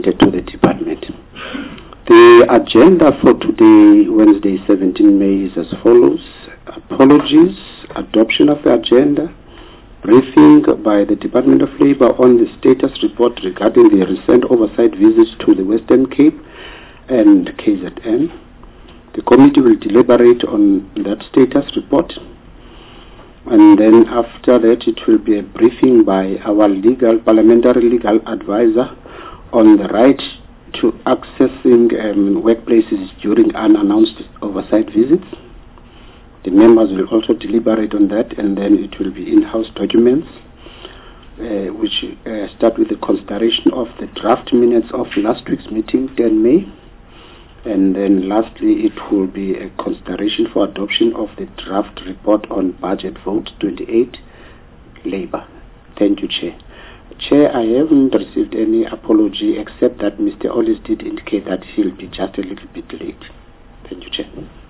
to the department. The agenda for today, Wednesday, 17 May, is as follows. Apologies, adoption of the agenda, briefing by the Department of Labour on the status report regarding the recent oversight visits to the Western Cape and KZN. The committee will deliberate on that status report, and then after that it will be a briefing by our parliamentary legal advisor on the right to accessing workplaces during unannounced oversight visits. The members will also deliberate on that, and then it will be in-house documents, which start with the consideration of the draft minutes of last week's meeting, 10 May. And then lastly, it will be a consideration for adoption of the draft report on budget vote 28, Labour. Thank you, Chair. Chair, I haven't received any apology except that Mr. Ollis did indicate that he'll be just a little bit late. Thank you, Chair.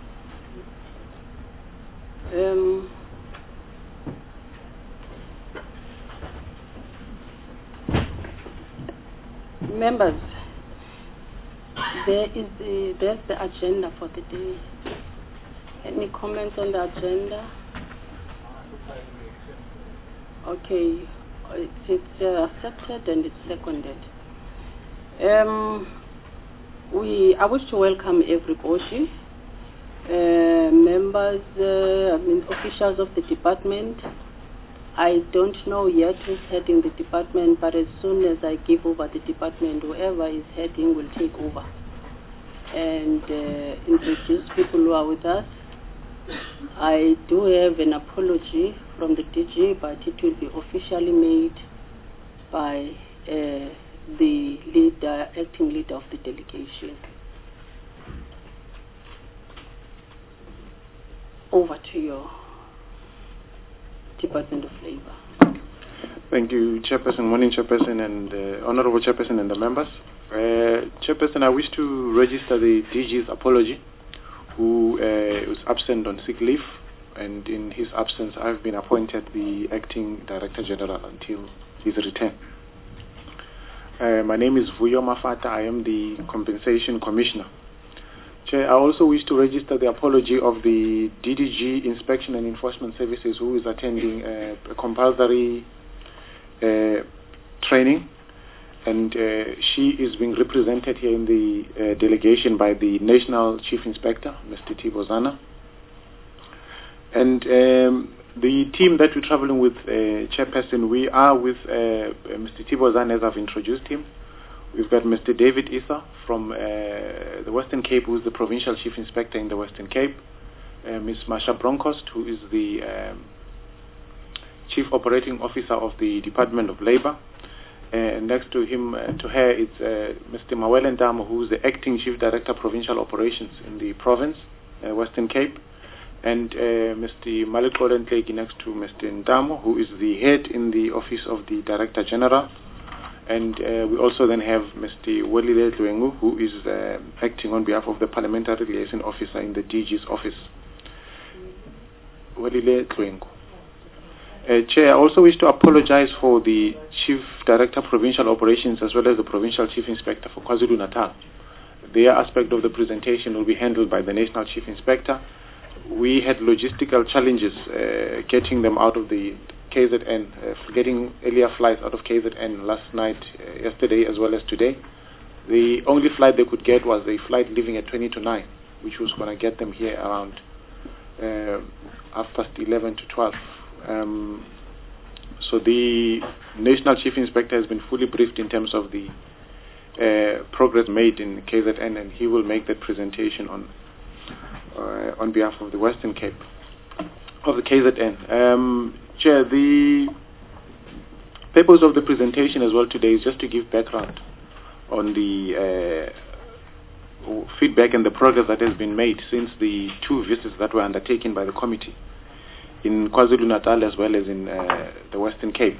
Members, there's the agenda for the day. Any comments on the agenda? Okay, it's accepted and it's seconded. I wish to welcome everybody, members, officials of the department. I don't know yet who's heading the department, but as soon as I give over the department, whoever is heading will take over and introduce people who are with us. I do have an apology from the DG, but it will be officially made by the acting leader of the delegation. Over to your Department of Labour. Thank you, Chairperson, Morning Chairperson, and Honorable Chairperson and the members. Chairperson, I wish to register the DG's apology, who was absent on sick leave, and in his absence I've been appointed the Acting Director General until his return. My name is Vuyo Mafata. I am the Compensation Commissioner. Chair, I also wish to register the apology of the DDG Inspection and Enforcement Services, who is attending a compulsory training, and she is being represented here in the delegation by the National Chief Inspector, Mr. Thibo Zana. And the team that we're traveling with, Chairperson, we are with Mr. Thibo Zana, as I've introduced him. We've got Mr. David Issa from the Western Cape, who is the Provincial Chief Inspector in the Western Cape. Ms. Masha Bronkhorst, who is the Chief Operating Officer of the Department of Labour. Next to him, to her, it's Mr. Mawele Ndamo, who is the Acting Chief Director Provincial Operations in the province, Western Cape. And Mr. Malikole Ntleki next to Mr. Ndamo, who is the head in the Office of the Director General. And we also then have Mr. Welile Tlwengu, who is acting on behalf of the Parliamentary Liaison Officer in the DG's office. Welile Tlwengu. Chair, I also wish to apologize for the Chief Director Provincial Operations as well as the Provincial Chief Inspector for KwaZulu-Natal. Their aspect of the presentation will be handled by the National Chief Inspector. We had logistical challenges getting them out of the KZN, getting earlier flights out of KZN last night, yesterday as well as today. The only flight they could get was a flight leaving at 20 to 9, which was going to get them here around 11 to 12. So the National Chief Inspector has been fully briefed in terms of the progress made in KZN, and he will make that presentation on behalf of the Western Cape, of the KZN. Chair, the purpose of the presentation as well today is just to give background on the feedback and the progress that has been made since the two visits that were undertaken by the committee in KwaZulu-Natal as well as in the Western Cape.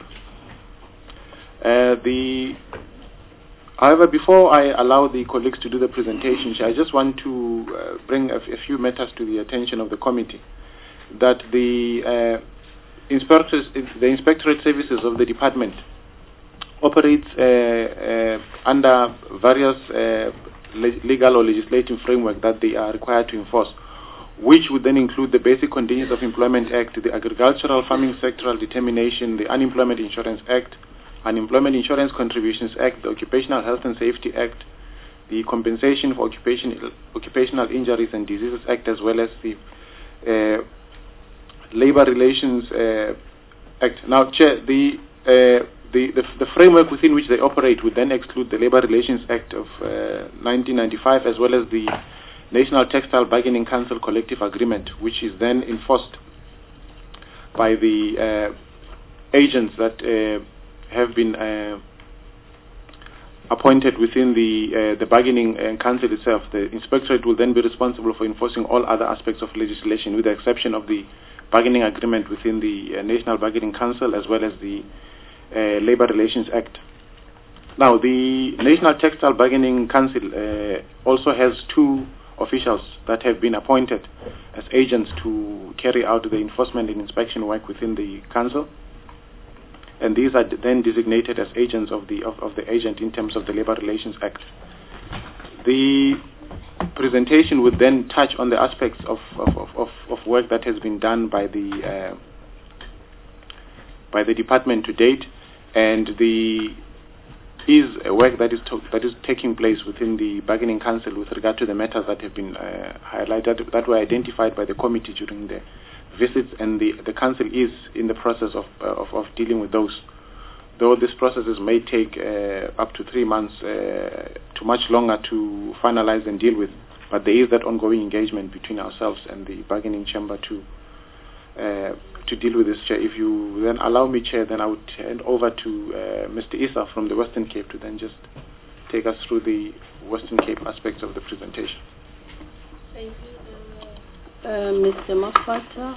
However, before I allow the colleagues to do the presentation, I just want to bring a few matters to the attention of the committee. That the inspectorate services of the department operates under various legal or legislative framework that they are required to enforce, which would then include the Basic Conditions of Employment Act, the Agricultural Farming Sectoral Determination, the Unemployment Insurance Act, Unemployment Insurance Contributions Act, the Occupational Health and Safety Act, the Compensation for Occupational Injuries and Diseases Act, as well as the Labor Relations Act. Now, Chair, the framework within which they operate would then exclude the Labor Relations Act of 1995, as well as the National Textile Bargaining Council Collective Agreement, which is then enforced by the agents that have been appointed within the bargaining council itself. The inspectorate will then be responsible for enforcing all other aspects of legislation, with the exception of the bargaining agreement within the National Bargaining Council, as well as the Labor Relations Act. Now, the National Textile Bargaining Council also has two officials that have been appointed as agents to carry out the enforcement and inspection work within the council, and these are then designated as agents of the agent in terms of the Labor Relations Act. The presentation would then touch on the aspects of work that has been done by the department to date, and the work that is taking place within the bargaining council with regard to the matters that have been highlighted, that were identified by the committee during the visits, and the council is in the process of dealing with those. Though these processes may take up to 3 months to much longer to finalize and deal with, but there is that ongoing engagement between ourselves and the bargaining chamber to deal with this, Chair. If you then allow me, Chair, then I would hand over to Mr. Issa from the Western Cape to then just take us through the Western Cape aspects of the presentation. Thank you, Mr. Mafata.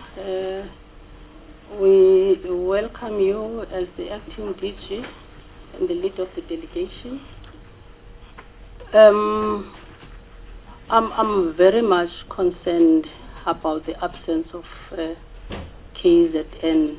We welcome you as the acting DG and the lead of the delegation. I'm very much concerned about the absence of KZN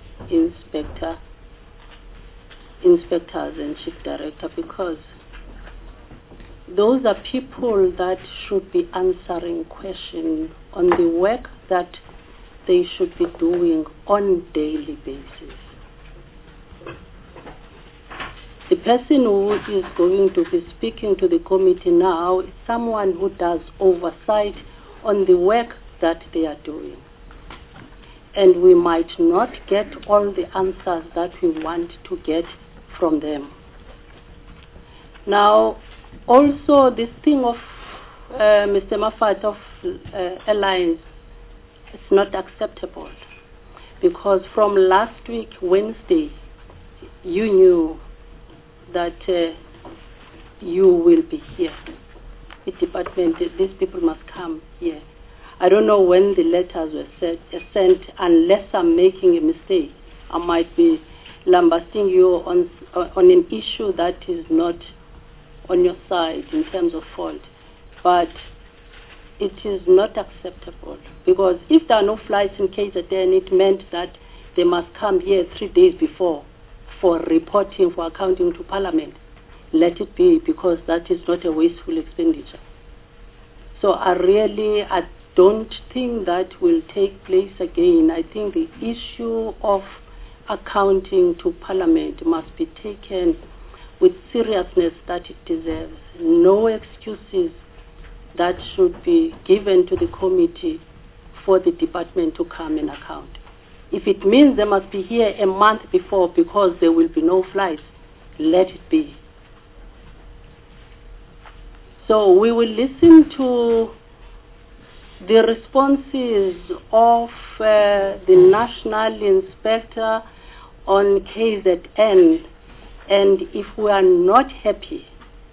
inspectors and chief director, because those are people that should be answering questions on the work that they should be doing on daily basis. The person who is going to be speaking to the committee now is someone who does oversight on the work that they are doing. And we might not get all the answers that we want to get from them. Now, also this thing of Mr. Mafat of Alliance is not acceptable, because from last week, Wednesday, you knew that you will be here. The department, these people must come here. I don't know when the letters were sent, unless I'm making a mistake. I might be lambasting you on an issue that is not on your side in terms of fault. But it is not acceptable, because if there are no flights in KZN, it meant that they must come here 3 days before for reporting, for accounting to Parliament. Let it be, because that is not a wasteful expenditure. So I don't think that will take place again. I think the issue of accounting to Parliament must be taken with seriousness that it deserves. No excuses that should be given to the committee for the department to come and account. If it means they must be here a month before because there will be no flights, let it be. So we will listen to the responses of the National Inspector on KZN, and if we are not happy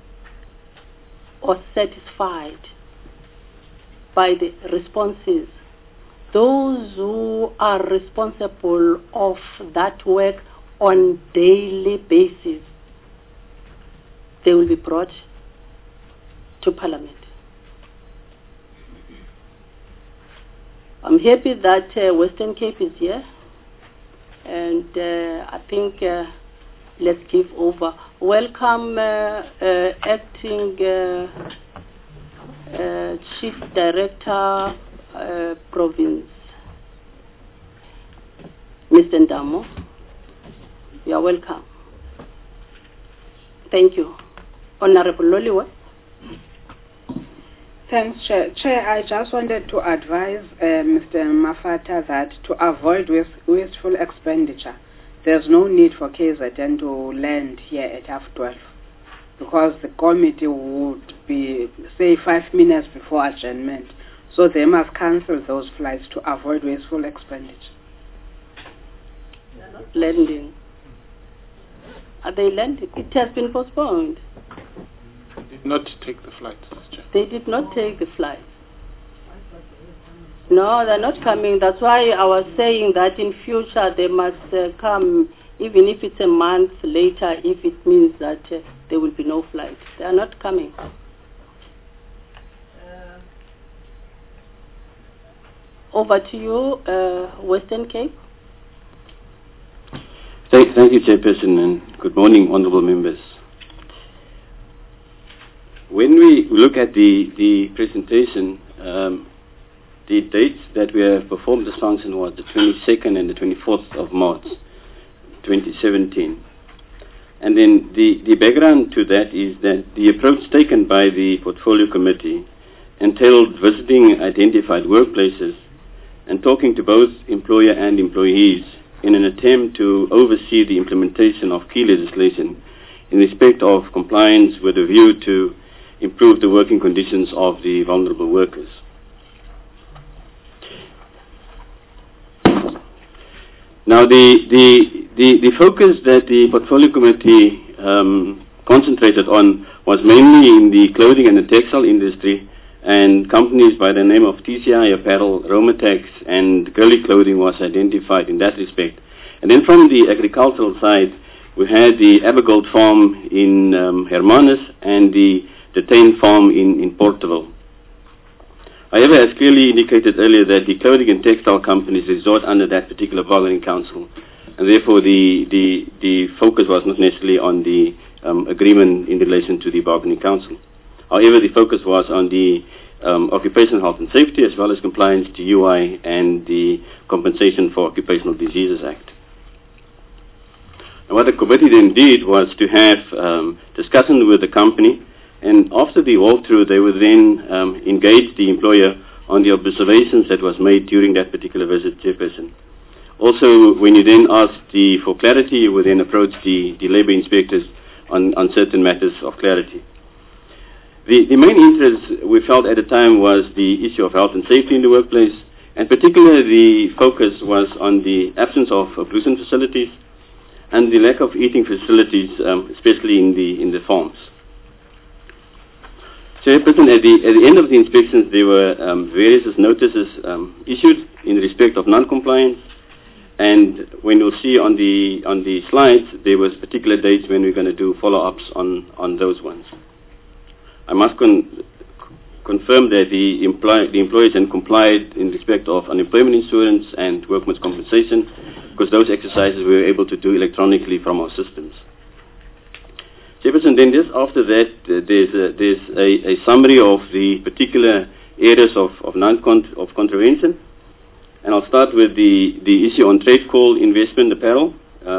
or satisfied by the responses, those who are responsible of that work on daily basis, they will be brought to Parliament. I'm happy that Western Cape is here, and I think let's give over. Welcome, Acting Chief Director, Province, Mr. Ndamo. You are welcome. Thank you. Honorable Loliwe. Thanks, Chair. Chair, I just wanted to advise Mr. Mafata that to avoid wasteful expenditure, there's no need for KZN to land here at 12:30, because the committee would be, say, 5 minutes before adjournment. So they must cancel those flights to avoid wasteful expenditure. They are not landing. Are they landing? It has been postponed. They did not take the flights, Chair. They did not take the flight. No, they're not coming. That's why I was saying that in future they must come, even if it's a month later, if it means that there will be no flight. They are not coming. Over to you, Western Cape. Thank you, Chairperson, and good morning, honourable members. When we look at the presentation, the dates that we have performed this function was the 22nd and the 24th of March, 2017. And then the background to that is that the approach taken by the Portfolio Committee entailed visiting identified workplaces and talking to both employer and employees in an attempt to oversee the implementation of key legislation in respect of compliance with a view to improve the working conditions of the vulnerable workers. Now, the focus that the Portfolio Committee concentrated on was mainly in the clothing and the textile industry, and companies by the name of TCI Apparel, Romatex, and Girly Clothing was identified in that respect. And then from the agricultural side, we had the Abergold farm in Hermanus and the Tain farm in Portobello. However, as clearly indicated earlier, that the clothing and textile companies resort under that particular bargaining council, and therefore the focus was not necessarily on the agreement in relation to the bargaining council. However, the focus was on the occupational health and safety, as well as compliance to UI and the Compensation for Occupational Diseases Act. And what the committee then did was to have discussion with the company, and after the walkthrough, they would then engage the employer on the observations that was made during that particular visit, Chairperson. Also, when you then asked for clarity, you would then approach the labour inspectors on certain matters of clarity. The main interest we felt at the time was the issue of health and safety in the workplace, and particularly the focus was on the absence of ablution facilities and the lack of eating facilities, especially in the farms. Chairperson, at the end of the inspections, there were various notices issued in respect of non-compliance, and when you'll see on the slides, there was particular dates when we're going to do follow-ups on those ones. I must confirm that the employees had complied in respect of unemployment insurance and workmen's compensation, because those exercises we were able to do electronically from our systems. Chairperson, then just after that, there's a summary of the particular areas of contravention, and I'll start with the issue on trade call investment apparel,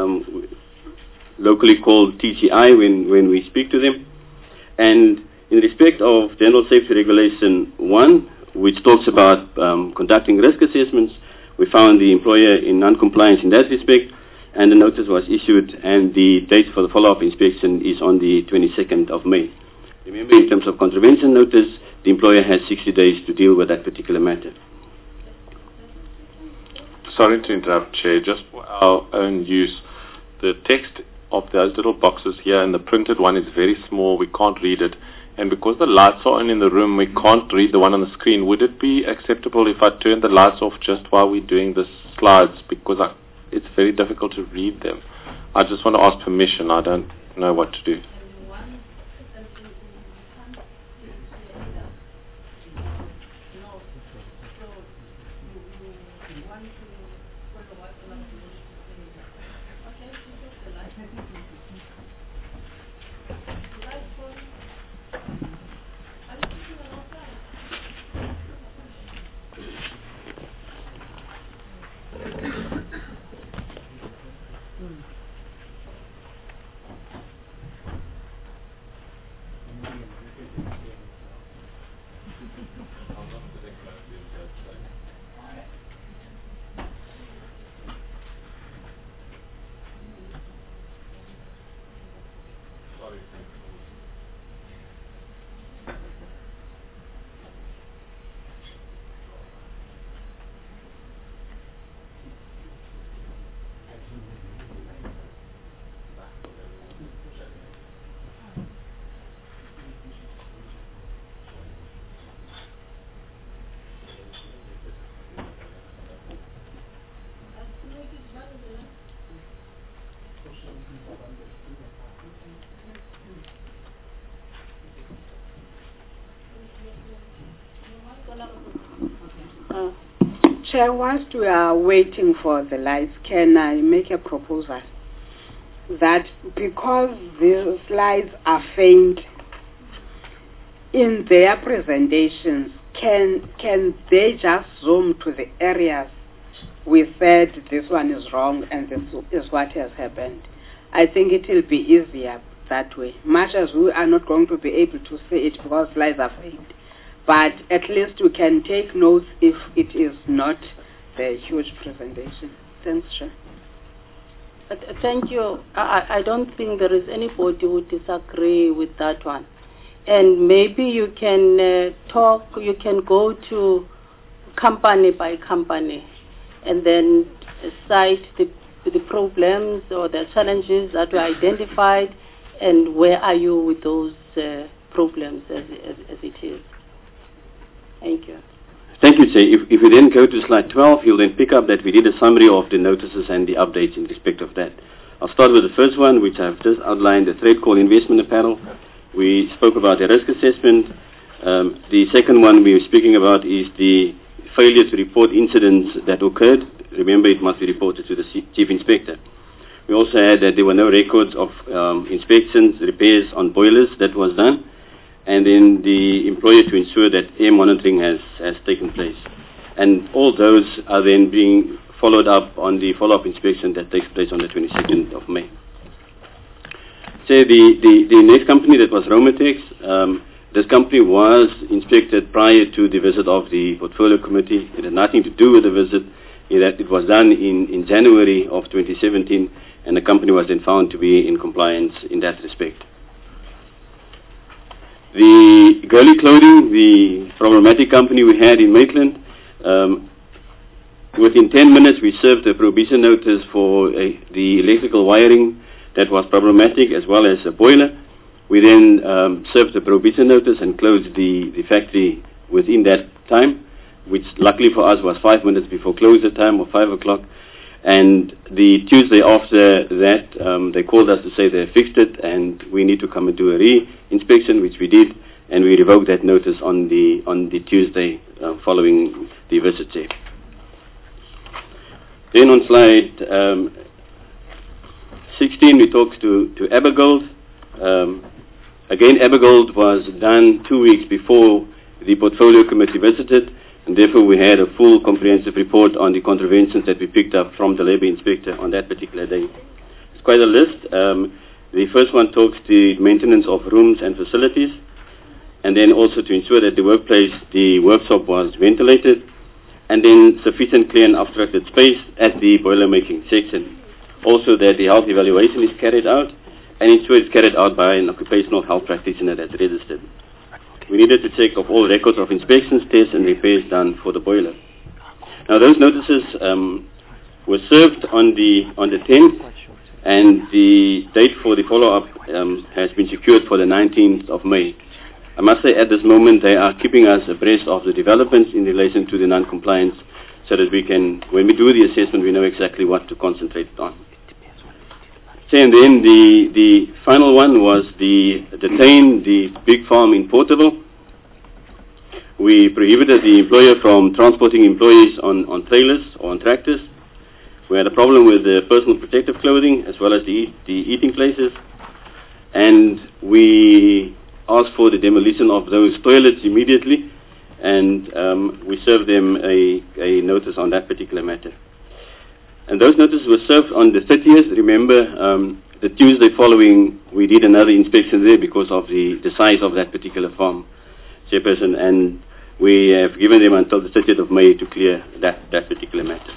locally called TCI when we speak to them, and in respect of General Safety Regulation 1, which talks about conducting risk assessments, we found the employer in non-compliance in that respect, and the notice was issued, and the date for the follow-up inspection is on the 22nd of May. Remember, in terms of contravention notice, the employer has 60 days to deal with that particular matter. Sorry to interrupt, Chair. Just for our own use, the text of those little boxes here and the printed one is very small. We can't read it. And because the lights are on in the room, we can't read the one on the screen. Would it be acceptable if I turn the lights off just while we're doing the slides? Because it's very difficult to read them. I just want to ask permission. I don't know what to do. Chair, whilst we are waiting for the lights, can I make a proposal that because the slides are faint in their presentations, can they just zoom to the areas we said this one is wrong and this is what has happened? I think it will be easier that way, much as we are not going to be able to see it because slides are faint. But at least we can take notes if it is not a huge presentation. Thanks, Chair. Thank you. I don't think there is anybody who disagree with that one. And maybe you can you can go to company by company and then cite the problems or the challenges that were identified and where are you with those problems as it is. Thank you. Thank you, Chair. If we then go to slide 12, you'll then pick up that we did a summary of the notices and the updates in respect of that. I'll start with the first one, which I've just outlined, the threat call investment apparel. We spoke about the risk assessment. The second one we were speaking about is the failure to report incidents that occurred. Remember, it must be reported to the Chief Inspector. We also had that there were no records of inspections, repairs on boilers that was done, and then the employer to ensure that air monitoring has taken place. And all those are then being followed up on the follow-up inspection that takes place on the 22nd of May. So the next company that was Romatex, this company was inspected prior to the visit of the Portfolio Committee. It had nothing to do with the visit. It was done in January of 2017, and the company was then found to be in compliance in that respect. The Gurley Clothing, the problematic company we had in Maitland, within 10 minutes we served a prohibition notice for the electrical wiring that was problematic, as well as a boiler. We then served a prohibition notice and closed the factory within that time, which luckily for us was 5 minutes before closure time of 5 o'clock. And the Tuesday after that, they called us to say they fixed it and we need to come and do a re-inspection, which we did, and we revoked that notice on the Tuesday following the visit there. Then on slide 16, we talked to Abergold. Again, Abergold was done 2 weeks before the Portfolio Committee visited, and therefore we had a full comprehensive report on the contraventions that we picked up from the Labour Inspector on that particular day. It's quite a list. The first one talks to maintenance of rooms and facilities, and then also to ensure that the workplace, the workshop was ventilated, and then sufficient clear and obstructed space at the boiler making section. Also that the health evaluation is carried out, and ensure it's carried out by an occupational health practitioner that's registered. We needed to check of all records of inspections, tests, and repairs done for the boiler. Now those notices were served on the 10th, and the date for the follow-up has been secured for the 19th of May. I must say at this moment they are keeping us abreast of the developments in relation to the non-compliance, so that we can, when we do the assessment, we know exactly what to concentrate on. And then the final one was the detain the big farm in Portable. We prohibited the employer from transporting employees on trailers or on tractors. We had a problem with the personal protective clothing as well as the eating places. And we asked for the demolition of those toilets immediately, and we served them a notice on that particular matter. And those notices were served on the 30th. Remember, the Tuesday following, we did another inspection there because of the size of that particular farm, Chairperson. And we have given them until the 30th of May to clear that particular matter.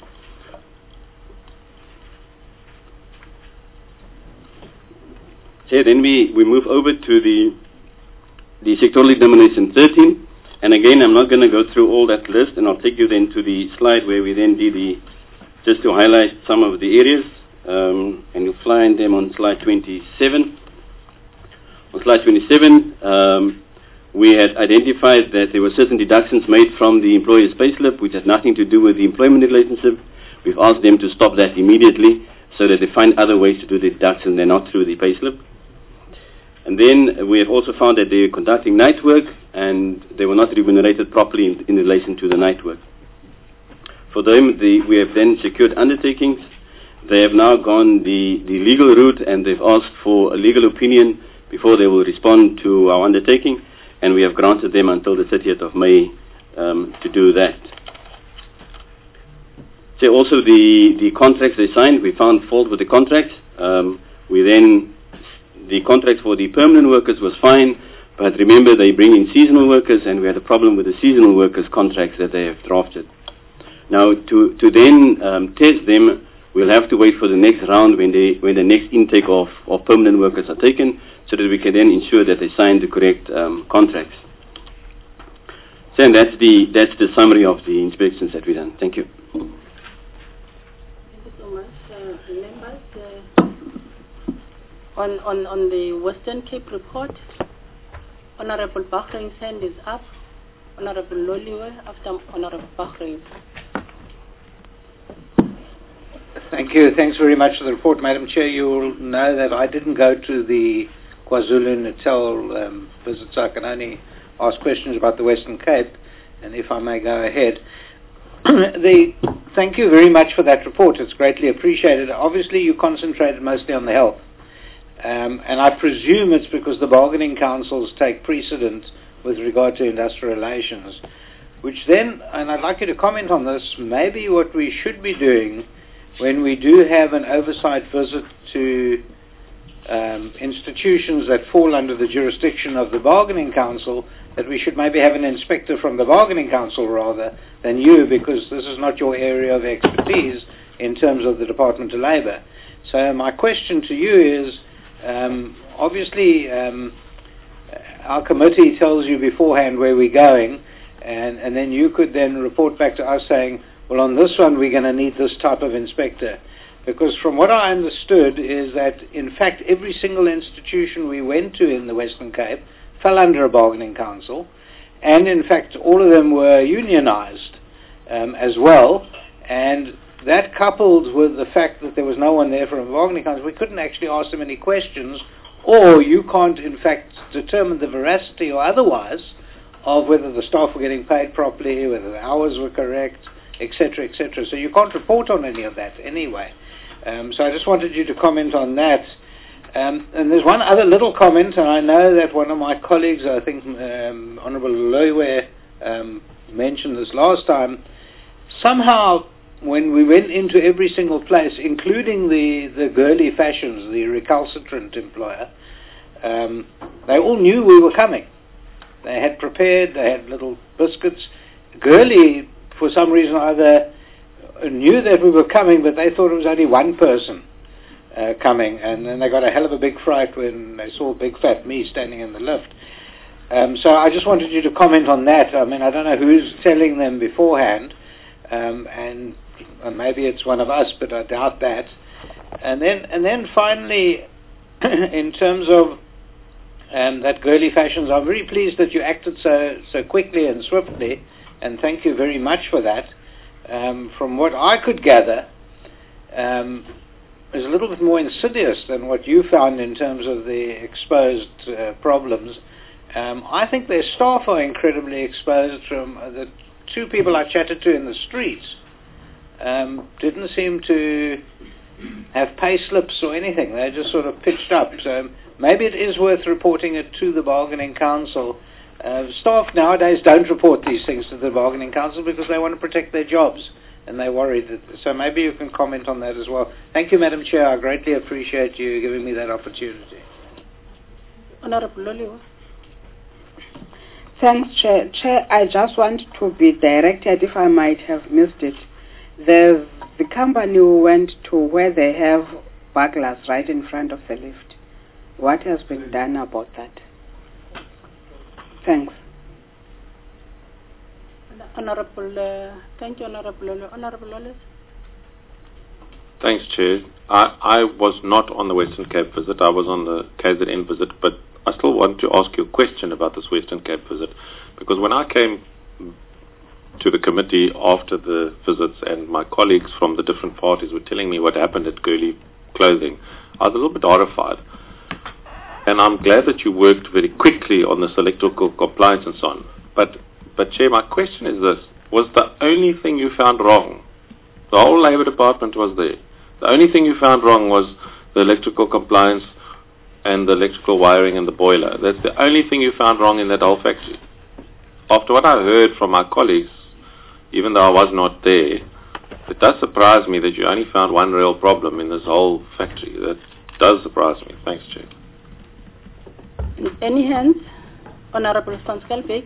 So then we move over to the sectoral examination 13. And again, I'm not going to go through all that list, and I'll take you then to the slide where we then did just to highlight some of the areas, and you'll find them on slide 27. On slide 27, we had identified that there were certain deductions made from the employer's payslip which had nothing to do with the employment relationship. We've asked them to stop that immediately so that they find other ways to do the deduction. They're not through the payslip. And then we have also found that they were conducting night work and they were not remunerated properly in relation to the night work. For them, we have then secured undertakings. They have now gone the legal route and they've asked for a legal opinion before they will respond to our undertaking, and we have granted them until the 30th of May to do that. So also the contracts they signed, we found fault with the contracts. The contract for the permanent workers was fine, but remember they bring in seasonal workers, and we had a problem with the seasonal workers' contracts that they have drafted. Now, to then test them, we'll have to wait for the next round when the next intake of permanent workers are taken, so that we can then ensure that they sign the correct contracts. So and that's the summary of the inspections that we've done. Thank you. Thank you so much. Members, on the Western Cape report, Honorable Bahrain's hand is up. Honorable Loliwe after Honorable Bahrain. Thank you. Thanks very much for the report, Madam Chair. You'll know that I didn't go to the KwaZulu-Natal visits. I can only ask questions about the Western Cape, and if I may go ahead. Thank you very much for that report. It's greatly appreciated. Obviously, you concentrated mostly on the health, and I presume it's because the bargaining councils take precedence with regard to industrial relations, which then, and I'd like you to comment on this, maybe what we should be doing when we do have an oversight visit to institutions that fall under the jurisdiction of the bargaining council, that we should maybe have an inspector from the bargaining council rather than you, because this is not your area of expertise in terms of the Department of Labour. So my question to you is, obviously our committee tells you beforehand where we're going, and then you could then report back to us saying, well, on this one we're going to need this type of inspector. Because from what I understood is that, in fact, every single institution we went to in the Western Cape fell under a bargaining council, and in fact all of them were unionized as well, and that coupled with the fact that there was no one there from a bargaining council, we couldn't actually ask them any questions, or you can't in fact determine the veracity or otherwise of whether the staff were getting paid properly, whether the hours were correct, etc., etc. So you can't report on any of that anyway. So I just wanted you to comment on that. And there's one other little comment, and I know that one of my colleagues, I think Honourable Loiwe, mentioned this last time. Somehow, when we went into every single place, including the Girly Fashions, the recalcitrant employer, they all knew we were coming. They had prepared, they had little biscuits. Girly, for some reason, either knew that we were coming, but they thought it was only one person coming, and then they got a hell of a big fright when they saw big fat me standing in the lift. So I just wanted you to comment on that. I mean, I don't know who's telling them beforehand, and maybe it's one of us, but I doubt that. And then finally, in terms of that Girly Fashions, I'm very pleased that you acted so quickly and swiftly, and thank you very much for that. From what I could gather, is a little bit more insidious than what you found in terms of the exposed problems. I think their staff are incredibly exposed. From the two people I chatted to in the streets, didn't seem to have pay slips or anything. They just sort of pitched up. So maybe it is worth reporting it to the bargaining council. Staff nowadays don't report these things to the bargaining council because they want to protect their jobs, and they're worried. So maybe you can comment on that as well. Thank you, Madam Chair. I greatly appreciate you giving me that opportunity. Honourable Loliwe. Thanks, Chair. Chair, I just want to be directed, if I might have missed it. There's the company who went to where they have burglars right in front of the lift. What has been done about that? Thanks. Honorable, thank you, Honorable Wallace. Thanks, Chair. I was not on the Western Cape visit. I was on the KZN visit, but I still want to ask you a question about this Western Cape visit, because when I came to the committee after the visits and my colleagues from the different parties were telling me what happened at Gurley Clothing, I was a little bit horrified. And I'm glad that you worked very quickly on this electrical compliance and so on. But Chair, my question is this. Was the only thing you found wrong? The whole Labour Department was there. The only thing you found wrong was the electrical compliance and the electrical wiring and the boiler. That's the only thing you found wrong in that whole factory. After what I heard from my colleagues, even though I was not there, it does surprise me that you only found one real problem in this whole factory. That does surprise me. Thanks, Chair. Any hands? Honorable van Schalkwyk.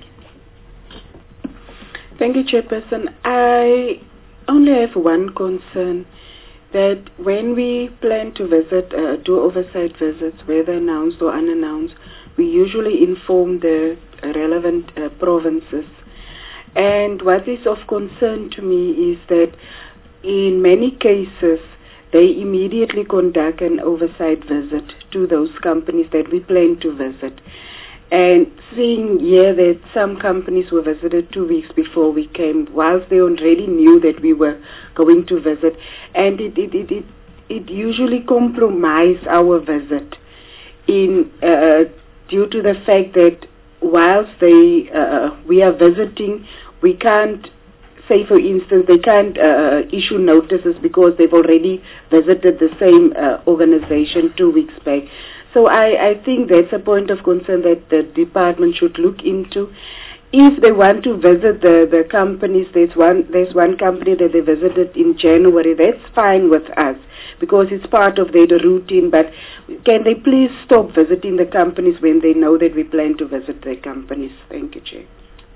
Thank you, Chairperson. I only have one concern, that when we plan to visit, do oversight visits, whether announced or unannounced, we usually inform the relevant provinces. And what is of concern to me is that in many cases, they immediately conduct an oversight visit to those companies that we plan to visit. And seeing here that some companies were visited 2 weeks before we came, whilst they already knew that we were going to visit, and it usually compromised our visit in due to the fact that whilst we are visiting, we can't say, for instance, they can't issue notices because they've already visited the same organization 2 weeks back. So I think that's a point of concern that the department should look into. If they want to visit the companies, there's one company that they visited in January, that's fine with us because it's part of their routine, but can they please stop visiting the companies when they know that we plan to visit their companies? Thank you, Chair.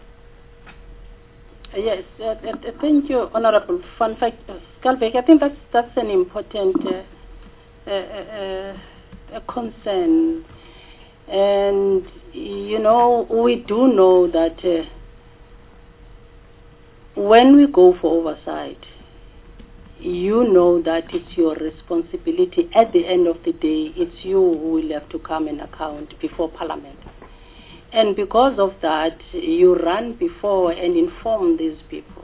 Yes, thank you, Honorable van Schalkwyk. I think that's an important a concern, and we do know that when we go for oversight, that it's your responsibility. At the end of the day, it's you who will have to come and account before Parliament, and because of that, you run before and inform these people.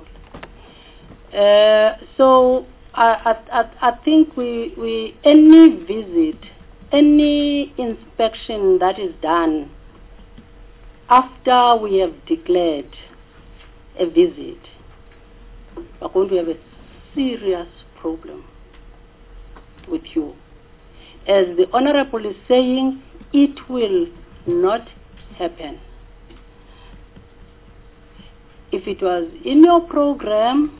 So I think we any visit, any inspection that is done after we have declared a visit, we're going to have a serious problem with you. As the Honorable is saying, it will not happen. If it was in your program,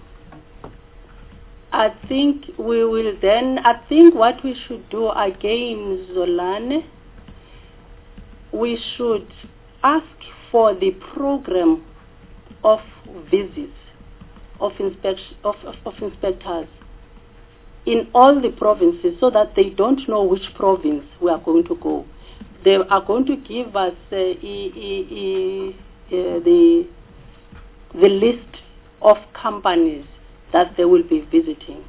I think we will then, I think what we should do again, Zolani, we should ask for the program of visits, of inspectors in all the provinces so that they don't know which province we are going to go. They are going to give us the list of companies that they will be visiting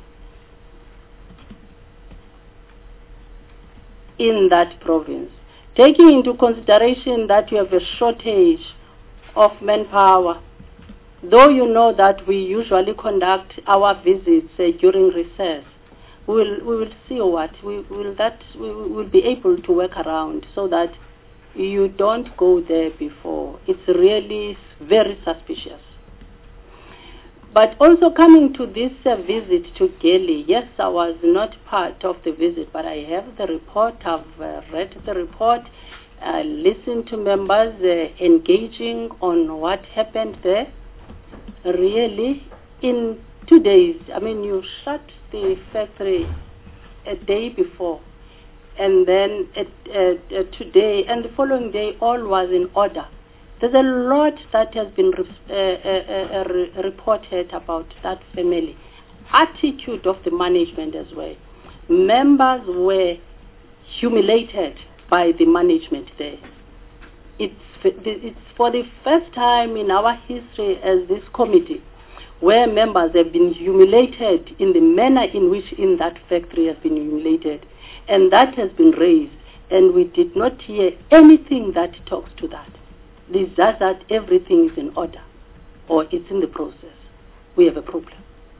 in that province, taking into consideration that you have a shortage of manpower. Though you know that we usually conduct our visits during recess, we will see what we will be able to work around so that you don't go there before. It's really very suspicious. But also coming to this visit to Gurley, yes, I was not part of the visit, but I have the report. I've read the report, listened to members engaging on what happened there. Really, in 2 days, I mean, you shut the factory a day before, and then today and the following day, all was in order. There's a lot that has been reported about that family. Attitude of the management as well. Members were humiliated by the management there. It's for the first time in our history as this committee where members have been humiliated in the manner in which in that factory has been humiliated. And that has been raised. And we did not hear anything that talks to that. This does that everything is in order or it's in the process. We have a problem.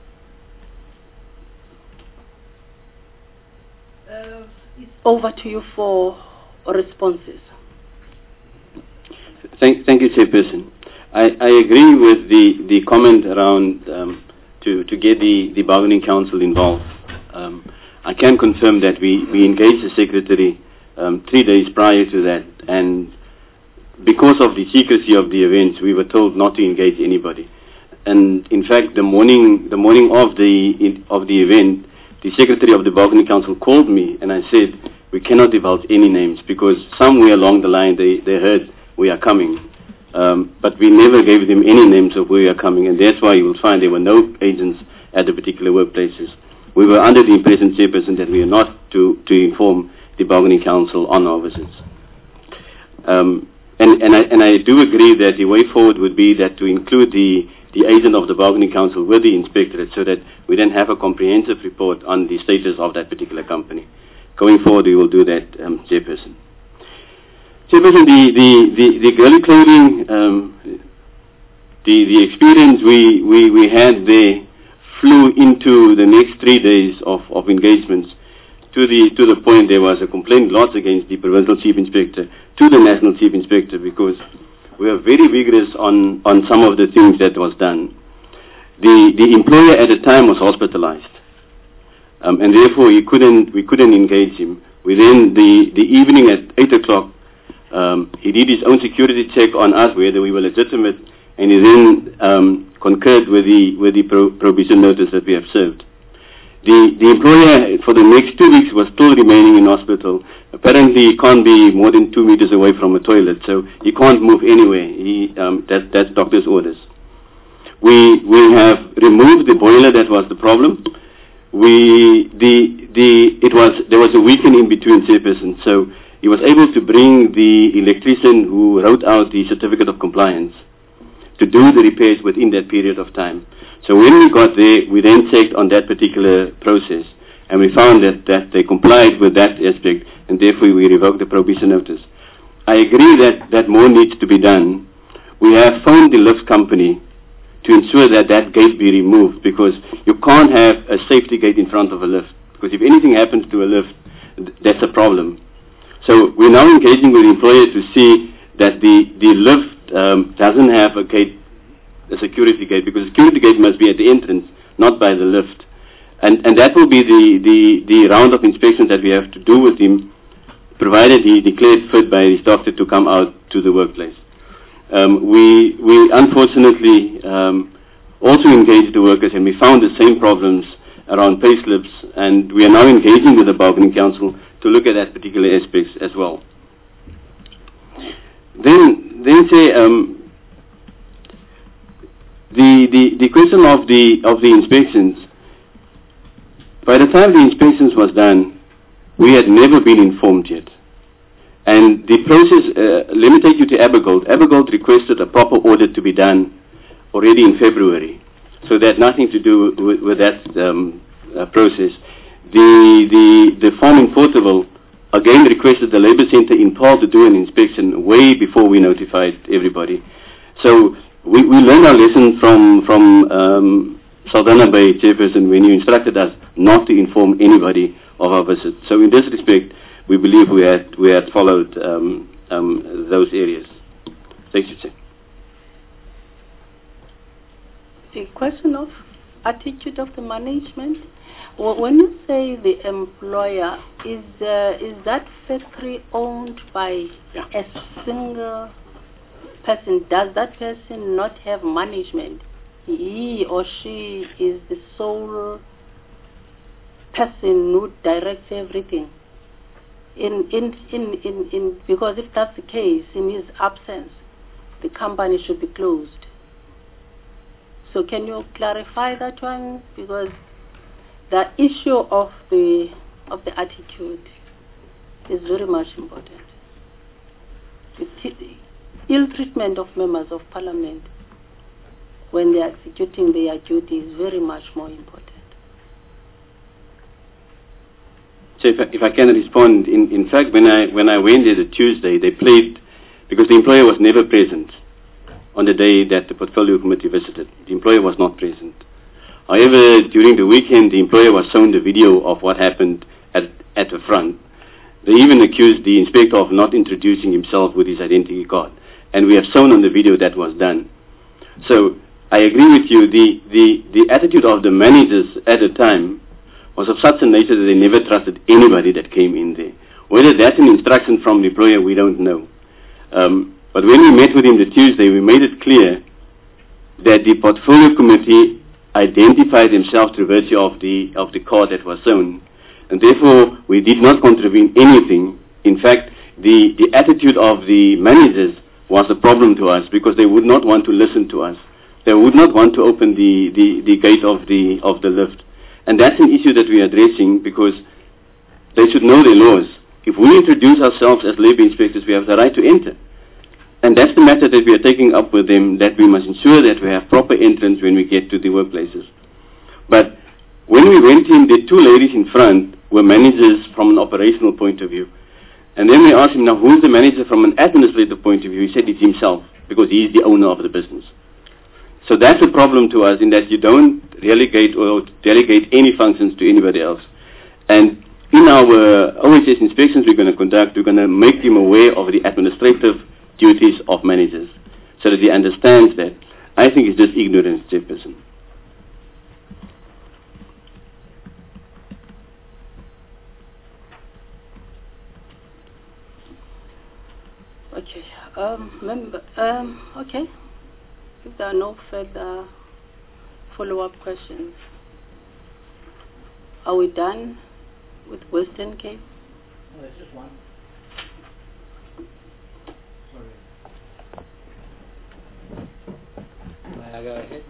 It's over to you for responses. Thank you, Chairperson. I agree with the comment around to get the bargaining council involved. I can confirm that we engaged the secretary 3 days prior to that, and because of the secrecy of the events, we were told not to engage anybody. And in fact, the morning of the event, the secretary of the bargaining council called me, and I said we cannot divulge any names because somewhere along the line they heard we are coming, but we never gave them any names of where we are coming, and that's why you will find there were no agents at the particular workplaces. We were under the impression, Chairperson, that we are not to inform the bargaining council on our visits. And I do agree that the way forward would be that to include the agent of the bargaining council with the inspectorate so that we then have a comprehensive report on the status of that particular company. Going forward, we will do that, Chairperson. Chairperson, the girly clothing, the experience we had there flew into the next 3 days of engagements to the point there was a complaint lodged against the provincial chief inspector to the national chief inspector because we were very vigorous on some of the things that was done. The employer at the time was hospitalized, and therefore we couldn't engage him. Within the evening at 8 o'clock, he did his own security check on us whether we were legitimate, and he then concurred with the prohibition notice that we have served. The employer for the next 2 weeks was still remaining in hospital. Apparently he can't be more than 2 meters away from a toilet, so he can't move anywhere. That's doctor's orders. We have removed the boiler that was the problem. There was a weekend in between, Chairperson, so he was able to bring the electrician who wrote out the certificate of compliance to do the repairs within that period of time. So when we got there, we then checked on that particular process, and we found that they complied with that aspect, and therefore we revoked the prohibition notice. I agree that more needs to be done. We have phoned the lift company to ensure that gate be removed, because you can't have a safety gate in front of a lift, because if anything happens to a lift, that's a problem. So we're now engaging with the employer to see that the lift doesn't have a security gate, because the security gate must be at the entrance, not by the lift. And that will be the round of inspections that we have to do with him, provided he declared fit by his doctor to come out to the workplace. We unfortunately also engaged the workers, and we found the same problems around pay slips, and we are now engaging with the bargaining council to look at that particular aspects as well. Then say the question of the inspections. By the time the inspections was done, we had never been informed yet. And the process, let me take you to Abergold. Abergold requested a proper audit to be done already in February. So that had nothing to do with that process. The farm in Porterville again requested the Labour Centre in Paarl to do an inspection way before we notified everybody. So we learned our lesson from Saldanha Bay, Chairperson, when you instructed us not to inform anybody of our visit. So in this respect, we believe we had followed those areas. Thank you, Chair. The question of attitude of the management. Well, when you say the employer, is that factory owned by a single person? Does that person not have management? He or she is the sole person who directs everything. Because if that's the case, in his absence, the company should be closed. So can you clarify that one? Because the issue of the attitude is very much important. The ill treatment of members of parliament when they are executing their duty is very much more important. So if I can respond, in fact, when I went there the Tuesday, they played, because the employer was never present on the day that the portfolio committee visited. The employer was not present. However, during the weekend, the employer was shown the video of what happened at the front. They even accused the inspector of not introducing himself with his identity card. And we have shown on the video that was done. So I agree with you, the attitude of the managers at the time was of such a nature that they never trusted anybody that came in there. Whether that's an instruction from the employer, we don't know. But when we met with him the Tuesday, we made it clear that the portfolio committee identified themselves through virtue of the card that was shown. And therefore, we did not contravene anything. In fact, the attitude of the managers was a problem to us because they would not want to listen to us. They would not want to open the gate of the lift. And that's an issue that we are addressing because they should know their laws. If we introduce ourselves as labor inspectors, we have the right to enter. And that's the matter that we are taking up with them, that we must ensure that we have proper entrance when we get to the workplaces. But when we went in, the two ladies in front were managers from an operational point of view. And then we asked him, now who's the manager from an administrative point of view? He said it's himself, because he's the owner of the business. So that's a problem to us in that you don't relegate or delegate any functions to anybody else. And in our OHS inspections we're going to conduct, we're going to make them aware of the administrative duties of managers so that he understands that. I think it's just ignorance, Chairperson. Okay. Okay. If there are no further follow-up questions, are we done with Western Cape? No, there's just one. Sorry. May I go ahead?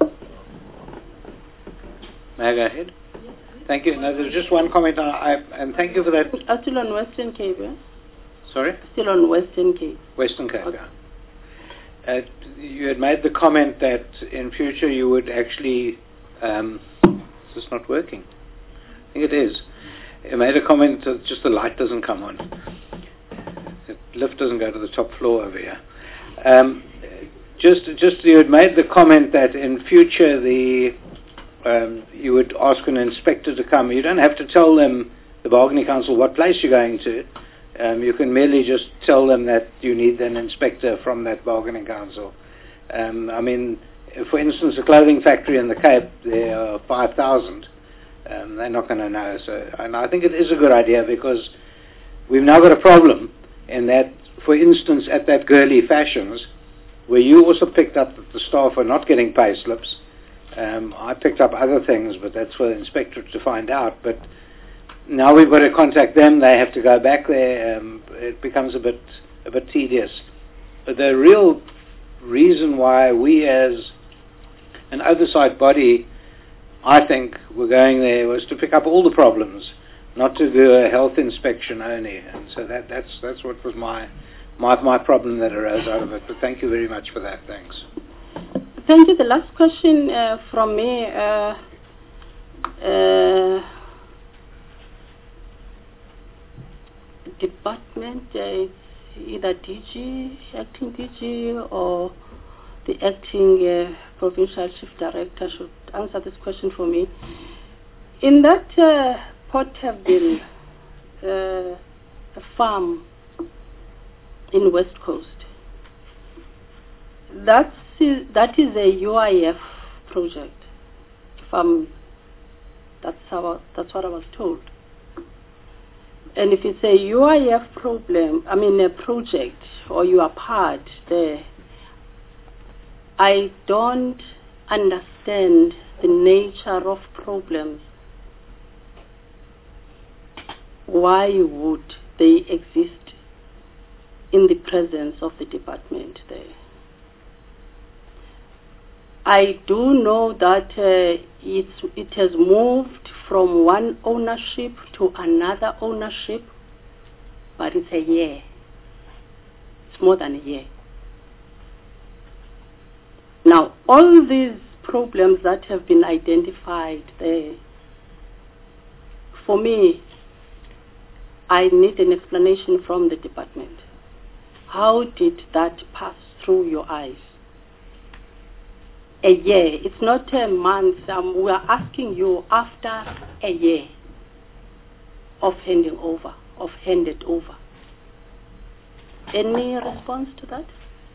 May I go ahead? Yes. Thank you. No, there's just one comment, and thank you for that. Still on Western Cape, yeah? Sorry? Still on Western Cape. Western Cape, okay. yeah. You had made the comment that in future you would actually... is this not working? I think it is. You made a comment that just the light doesn't come on. The lift doesn't go to the top floor over here. Just you had made the comment that in future you would ask an inspector to come. You don't have to tell them, the bargaining council, what place you're going to. You can merely just tell them that you need an inspector from that bargaining council. I mean, for instance, a clothing factory in the Cape, there are 5,000. They're not going to know. So, and I think it is a good idea because we've now got a problem in that, for instance, at that Girly Fashions, where you also picked up that the staff are not getting pay slips. I picked up other things, but that's for the inspector to find out. But now we've got to contact them. They have to go back there. It becomes a bit tedious. But the real reason why we, as an oversight body, I think we're going there was to pick up all the problems, not to do a health inspection only. And so that's what was my problem that arose out of it. But thank you very much for that. Thanks. Thank you. The last question from me. Department, either DG, acting DG, or the acting provincial chief director should answer this question for me. In that Port Haveville farm in West Coast, that is a UIF project. That's what I was told. And if it's a UIF a project, or you are part there, I don't understand the nature of problems. Why would they exist in the presence of the department there? I do know that it has moved from one ownership to another ownership, but it's a year. It's more than a year. Now, all these problems that have been identified there, for me, I need an explanation from the department. How did that pass through your eyes? A year. It's not a month. We are asking you after a year of handed over. Any response to that?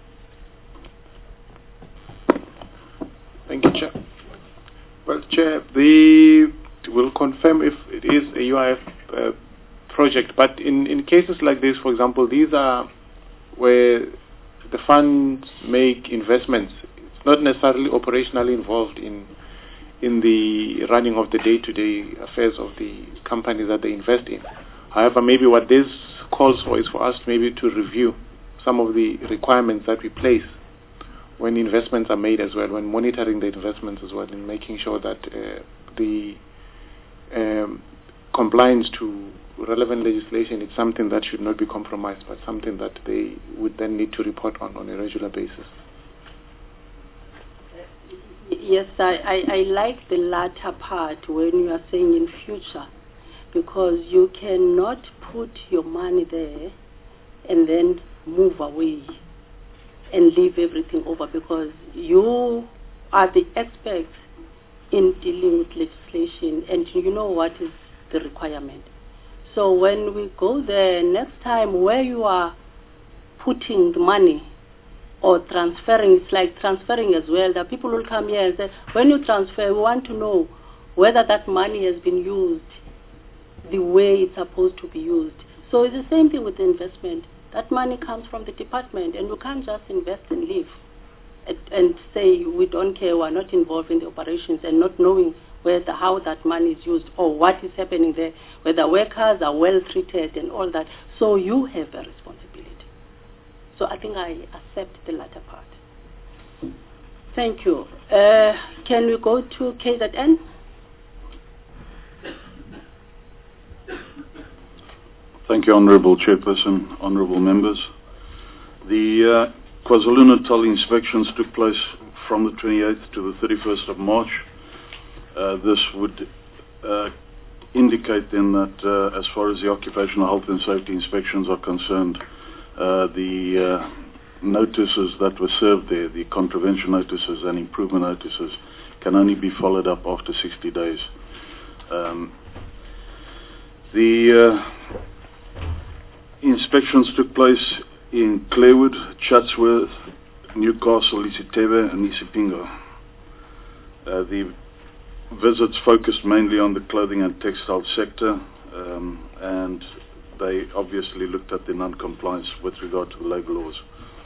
Thank you, Chair. Well, Chair, we'll confirm if it is a UIF project, but in cases like this, for example, these are where the funds make investments. It's not necessarily operationally involved in the running of the day-to-day affairs of the company that they invest in. However, maybe what this calls for is for us maybe to review some of the requirements that we place when investments are made as well, when monitoring the investments as well, and making sure that the compliance to relevant legislation is something that should not be compromised, but something that they would then need to report on a regular basis. Yes, I like the latter part when you are saying in future, because you cannot put your money there and then move away and leave everything over, because you are the experts in dealing with legislation and you know what is the requirement. So when we go there next time, where you are putting the money or transferring, it's like transferring as well. The people will come here and say, when you transfer, we want to know whether that money has been used the way it's supposed to be used. So it's the same thing with the investment. That money comes from the department, and you can't just invest and leave and say we don't care, we're not involved in the operations, and not knowing how that money is used or what is happening there, whether workers are well treated and all that. So you have a responsibility. So I think I accept the latter part. Thank you. Can we go to KZN? Thank you, Honourable Chairperson, Honourable Members. The KwaZulu-Natal inspections took place from the 28th to the 31st of March. This would indicate then that as far as the occupational health and safety inspections are concerned, the notices that were served there, the contravention notices and improvement notices, can only be followed up after 60 days. The inspections took place in Clarewood, Chatsworth, Newcastle, Isitebe and Isipingo. The visits focused mainly on the clothing and textile sector, and they obviously looked at the non-compliance with regard to the labour laws.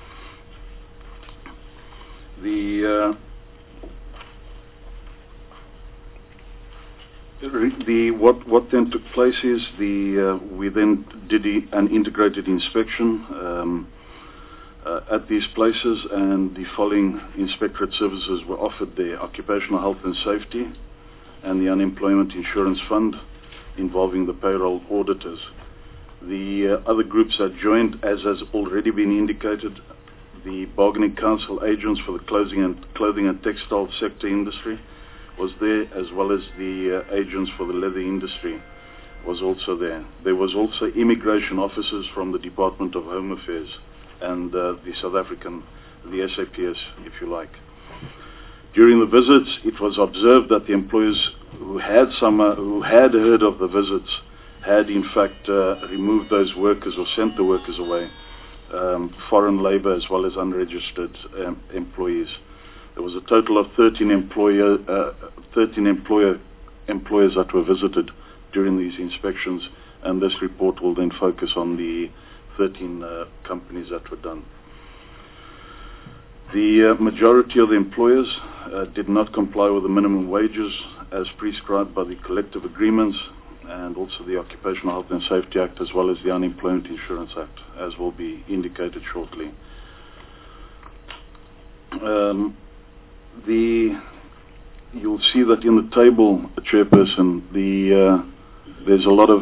What then took place is we then did an integrated inspection at these places, and the following inspectorate services were offered there: occupational health and safety and the unemployment insurance fund, involving the payroll auditors. The other groups that joined, as has already been indicated, the bargaining council agents for the clothing and textile sector industry was there, as well as the agents for the leather industry was also there. There was also immigration officers from the Department of Home Affairs and the South African, the SAPS, if you like. During the visits, it was observed that the employers who had heard of the visits had in fact removed those workers or sent the workers away, foreign labour as well as unregistered employees. There was a total of 13 employers that were visited during these inspections, and this report will then focus on the 13 companies that were done. The majority of the employers did not comply with the minimum wages as prescribed by the collective agreements, and also the Occupational Health and Safety Act, as well as the Unemployment Insurance Act, as will be indicated shortly. You'll see that in the table, Chairperson, there's a lot of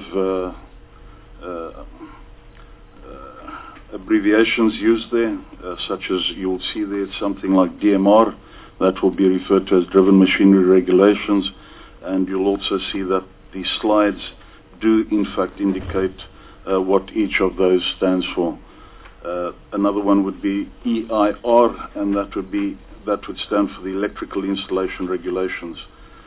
abbreviations used there, such as you'll see there something like DMR, that will be referred to as Driven Machinery Regulations, and you'll also see that the slides do in fact indicate what each of those stands for. Another one would be EIR, and that would stand for the Electrical Installation Regulations.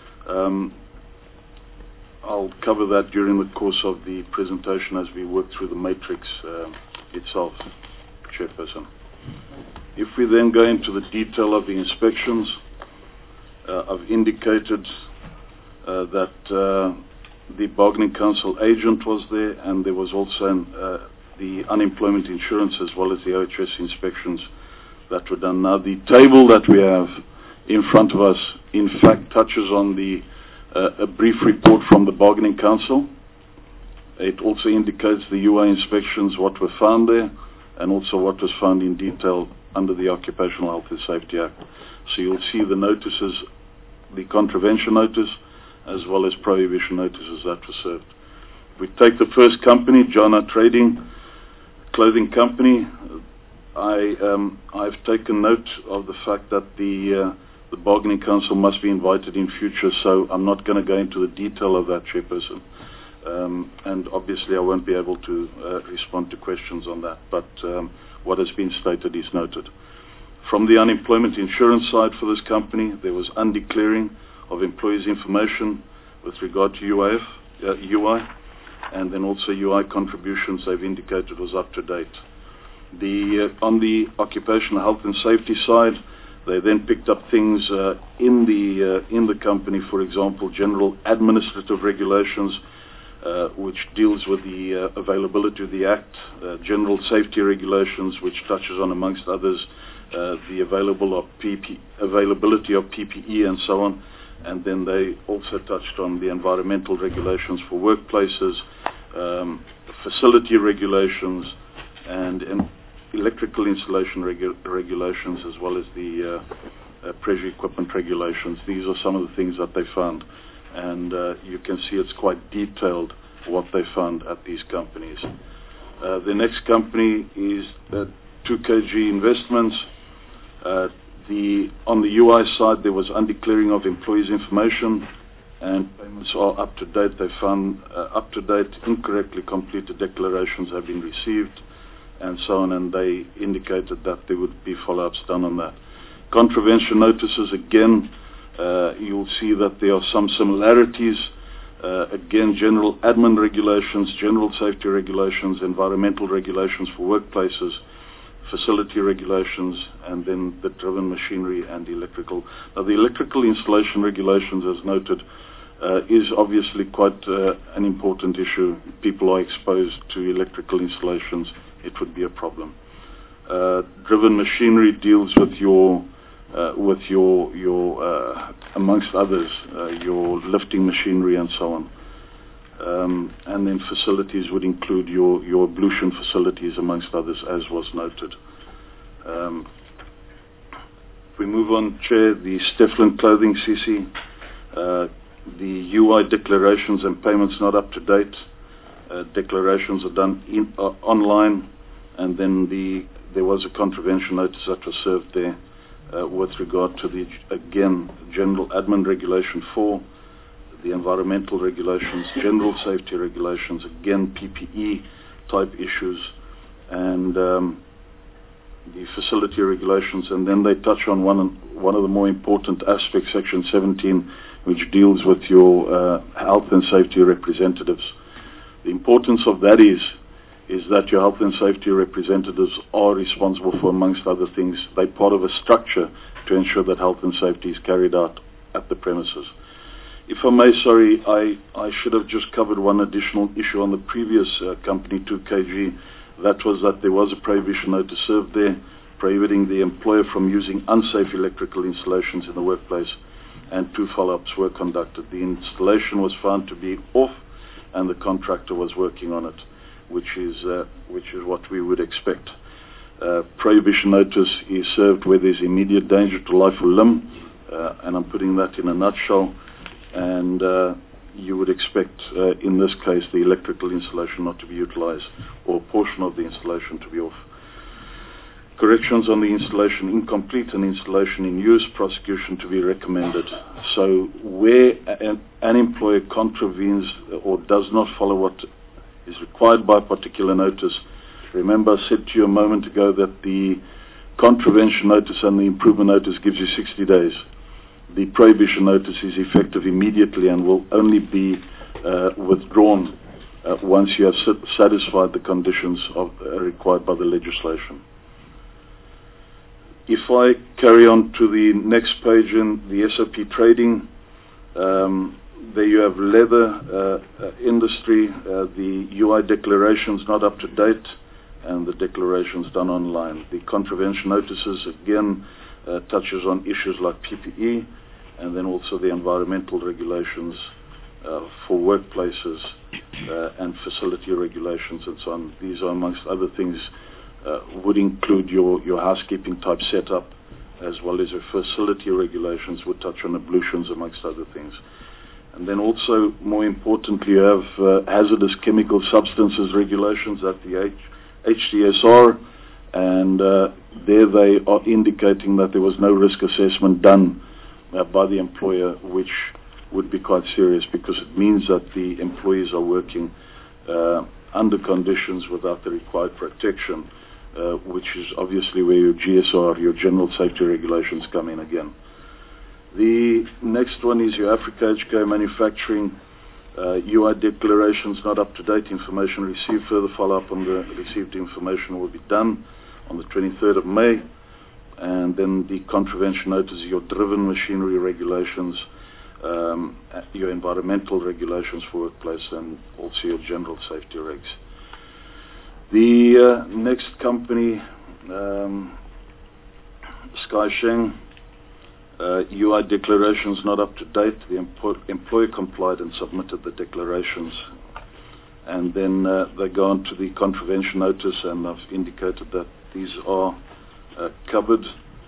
I'll cover that during the course of the presentation as we work through the matrix itself, Chairperson. If we then go into the detail of the inspections, I've indicated that the Bargaining Council agent was there, and there was also the unemployment insurance as well as the OHS inspections that were done. Now, the table that we have in front of us, in fact, touches on a brief report from the Bargaining Council. It also indicates the UI inspections, what were found there, and also what was found in detail under the Occupational Health and Safety Act. So you'll see the notices, the contravention notice, as well as prohibition notices that were served. We take the first company, Jana Trading Clothing Company. I've taken note of the fact that the Bargaining Council must be invited in future, so I'm not going to go into the detail of that, Chairperson. And obviously I won't be able to respond to questions on that, but what has been stated is noted. From the unemployment insurance side for this company, there was undeclaring of employees' information with regard to UI, and then also UI contributions they've indicated was up to date. On the occupational health and safety side, they then picked up things in the company, for example, general administrative regulations, which deals with the availability of the Act, general safety regulations, which touches on, amongst others, the availability of PPE and so on. And then they also touched on the environmental regulations for workplaces, facility regulations, and electrical installation regulations, as well as the pressure equipment regulations. These are some of the things that they found. And you can see it's quite detailed what they found at these companies. The next company is 2KG Investments. On the UI side, there was undeclaring of employees' information, and payments are up to date. They found up-to-date, incorrectly completed declarations have been received, and so on, and they indicated that there would be follow-ups done on that. Contravention notices, again, you'll see that there are some similarities. Again, general admin regulations, general safety regulations, environmental regulations for workplaces, facility regulations, and then the driven machinery and electrical. Now, the electrical installation regulations, as noted, is obviously quite an important issue. People are exposed to electrical installations. It would be a problem. Driven machinery deals with your amongst others, your lifting machinery and so on. And then facilities would include your ablution facilities, amongst others, as was noted. If we move on, Chair, the Stefflin Clothing CC, the UI declarations and payments not up to date. Declarations are done online, and then there was a contravention notice that was served there with regard to the, again, General Admin Regulation 4, the environmental regulations, general safety regulations, again PPE type issues, and the facility regulations. And then they touch on one of the more important aspects, Section 17, which deals with your health and safety representatives. The importance of that is that your health and safety representatives are responsible for, amongst other things, they're part of a structure to ensure that health and safety is carried out at the premises. If I may, sorry, I should have just covered one additional issue on the previous company, 2KG. That was that there was a prohibition notice served there, prohibiting the employer from using unsafe electrical installations in the workplace, and 2 follow-ups were conducted. The installation was found to be off, and the contractor was working on it, which is what we would expect. Prohibition notice is served where there's immediate danger to life or limb, and I'm putting that in a nutshell. And you would expect, in this case, the electrical installation not to be utilized, or a portion of the installation to be off. Corrections on the installation incomplete and installation in use, prosecution to be recommended. So where an employer contravenes or does not follow what is required by a particular notice, remember I said to you a moment ago that the contravention notice and the improvement notice gives you 60 days. The prohibition notice is effective immediately and will only be withdrawn once you have satisfied the conditions required by the legislation. If I carry on to the next page in the SOP trading, there you have leather industry, the UI declarations not up to date, and the declarations done online. The contravention notices again touches on issues like PPE, and then also the environmental regulations for workplaces and facility regulations and so on. These are, amongst other things, would include your housekeeping type setup, as well as your facility regulations would touch on ablutions, amongst other things. And then also, more importantly, you have hazardous chemical substances regulations at the HDSR, and there they are indicating that there was no risk assessment done by the employer, which would be quite serious, because it means that the employees are working under conditions without the required protection, which is obviously where your GSR, your general safety regulations, come in again. The next one is your Africa HK manufacturing UI declarations not up to date, information received. Further follow-up on the received information will be done on the 23rd of May. And then the contravention notice, your driven machinery regulations, your environmental regulations for workplace, and also your general safety regs. The next company, Skysheng, UI declarations not up to date. The employer complied and submitted the declarations. And then they go on to the contravention notice, and I've indicated that these are covered,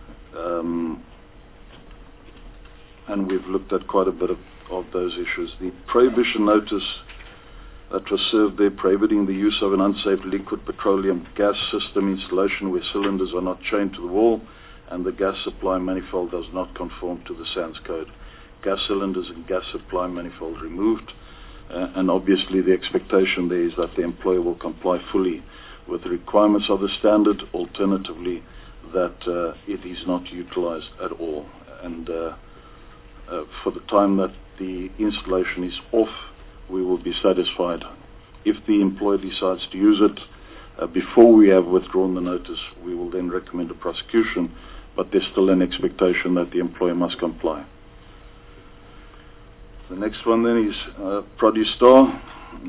and we've looked at quite a bit of those issues. The prohibition notice that was served there, prohibiting the use of an unsafe liquid petroleum gas system installation where cylinders are not chained to the wall and the gas supply manifold does not conform to the SANS code. Gas cylinders and gas supply manifold removed, and obviously the expectation there is that the employer will comply fully with the requirements of the standard, alternatively that it is not utilized at all. And for the time that the installation is off, we will be satisfied. If the employer decides to use it before we have withdrawn the notice, we will then recommend a prosecution, but there's still an expectation that the employer must comply. The next one then is Produce Star.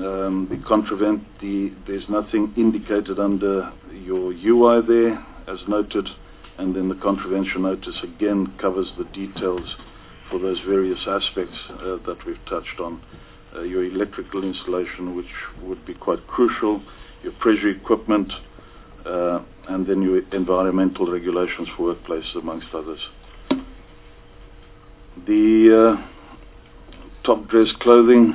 There's nothing indicated under your UI there, as noted, and then the contravention notice again covers the details for those various aspects that we've touched on. Your electrical installation, which would be quite crucial, your pressure equipment, and then your environmental regulations for workplaces, amongst others. The top dress clothing,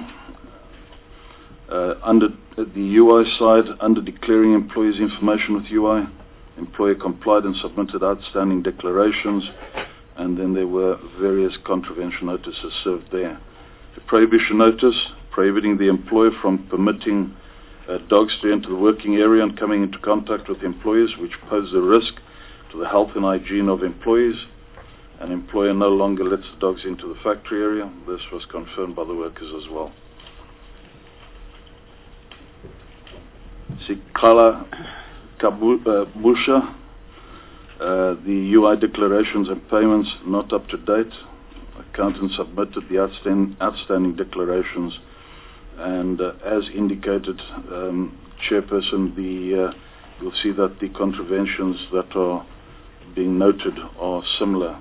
under the UI side, under declaring employees' information with UI, employer complied and submitted outstanding declarations, and then there were various contravention notices served there. The prohibition notice, prohibiting the employer from permitting dogs to enter the working area and coming into contact with employees, which pose a risk to the health and hygiene of employees. An employer no longer lets the dogs into the factory area. This was confirmed by the workers as well. Sikala Kabusha, the UI declarations and payments not up to date. Accountant submitted the outstanding declarations, and as indicated, Chairperson, you'll see that the contraventions that are being noted are similar.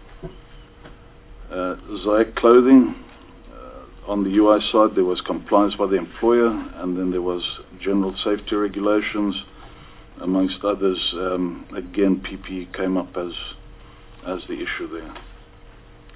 Zayek Clothing, on the UI side there was compliance by the employer, and then there was general safety regulations, amongst others. Again, PPE came up as the issue there.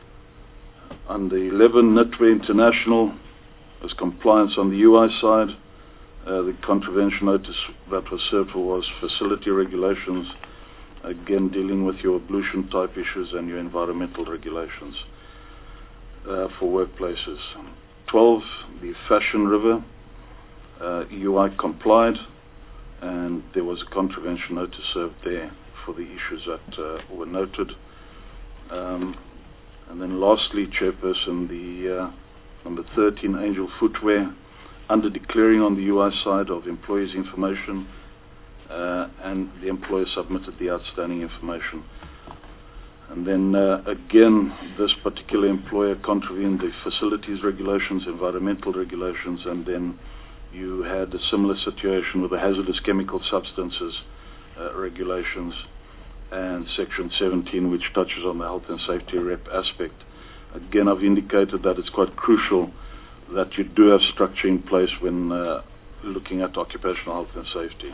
Under 11, Knitwear International, as compliance on the UI side. The contravention notice that was served for was facility regulations, again dealing with your ablution type issues and your environmental regulations for workplaces. 12, the Fashion River, UI complied, and there was a contravention notice served there for the issues that were noted. And then lastly, Chairperson, the number 13, Angel Footwear, under declaring on the UI side of employees' information, and the employer submitted the outstanding information. And then again, this particular employer contravened the facilities regulations, environmental regulations, and then you had a similar situation with the hazardous chemical substances regulations and Section 17, which touches on the health and safety rep aspect. Again, I've indicated that it's quite crucial that you do have structure in place when looking at occupational health and safety.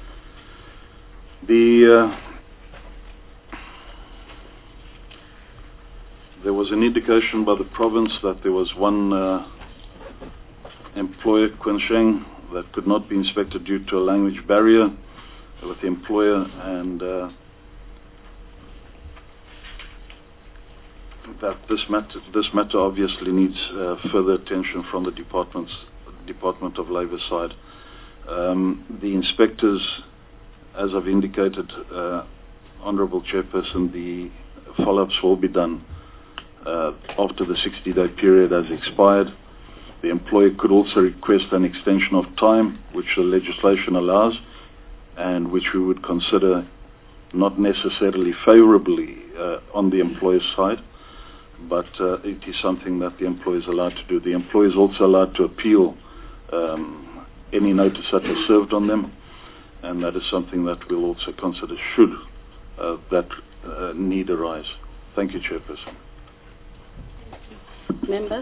There was an indication by the province that there was one employer, Quinsheng, that could not be inspected due to a language barrier with the employer, and that this matter obviously needs further attention from the Department of Labour side. The inspectors, as I've indicated, Honourable Chairperson, the follow-ups will be done after the 60-day period has expired. The employer could also request an extension of time, which the legislation allows, and which we would consider not necessarily favourably on the employer's side, but it is something that the employer is allowed to do. The employer is also allowed to appeal any notice that is served on them, and that is something that we'll also consider should that need arise. Thank you, Chairperson. Members?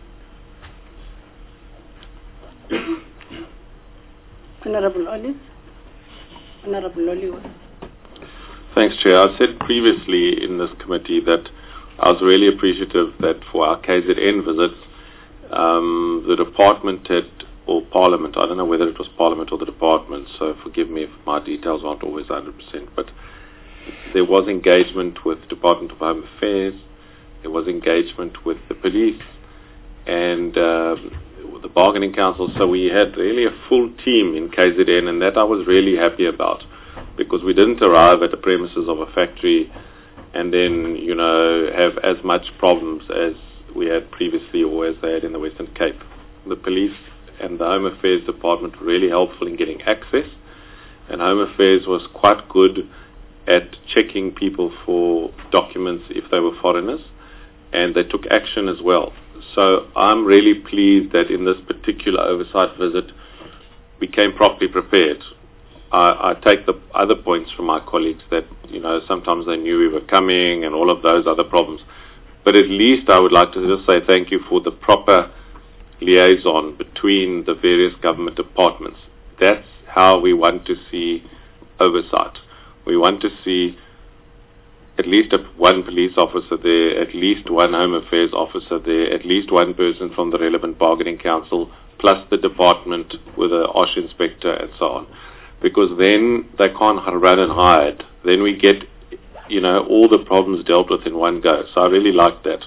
Honourable Olive? Honourable Olive? Thanks, Chair. I said previously in this committee that I was really appreciative that for our KZN visits, the department or Parliament, I don't know whether it was Parliament or the department, so forgive me if my details aren't always 100%, but there was engagement with the Department of Home Affairs, there was engagement with the police and the bargaining council, so we had really a full team in KZN, and that I was really happy about, because we didn't arrive at the premises of a factory and then, you know, have as much problems as we had previously or as they had in the Western Cape. The police and the Home Affairs Department were really helpful in getting access, and Home Affairs was quite good at checking people for documents if they were foreigners, and they took action as well. So I'm really pleased that in this particular oversight visit we came properly prepared. I take the other points from my colleagues that, you know, sometimes they knew we were coming and all of those other problems. But at least I would like to just say thank you for the proper liaison between the various government departments. That's how we want to see oversight. We want to see at least one police officer there, at least one Home Affairs officer there, at least one person from the relevant bargaining council, plus the department with an OSH inspector and so on. Because then they can't run and hide. Then we get, you know, all the problems dealt with in one go. So I really like that.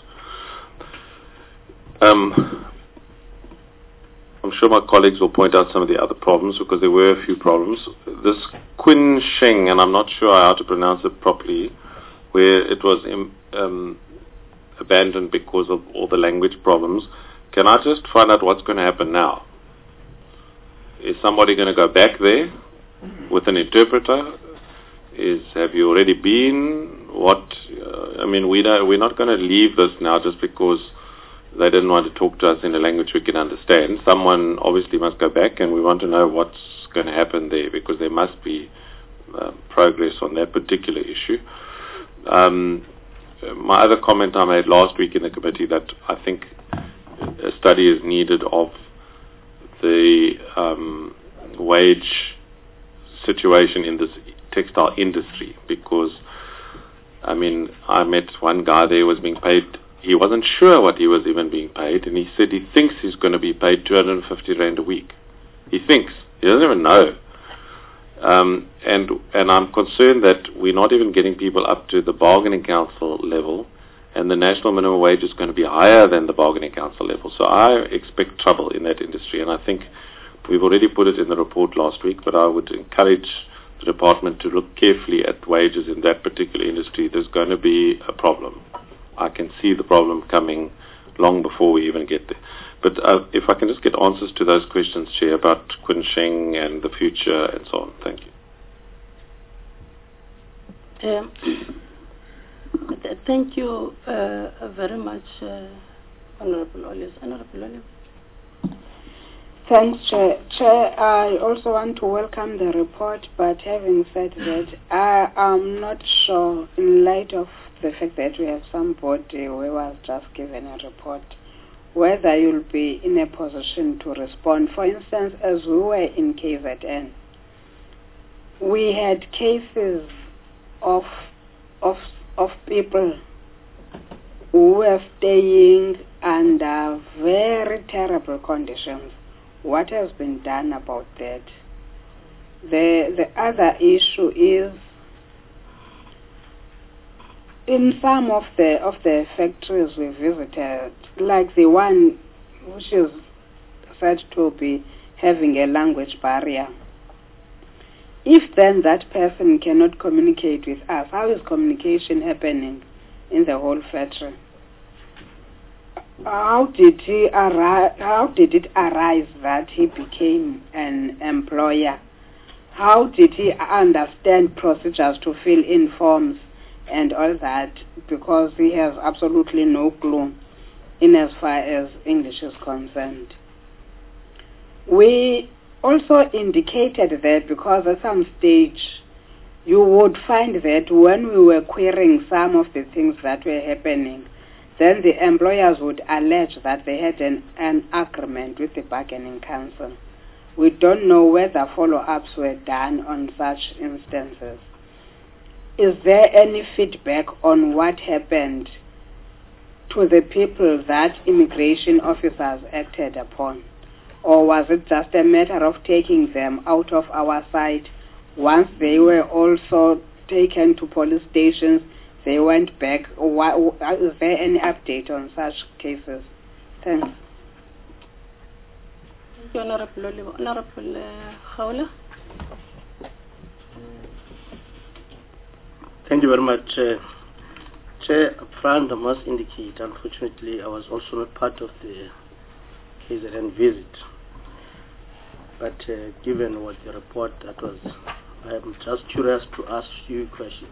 I'm sure my colleagues will point out some of the other problems, because there were a few problems. This Quinsheng, and I'm not sure how to pronounce it properly, where it was abandoned because of all the language problems. Can I just find out what's going to happen now? Is somebody going to go back there with an interpreter? Have you already been? I mean, we're not going to leave this now just because they didn't want to talk to us in a language we can understand. Someone obviously must go back, and we want to know what's going to happen there, because there must be progress on that particular issue. My other comment I made last week in the committee, that I think a study is needed of the wage situation in this textile industry, because I mean, I met one guy there who was being paid he wasn't sure what he was even being paid, and he said he thinks he's going to be paid 250 Rand a week. He thinks. He doesn't even know. And I'm concerned that we're not even getting people up to the bargaining council level, and the national minimum wage is going to be higher than the bargaining council level. So I expect trouble in that industry, and I think we've already put it in the report last week, but I would encourage the department to look carefully at wages in that particular industry. There's going to be a problem. I can see the problem coming long before we even get there. But if I can just get answers to those questions, Chair, about Khun Sheng and the future and so on. Thank you. Thank you very much, Honorable Olive. Honorable Olive. Thanks, Chair. Chair, I also want to welcome the report, but having said that, I am not sure, in light of the fact that we have somebody who was just given a report, whether you'll be in a position to respond. For instance, as we were in KZN, we had cases of people who were staying under very terrible conditions. What has been done about that? The other issue is, in some of the factories we visited, like the one which is said to be having a language barrier, if then that person cannot communicate with us, how is communication happening in the whole factory? How did it arise that he became an employer? How did he understand procedures to fill in forms and all that? Because he has absolutely no clue in as far as English is concerned. We also indicated that because at some stage you would find that when we were querying some of the things that were happening, then the employers would allege that they had an agreement with the bargaining council. We don't know whether follow-ups were done on such instances. Is there any feedback on what happened to the people that immigration officers acted upon? Or was it just a matter of taking them out of our sight? Once they were also taken to police stations, they went back. Is there any update on such cases? Thanks. Thank you, Honorable Khawla. Thank you very much. Chair, upfront, I must indicate, unfortunately, I was also not part of the KZN visit. But given what the report that was, I am just curious to ask you questions.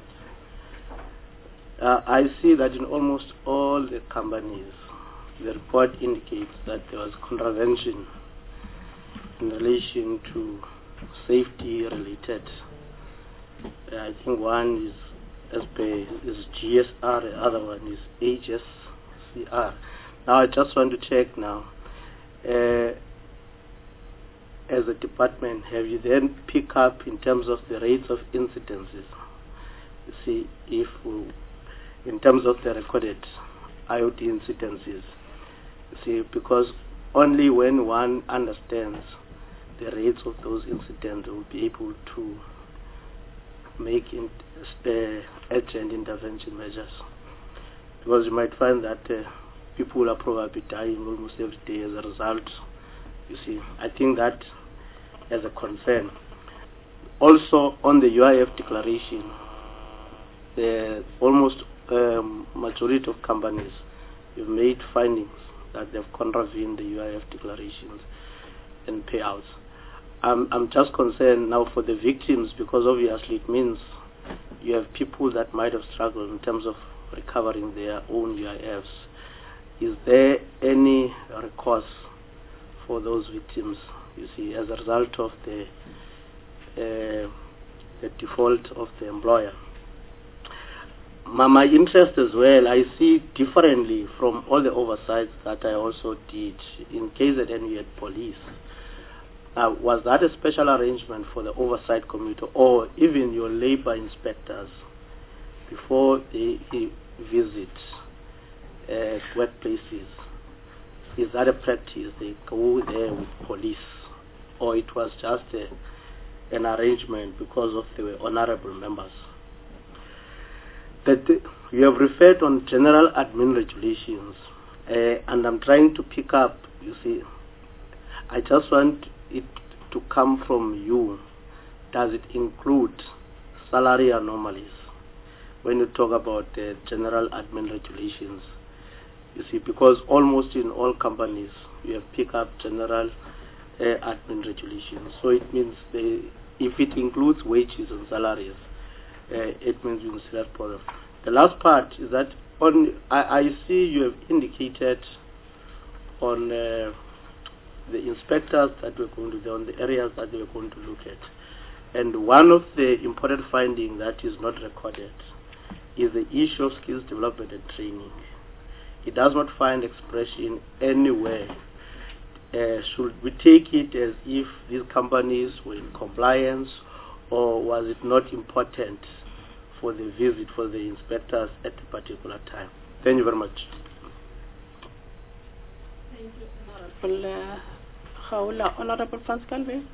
I see that in almost all the companies, the report indicates that there was contravention in relation to safety-related. I think one is GSR, the other one is HSCR. Now I just want to check now, as a department, have you then picked up in terms of the rates of incidences? You see, if in terms of the recorded IoT incidences, you see, because only when one understands the rates of those incidents will be able to make urgent intervention measures. Because you might find that people are probably dying almost every day as a result. You see, I think that as a concern. Also, on the UIF declaration, the almost majority of companies have made findings that they've contravened the UIF declarations and payouts. I'm just concerned now for the victims, because obviously it means you have people that might have struggled in terms of recovering their own UIFs. Is there any recourse for those victims, you see, as a result of the default of the employer? My interest as well, I see differently from all the oversights that I also did. In KZN we had police. Was that a special arrangement for the oversight committee, or even your labor inspectors, before they visit, at workplaces, is that a practice? They go there with police, or it was just an arrangement because of they were honorable members? That you have referred on general admin regulations, and I'm trying to pick up, you see, I just want it to come from you. Does it include salary anomalies when you talk about general admin regulations? You see, because almost in all companies you have picked up general admin regulations. So it means if it includes wages and salaries, it means we consider that problem. The last part is that I see you have indicated on the inspectors that we're going to do, on the areas that we're going to look at. And one of the important findings that is not recorded is the issue of skills development and training. It does not find expression anywhere. Should we take it as if these companies were in compliance, or was it not important for the visit for the inspectors at a particular time? Thank you very much. Thank you, Honorable Khaula. Honorable Frans Calvé.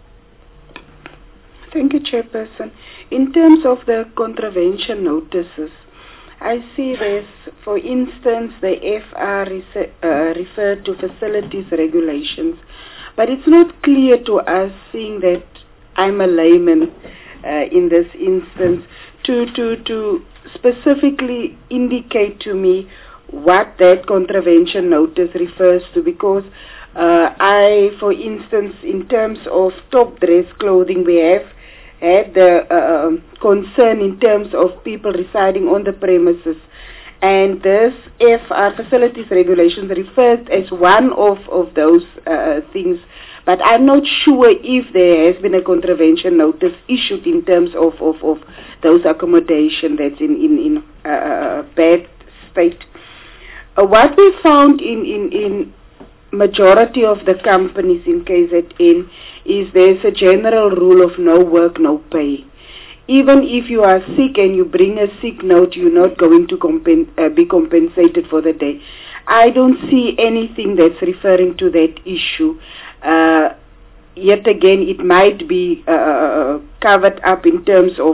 Thank you, Chairperson. In terms of the contravention notices, I see there's, for instance, the FR referred to facilities regulations, but it's not clear to us, seeing that I'm a layman in this instance, to specifically indicate to me what that contravention notice refers to, because I, for instance, in terms of top dress clothing, we have had the concern in terms of people residing on the premises, and this FR facilities regulations refers as one of those things, but I'm not sure if there has been a contravention notice issued in terms of those accommodation that's in bad state. What we found in majority of the companies in KZN is there's a general rule of no work, no pay. Even if you are sick and you bring a sick note, you're not going to be compensated for the day. I don't see anything that's referring to that issue. Yet again, it might be covered up in terms of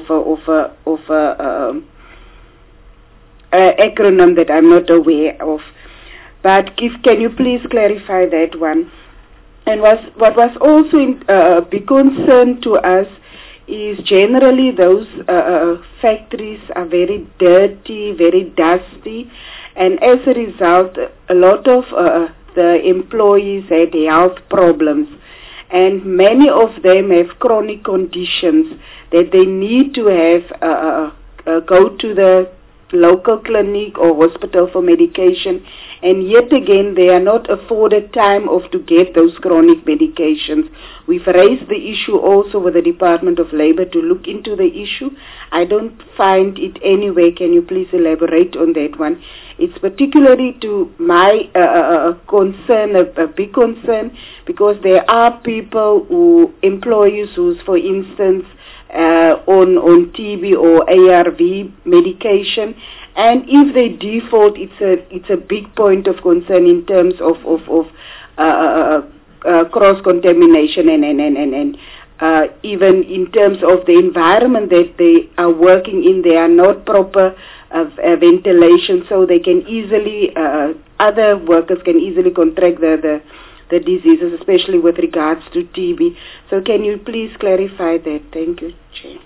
acronym that I'm not aware of. But can you please clarify that one? And what was also a big concern to us is generally those factories are very dirty, very dusty, and as a result, a lot of the employees had health problems, and many of them have chronic conditions that they need to have go to the local clinic or hospital for medication, and yet again they are not afforded time off to get those chronic medications. We've raised the issue also with the Department of Labor to look into the issue. I don't find it anywhere. Can you please elaborate on that one? It's particularly to my concern, a big concern, because there are people employees who's, for instance, on TB or ARV medication, and if they default, it's a big point of concern in terms of cross contamination and even in terms of the environment that they are working in. They are not proper ventilation, so they can easily other workers can easily contract the diseases, especially with regards to TB. So can you please clarify that? Thank you, Chair.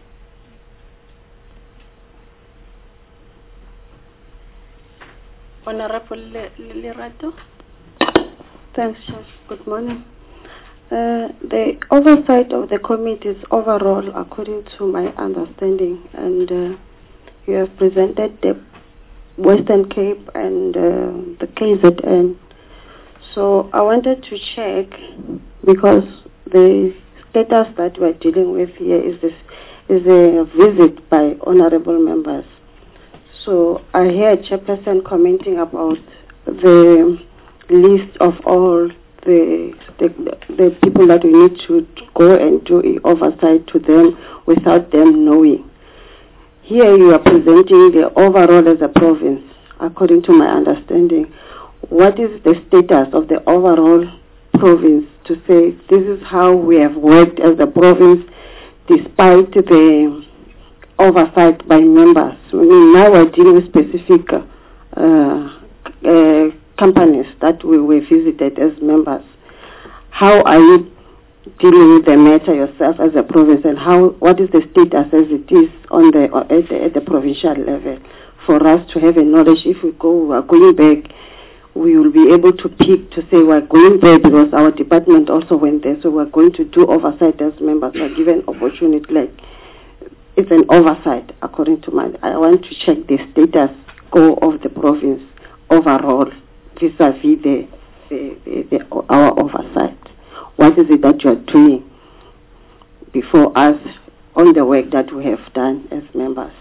Honorable Lerato. Thanks, Chef. Good morning. The oversight of the committee is overall, according to my understanding, and you have presented the Western Cape and the KZN. So I wanted to check, because the status that we're dealing with here is a visit by honorable members. So I heard Chairperson commenting about the list of all the people that we need to go and do oversight to them without them knowing. Here you are presenting the overall as a province. according to my understanding. What is the status of the overall province to say this is how we have worked as a province despite the oversight by members? I mean, now we're dealing with specific companies that we were visited as members. How are you dealing with the matter yourself as a province, and what is the status as it is on at the provincial level for us to have a knowledge? If we are going back, we will be able to pick to say we're going there because our department also went there, so we're going to do oversight as members. We're given opportunity, like it's an oversight according to I want to check the status quo of the province overall vis-a-vis our oversight. What is it that you are doing before us on the work that we have done as members?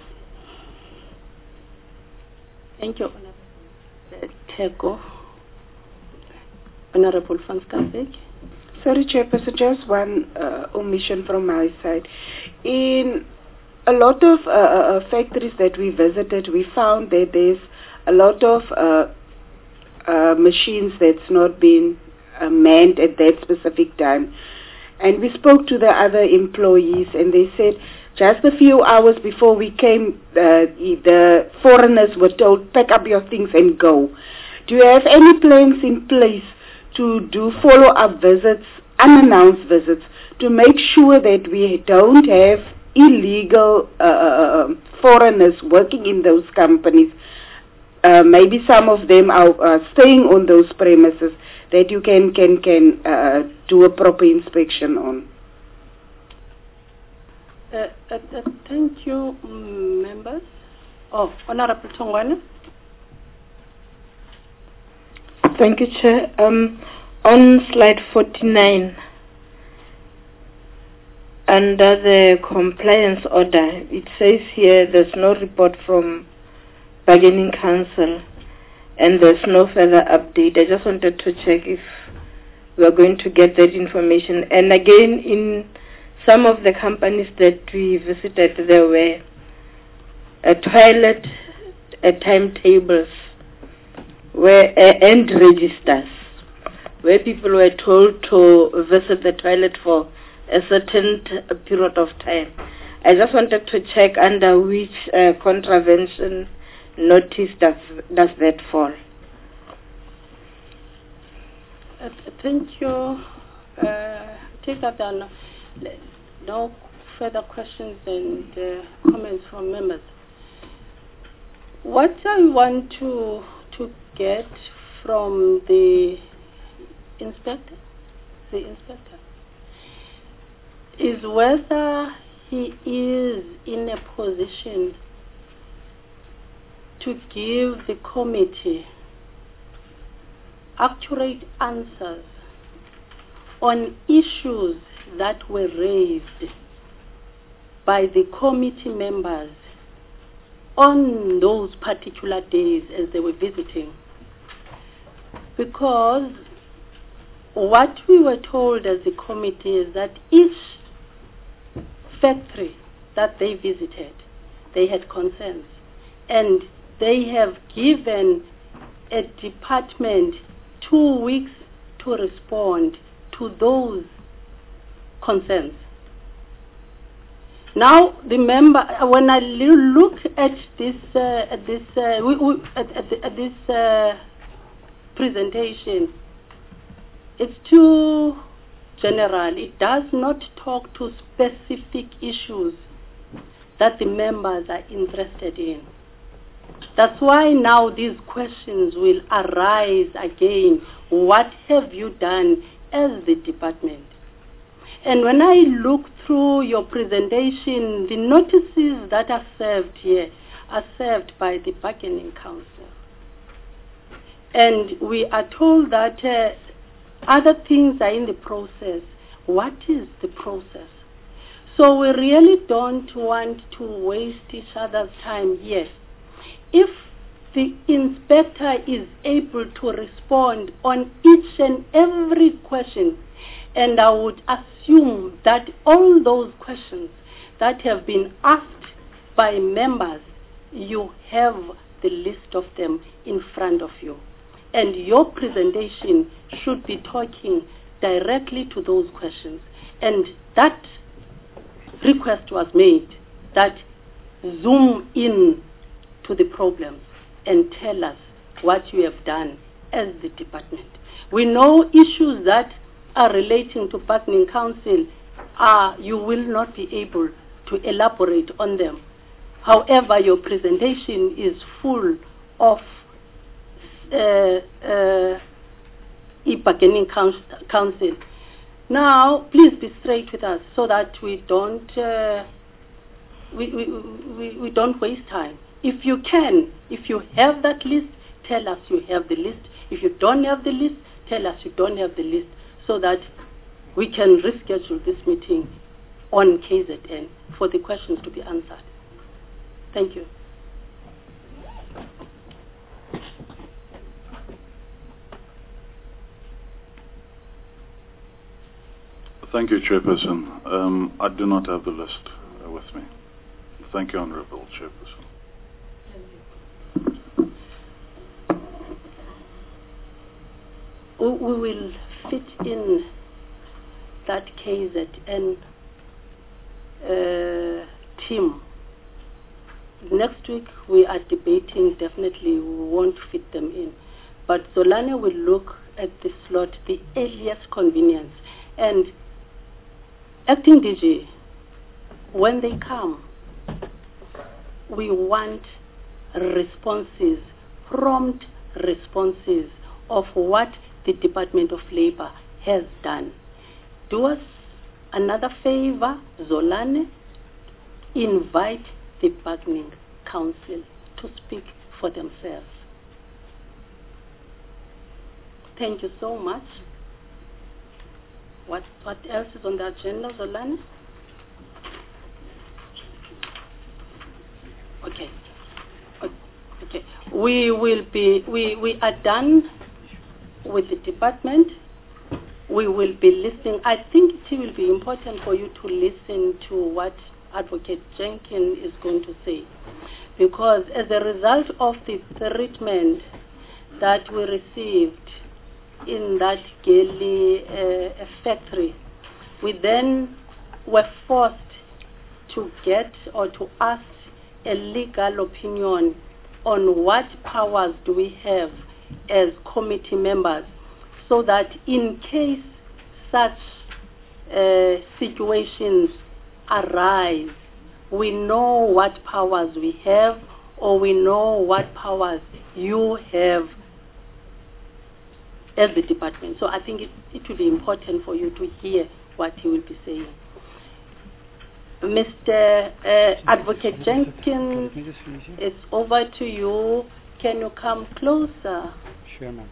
Thank you, Honorable Teko. Honorable Van Schalkwyk. Sorry, Chairperson, just one omission from my side. In a lot of factories that we visited, we found that there's a lot of machines that's not been manned at that specific time. And we spoke to the other employees, and they said just a few hours before we came, the foreigners were told, pack up your things and go. Do you have any plans in place to do follow-up visits, unannounced visits, to make sure that we don't have illegal foreigners working in those companies? Maybe some of them are staying on those premises, that you can do a proper inspection on. Thank you, members. Honorable Tongwana. Thank you, Chair. On slide 49, under the compliance order, it says here there's no report from Bargaining Council and there's no further update. I just wanted to check if we are going to get that information. And again, in some of the companies that we visited, there were toilet timetables and registers where people were told to visit the toilet for a certain period of time. I just wanted to check under which contravention notice does that fall. Thank you. Take that down. No further questions and comments from members. What I want to get from the inspector, is whether he is in a position to give the committee accurate answers on issues that were raised by the committee members on those particular days as they were visiting. Because what we were told as a committee is that each factory that they visited, they had concerns, and they have given a department 2 weeks to respond to those concerns. Now, remember, when I look at this presentation, it's too general. It does not talk to specific issues that the members are interested in. That's why now these questions will arise again. What have you done as the department? And when I look through your presentation, the notices that are served here are served by the Bargaining Council. And we are told that other things are in the process. What is the process? So we really don't want to waste each other's time here. If the inspector is able to respond on each and every question, and I would assume that all those questions that have been asked by members, you have the list of them in front of you. And your presentation should be talking directly to those questions. And that request was made, that zoom in to the problems and tell us what you have done as the department. We know issues that are relating to Bargaining Council, you will not be able to elaborate on them. However, your presentation is full of Bargaining Council. Now, please be straight with us so that we don't we don't waste time. If you can, if you have that list, tell us you have the list. If you don't have the list, tell us you don't have the list, so that we can reschedule this meeting on KZN for the questions to be answered. Thank you. Thank you, Chairperson. I do not have the list with me. Thank you, Honourable Chairperson. We will fit in that KZN team. Next week we are debating, definitely we won't fit them in. But Zolani will look at the slot, the earliest convenience. And Acting DG, when they come, we want responses, prompt responses of what the Department of Labour has done. Do us another favor, Zolani, invite the Bargaining Council to speak for themselves. Thank you so much. What else is on the agenda, Zolani? Okay. Okay. We are done with the department. We will be listening. I think it will be important for you to listen to what Advocate Jenkins is going to say, because as a result of the treatment that we received in that Geli factory, we then were forced to get or to ask a legal opinion on what powers do we have as committee members, so that in case such situations arise, we know what powers we have, or we know what powers you have as the department. So I think it will be important for you to hear what he will be saying. Mr. Advocate Jenkins, it's over to you. Can you come closer? Sure, ma'am.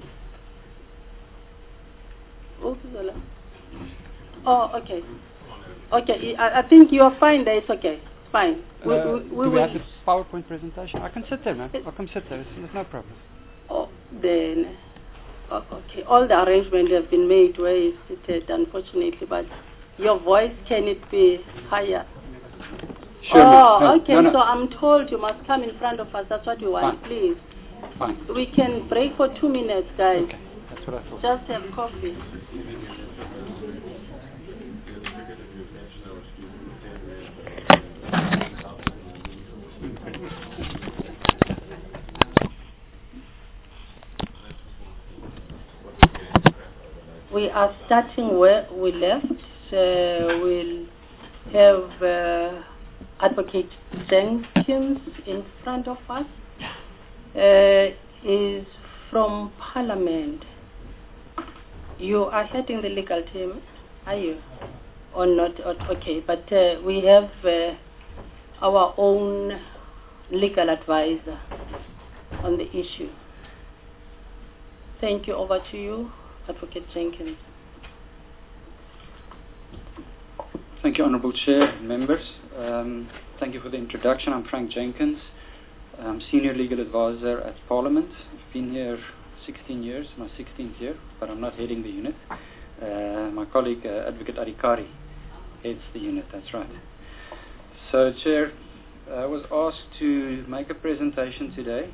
Oh, okay. Okay, I think you are fine there. It's okay. It's fine. Do we have the PowerPoint presentation? I can sit there, ma'am. I'll come sit there. There's no problem. Oh, then... Okay, all the arrangements have been made where it's seated, unfortunately, but your voice, can it be higher? Sure. Oh, okay, no. So I'm told you must come in front of us. That's what you want, please. Fine. We can break for 2 minutes, guys. Okay, that's what I thought. Just have coffee. We are starting where we left. We'll have Advocate Jenkins in front of us. Is from Parliament. You are heading the legal team, are you? Or not? Okay, but we have our own legal advisor on the issue. Thank you. Over to you, Advocate Jenkins. Thank you, Honourable Chair and members. Thank you for the introduction. I'm Frank Jenkins. I'm Senior Legal Advisor at Parliament. I've been here 16 years, my 16th year, but I'm not heading the unit. My colleague, Advocate Adhikari, heads the unit, that's right. So, Chair, I was asked to make a presentation today,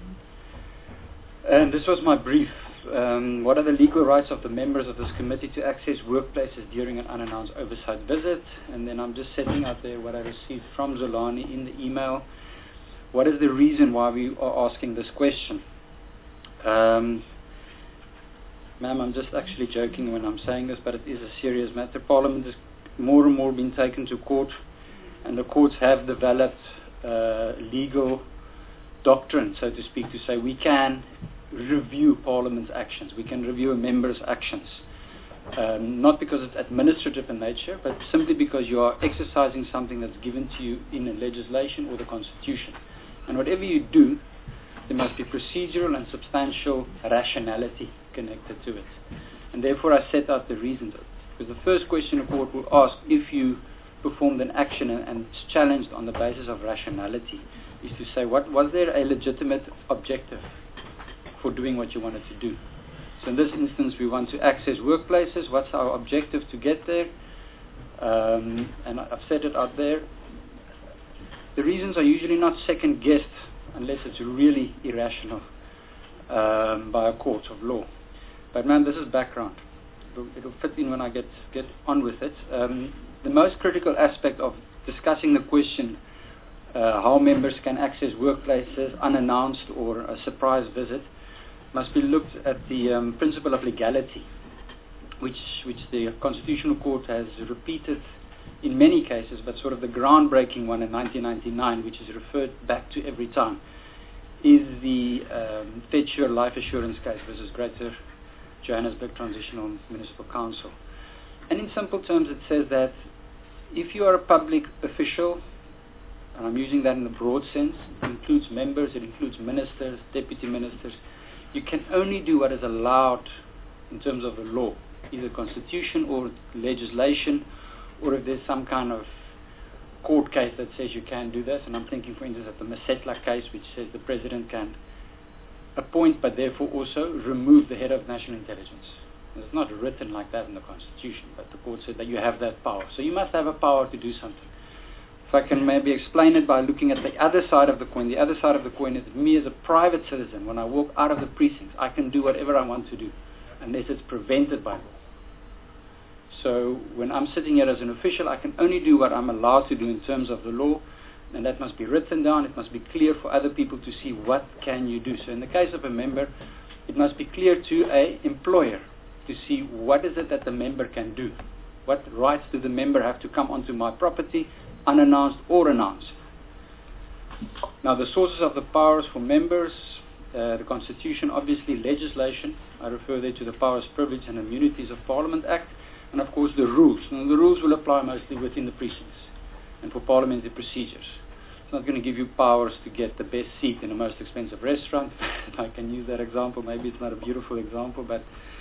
and this was my brief. What are the legal rights of the members of this committee to access workplaces during an unannounced oversight visit? And then I'm just setting out there what I received from Zolani in the email. What is the reason why we are asking this question? Ma'am, I'm just actually joking when I'm saying this, but it is a serious matter. Parliament has more and more been taken to court, and the courts have developed legal doctrine, so to speak, to say we can review Parliament's actions, we can review a member's actions. Not because it's administrative in nature, but simply because you are exercising something that's given to you in a legislation or the Constitution. And whatever you do, there must be procedural and substantial rationality connected to it. And therefore I set out the reasons. Because the first question a court will ask if you performed an action and it's challenged on the basis of rationality is to say, was there a legitimate objective for doing what you wanted to do? So in this instance, we want to access workplaces. What's our objective to get there? And I've set it out there. The reasons are usually not second-guessed unless it's really irrational by a court of law. But man, this is background. It'll fit in when I get on with it. The most critical aspect of discussing the question how members can access workplaces unannounced or a surprise visit must be looked at the principle of legality, which the Constitutional Court has repeated in many cases, but sort of the groundbreaking one in 1999, which is referred back to every time, is the Fetcher Life Assurance case versus Greater Johannesburg Transitional Municipal Council. And in simple terms, it says that if you are a public official, and I'm using that in a broad sense, it includes members, it includes ministers, deputy ministers, you can only do what is allowed in terms of the law, either constitution or legislation, or if there's some kind of court case that says you can do this. And I'm thinking, for instance, of the Masetla case, which says the president can appoint but therefore also remove the head of national intelligence. And it's not written like that in the Constitution, but the court said that you have that power. So you must have a power to do something. If I can maybe explain it by looking at the other side of the coin. The other side of the coin is me as a private citizen. When I walk out of the precincts, I can do whatever I want to do, unless it's prevented by law. So when I'm sitting here as an official, I can only do what I'm allowed to do in terms of the law, and that must be written down. It must be clear for other people to see what can you do. So in the case of a member, it must be clear to an employer to see what is it that the member can do. What rights do the member have to come onto my property, unannounced or announced? Now the sources of the powers for members, the Constitution, obviously legislation. I refer there to the Powers, Privileges and Immunities of Parliament Act, and of course the rules. Now the rules will apply mostly within the precincts and for parliamentary procedures. It's not going to give you powers to get the best seat in the most expensive restaurant. I can use that example. Maybe it's not a beautiful example, but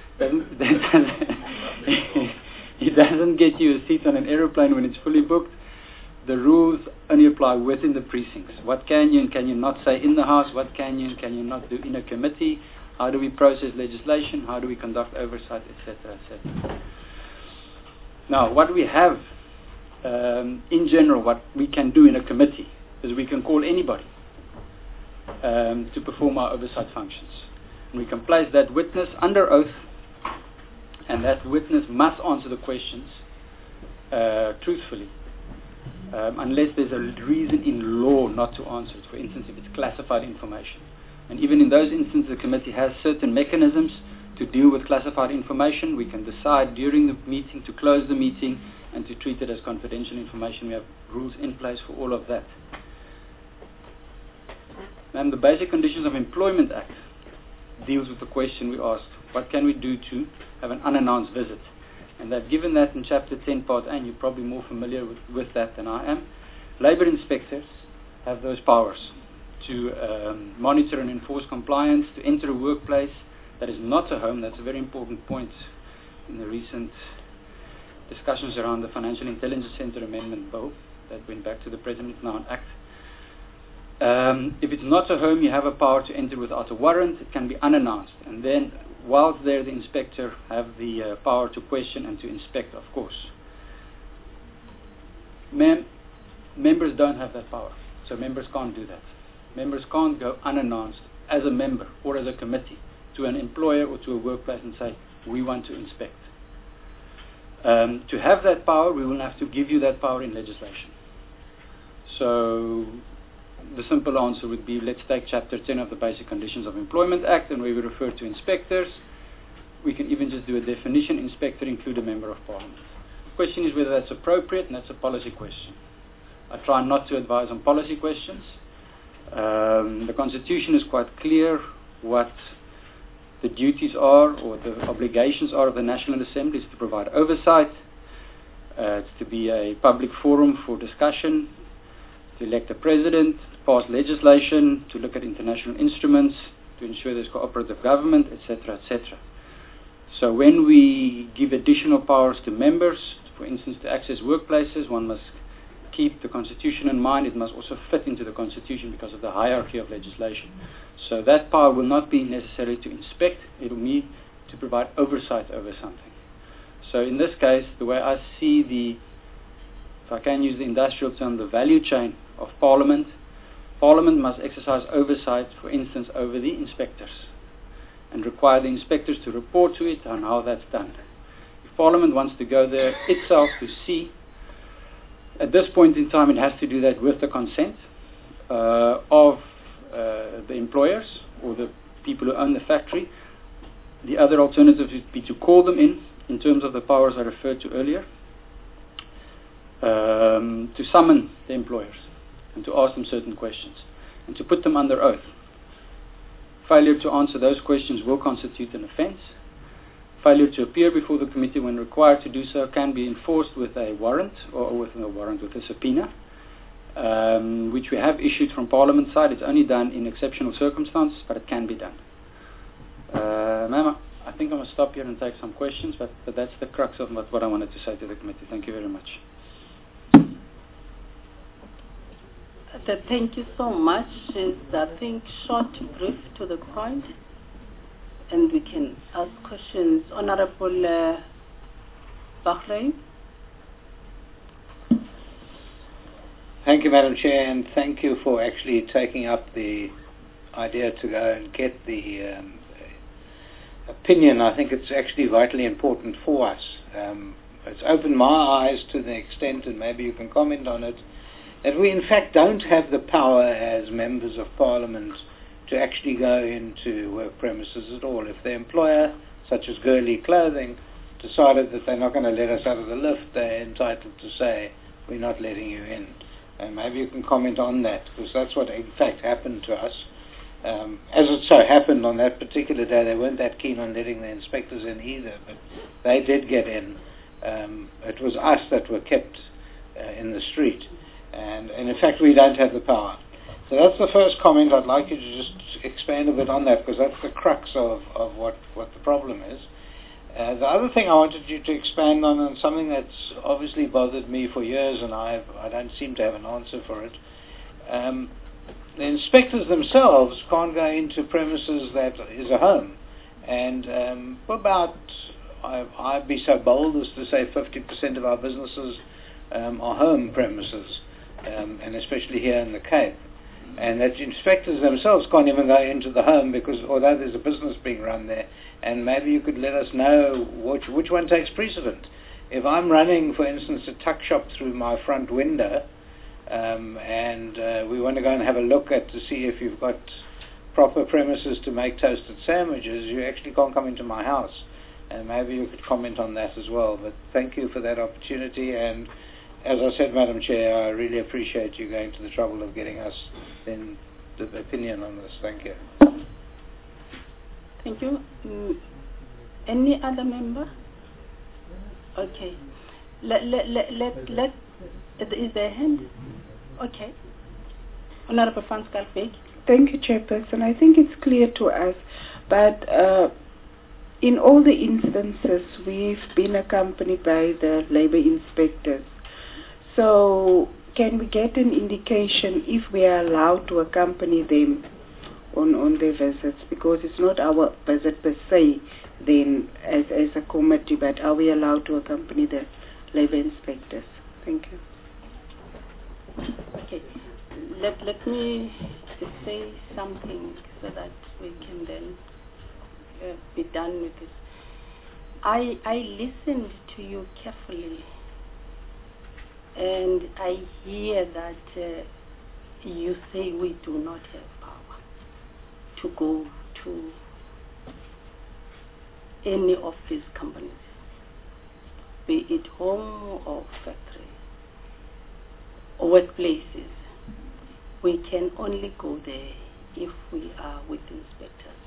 it doesn't get you a seat on an aeroplane when it's fully booked. The rules only apply within the precincts. What can you and can you not say in the House? What can you and can you not do in a committee? How do we process legislation? How do we conduct oversight, etc., etc. Now, what we have, in general, what we can do in a committee is we can call anybody to perform our oversight functions. And we can place that witness under oath, and that witness must answer the questions truthfully, unless there's a reason in law not to answer it. For instance, if it's classified information. And even in those instances, the committee has certain mechanisms to deal with classified information. We can decide during the meeting to close the meeting and to treat it as confidential information. We have rules in place for all of that. And the Basic Conditions of Employment Act deals with the question we asked, what can we do to have an unannounced visit? And they've given that in Chapter 10, Part A, and you're probably more familiar with that than I am. Labour inspectors have those powers to monitor and enforce compliance, to enter a workplace that is not a home. That's a very important point in the recent discussions around the Financial Intelligence Centre Amendment Bill that went back to the President Now Act. If it's not a home, you have a power to enter without a warrant. It can be unannounced. And then, whilst there, the inspector have the power to question and to inspect, of course. Members don't have that power. So members can't do that. Members can't go unannounced as a member or as a committee to an employer or to a workplace and say, we want to inspect. To have that power, we will have to give you that power in legislation. So the simple answer would be, let's take Chapter 10 of the Basic Conditions of Employment Act, and where we refer to inspectors, we can even just do a definition, inspector include a member of parliament. The question is whether that's appropriate, and that's a policy question. I try not to advise on policy questions. The Constitution is quite clear what the duties are or the obligations are of the National Assembly. Is to provide oversight, it's to be a public forum for discussion, to elect a president, pass legislation, to look at international instruments, to ensure there's cooperative government, etc., etc. So when we give additional powers to members, for instance, to access workplaces, one must keep the Constitution in mind. It must also fit into the Constitution because of the hierarchy of legislation. So that power will not be necessarily to inspect, it will be to provide oversight over something. So in this case, the way I see the, if I can use the industrial term, the value chain of Parliament, Parliament must exercise oversight, for instance, over the inspectors, and require the inspectors to report to it on how that's done. If Parliament wants to go there itself to see, at this point in time it has to do that with the consent of the employers or the people who own the factory. The other alternative would be to call them in terms of the powers I referred to earlier, to summon the employers and to ask them certain questions and to put them under oath. Failure to answer those questions will constitute an offence. Failure to appear before the committee when required to do so can be enforced with a warrant or with a subpoena, which we have issued from Parliament side. It's only done in exceptional circumstances, but it can be done. Ma'am, I think I'm going to stop here and take some questions, but that's the crux of what I wanted to say to the committee. Thank you very much. Thank you so much. It's, I think, short, brief, to the point, and we can ask questions. Honorable Bahrain. Thank you, Madam Chair, and thank you for actually taking up the idea to go and get the opinion. I think it's actually vitally important for us. It's opened my eyes to the extent, and maybe you can comment on it, that we in fact don't have the power as members of Parliament to actually go into work premises at all. If the employer, such as Gurley Clothing, decided that they're not going to let us out of the lift, they're entitled to say, we're not letting you in. And maybe you can comment on that, because that's what in fact happened to us. As it so happened, on that particular day, they weren't that keen on letting the inspectors in either, but they did get in. It was us that were kept in the street. And in fact, we don't have the power. So that's the first comment. I'd like you to just expand a bit on that, because that's the crux of what the problem is. The other thing I wanted you to expand on, and something that's obviously bothered me for years, and I don't seem to have an answer for it. The inspectors themselves can't go into premises that is a home. And I'd be so bold as to say 50% of our businesses are home premises, and especially here in the Cape. And that inspectors themselves can't even go into the home, because although there's a business being run there, and maybe you could let us know which one takes precedent. If I'm running, for instance, a tuck shop through my front window, and we want to go and have a look to see if you've got proper premises to make toasted sandwiches, you actually can't come into my house. And maybe you could comment on that as well. But thank you for that opportunity, and as I said, Madam Chair, I really appreciate you going to the trouble of getting us then the opinion on this. Thank you. Thank you. Any other member? Okay. Is there a hand? Okay. Honorable Frans Kalfeek. Thank you, Chairperson. I think it's clear to us that in all the instances we've been accompanied by the labour inspectors. So can we get an indication if we are allowed to accompany them on their visits? Because it's not our visit per se then as a committee, but are we allowed to accompany the labour inspectors? Thank you. Okay. let me say something so that we can then be done with this. I listened to you carefully, and I hear that you say we do not have power to go to any of these companies, be it home or factory or workplaces. We can only go there if we are with inspectors.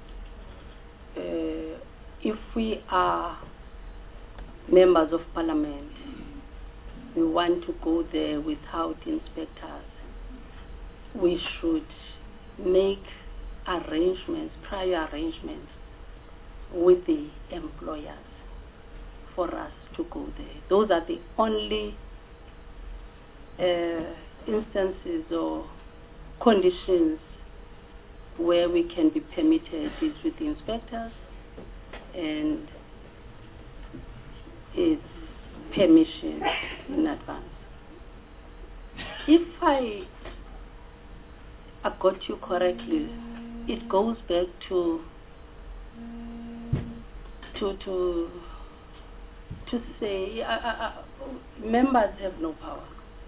If we are members of parliament, we want to go there without inspectors, we should make arrangements, prior arrangements with the employers for us to go there. Those are the only instances or conditions where we can be permitted is with the inspectors and its permission in advance. If I got you correctly, it goes back to say members have no power.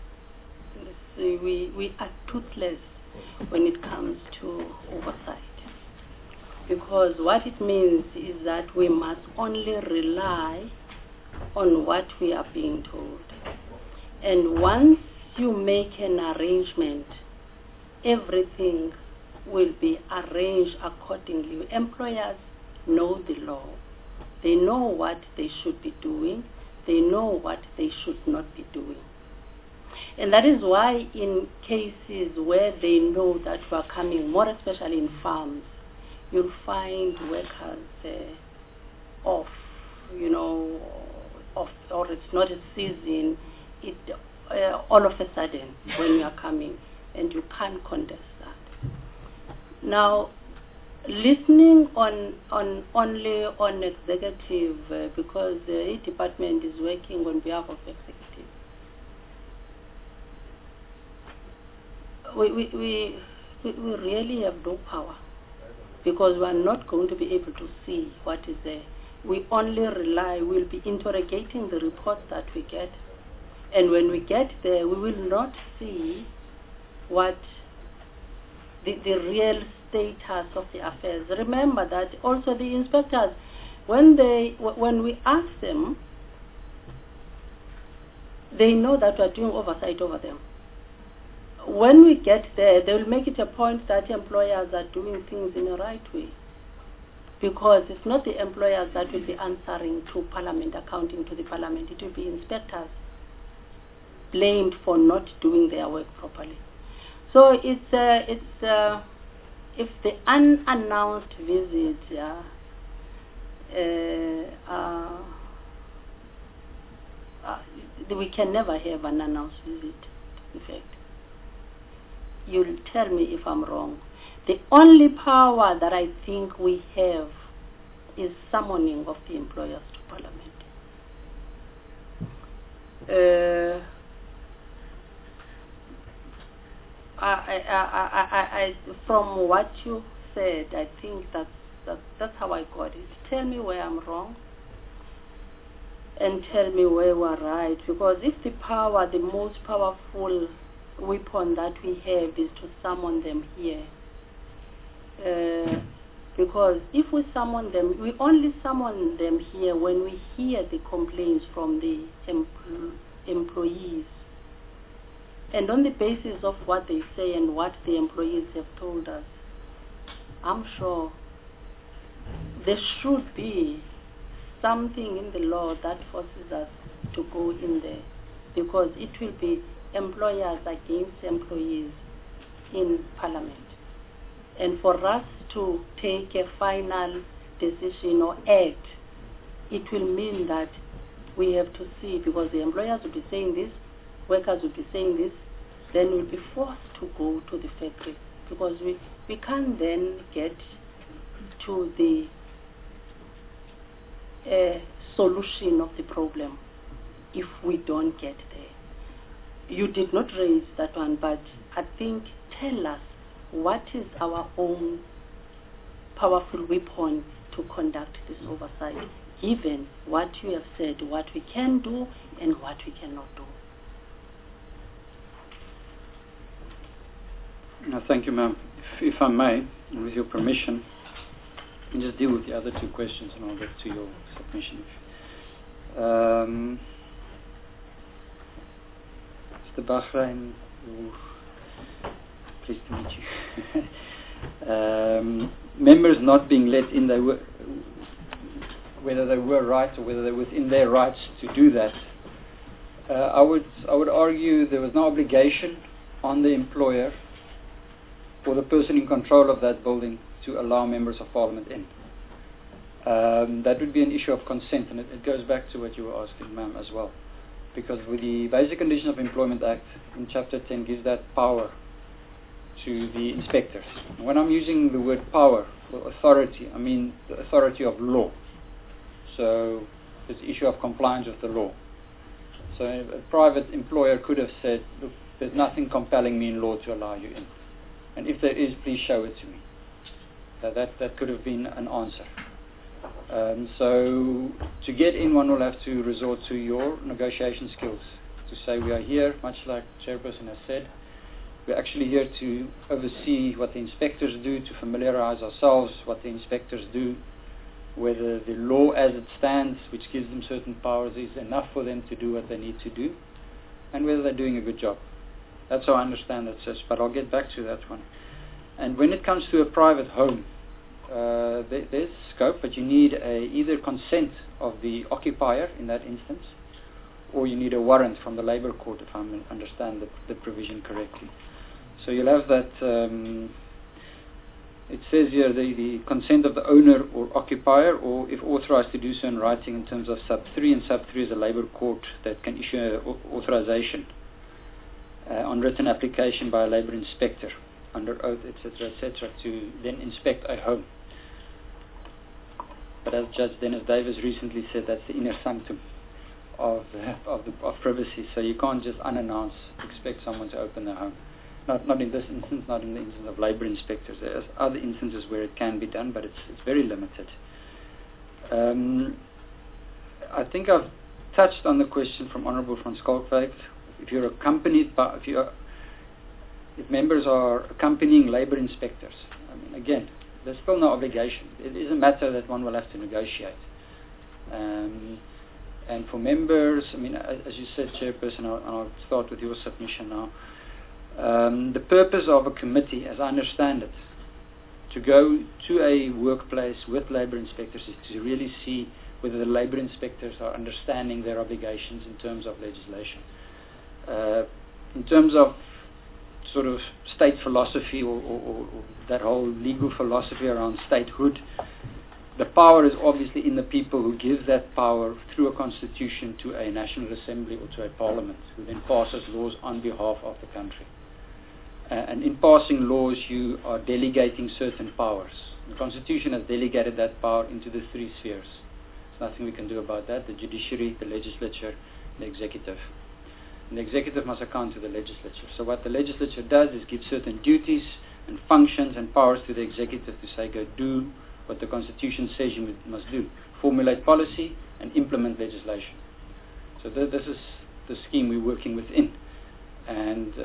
We are toothless when it comes to oversight, because what it means is that we must only rely on what we are being told. And once you make an arrangement, everything will be arranged accordingly. Employers know the law. They know what they should be doing. They know what they should not be doing. And that is why in cases where they know that we are coming, more especially in farms, you'll find workers off, or it's not a season, all of a sudden when you are coming, and you can't contest that. Now, listening only on executive, because the department is working on behalf of executive, we really have no power, because we are not going to be able to see what is there. We only rely, we'll be interrogating the reports that we get, and when we get there, we will not see what the real status of the affairs. Remember that also the inspectors, when we ask them, they know that we are doing oversight over them. When we get there, they will make it a point that employers are doing things in the right way, because it's not the employers that will be answering to Parliament, accounting to the Parliament. It will be inspectors blamed for not doing their work properly. So if the unannounced visits we can never have an unannounced visit, in fact. You'll tell me if I'm wrong. The only power that I think we have is summoning of the employers to Parliament. From what you said, I think that's how I got it. Tell me where I'm wrong, and tell me where we're right. Because if the power, the most powerful weapon that we have is to summon them here. Because if we summon them, we only summon them here when we hear the complaints from the employees. And on the basis of what they say and what the employees have told us, I'm sure there should be something in the law that forces us to go in there, because it will be employers against employees in Parliament. And for us to take a final decision or act, it will mean that we have to see, because the employers will be saying this, workers will be saying this, then we'll be forced to go to the factory, because we can't then get to the solution of the problem if we don't get there. you did not raise that one, but I think tell us what is our own powerful weapon to conduct this oversight, given what you have said, what we can do and what we cannot do. Thank you, ma'am. If I may, and with your permission, I'll just deal with the other two questions and I'll get to your submission. Mr. Bahrain, pleased to meet you. Members not being let in, whether they were right or whether they were within their rights to do that. I would argue there was no obligation on the employer or the person in control of that building to allow members of parliament in. That would be an issue of consent, and it goes back to what you were asking, ma'am, as well. Because with the Basic Conditions of Employment Act in Chapter 10 gives that power to the inspectors. And when I'm using the word power or authority, I mean the authority of law. So it's the issue of compliance with the law. So a private employer could have said, look, there's nothing compelling me in law to allow you in. And if there is, please show it to me. That could have been an answer. So to get in, one will have to resort to your negotiation skills. To say we are here, much like the chairperson has said, we're actually here to oversee what the inspectors do, to familiarize ourselves what the inspectors do, whether the law as it stands, which gives them certain powers, is enough for them to do what they need to do, and whether they're doing a good job. That's how I understand that, but I'll get back to that one. And when it comes to a private home, there's scope, but you need either consent of the occupier in that instance, or you need a warrant from the Labour Court, if I understand the provision correctly. So you'll have that, it says here the consent of the owner or occupier, or if authorized to do so in writing in terms of sub 3, and sub 3 is a Labour Court that can issue an authorization on written application by a Labour inspector under oath, etc., to then inspect a home. But as Judge Dennis Davis recently said, that's the inner sanctum of privacy. So you can't just unannounced expect someone to open their home. Not in this instance, not in the instance of labour inspectors. There's other instances where it can be done, but it's very limited. I think I've touched on the question from Honourable van Schalkwyk. If you're accompanied by, if members are accompanying labour inspectors, I mean, again, there's still no obligation. It is a matter that one will have to negotiate. And for members, I mean, as you said, Chairperson, I'll start with your submission now. The purpose of a committee, as I understand it, to go to a workplace with labour inspectors is to really see whether the labour inspectors are understanding their obligations in terms of legislation. In terms of sort of state philosophy or that whole legal philosophy around statehood, the power is obviously in the people who give that power through a constitution to a National Assembly or to a Parliament, who then passes laws on behalf of the country. And in passing laws, you are delegating certain powers. The Constitution has delegated that power into the 3 spheres. There's nothing we can do about that: the judiciary, the legislature, the executive. And the executive must account to the legislature. So what the legislature does is give certain duties and functions and powers to the executive to say, go do what the Constitution says you must do: formulate policy and implement legislation. So this is the scheme we're working within. And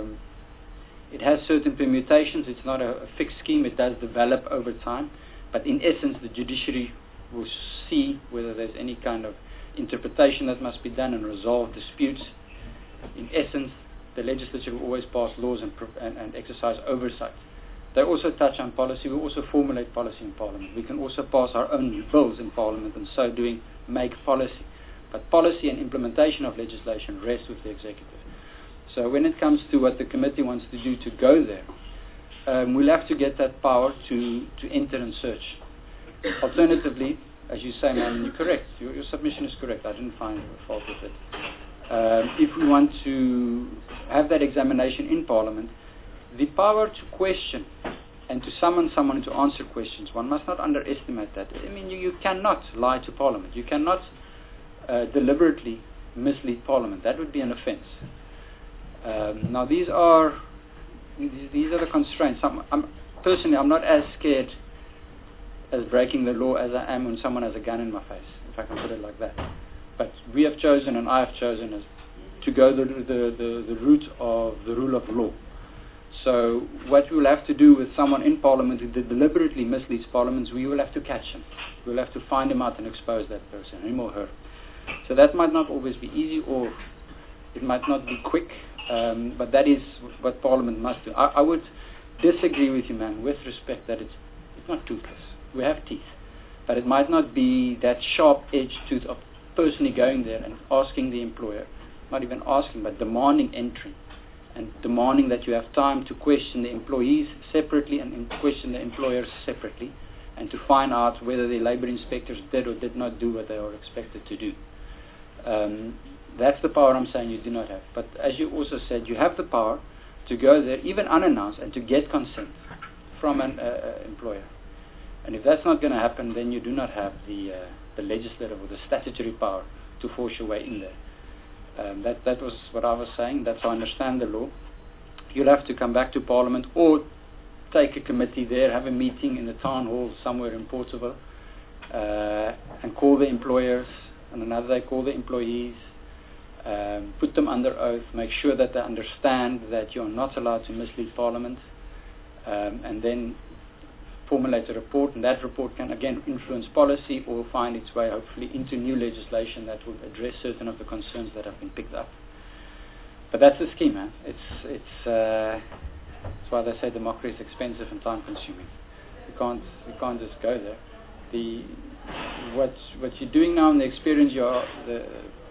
it has certain permutations. It's not a fixed scheme. It does develop over time. But in essence, the judiciary will see whether there's any kind of interpretation that must be done and resolve disputes. In essence, the legislature will always pass laws and exercise oversight. They also touch on policy. We also formulate policy in Parliament. We can also pass our own bills in Parliament, and so doing make policy. But policy and implementation of legislation rests with the executive. So when it comes to what the committee wants to do to go there, we'll have to get that power to enter and search. Alternatively, as you say, ma'am, you're correct. Your submission is correct. I didn't find a fault with it. If we want to have that examination in Parliament, the power to question and to summon someone to answer questions, one must not underestimate that. I mean, you cannot lie to Parliament. You cannot deliberately mislead Parliament. That would be an offence. Now these are the constraints. Personally, I'm not as scared as breaking the law as I am when someone has a gun in my face, if I can put it like that. But we have chosen, and I have chosen, to go the route of the rule of law. So what we will have to do with someone in Parliament who deliberately misleads Parliament, we will have to catch him. We'll have to find him out and expose that person, him or her. So that might not always be easy, or it might not be quick, but that is what Parliament must do. I would disagree with you, man, with respect that it's not toothless. We have teeth. But it might not be that sharp-edged tooth of personally going there and asking the employer, not even asking, but demanding entry, and demanding that you have time to question the employees separately and question the employers separately, and to find out whether the labour inspectors did or did not do what they are expected to do. That's the power I'm saying you do not have. But as you also said, you have the power to go there, even unannounced, and to get consent from an employer. And if that's not going to happen, then you do not have the legislative or the statutory power to force your way in there. That was what I was saying. That's how I understand the law. You'll have to come back to Parliament or take a committee there, have a meeting in the town hall somewhere in Portsmouth, and call the employers, and another day call the employees, put them under oath, make sure that they understand that you're not allowed to mislead Parliament, and then formulate a report, and that report can again influence policy or find its way hopefully into new legislation that will address certain of the concerns that have been picked up. But that's the scheme, man. That's why they say democracy is expensive and time consuming. We can't just go there. What you're doing now and the experience the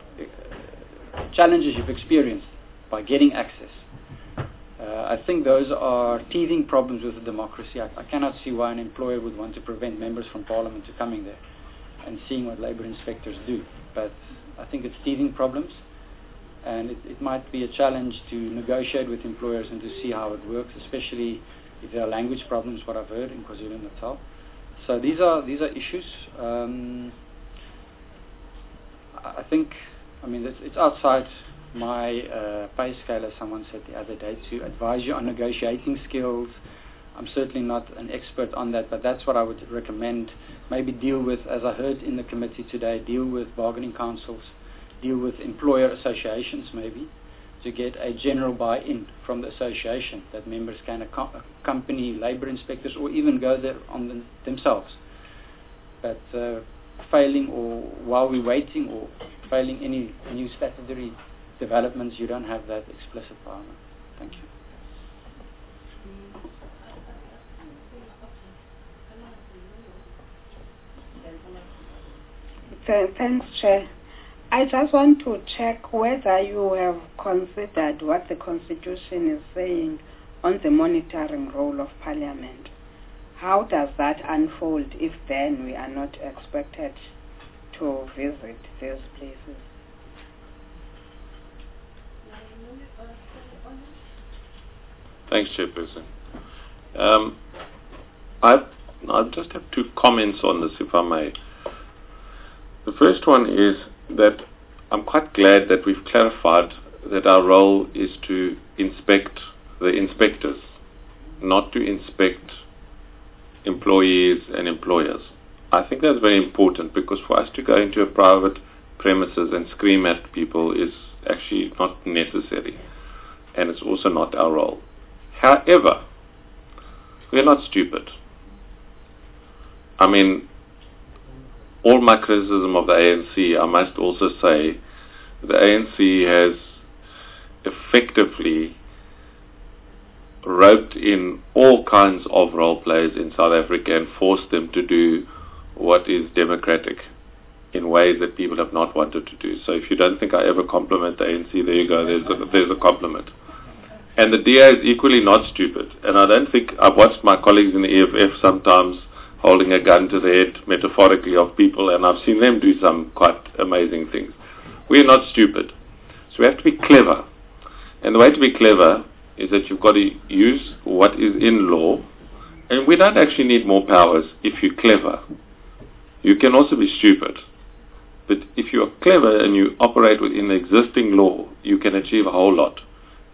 challenges you've experienced by getting access, I think those are teething problems with the democracy. I cannot see why an employer would want to prevent members from Parliament to coming there and seeing what labour inspectors do. But I think it's teething problems, and it might be a challenge to negotiate with employers and to see how it works, especially if there are language problems, what I've heard in KwaZulu-Natal. So these are issues. I think, it's outside my pay scale, as someone said the other day, to advise you on negotiating skills. I'm certainly not an expert on that, but that's what I would recommend. Maybe deal with, as I heard in the committee today, deal with bargaining councils, deal with employer associations maybe, to get a general buy-in from the association that members can accompany labour inspectors or even go there on themselves. But failing, or while we're waiting, or failing any new statutory developments, you don't have that explicit power. Thank you. Thanks, Chair. I just want to check whether you have considered what the Constitution is saying on the monitoring role of Parliament. How does that unfold if then we are not expected to visit these places? Thanks, Chairperson. I just have two comments on this, if I may. The first one is that I'm quite glad that we've clarified that our role is to inspect the inspectors, not to inspect employees and employers. I think that's very important, because for us to go into a private premises and scream at people is actually not necessary, and it's also not our role. However, we're not stupid. All my criticism of the ANC, I must also say, the ANC has effectively roped in all kinds of role players in South Africa and forced them to do what is democratic in ways that people have not wanted to do. So if you don't think I ever compliment the ANC, there you go, there's a compliment. And the DA is equally not stupid. And I don't think, I've watched my colleagues in the EFF sometimes holding a gun to the head, metaphorically, of people, and I've seen them do some quite amazing things. We're not stupid. So we have to be clever. And the way to be clever is that you've got to use what is in law, and we don't actually need more powers if you're clever. You can also be stupid. But if you are clever and you operate within the existing law, you can achieve a whole lot.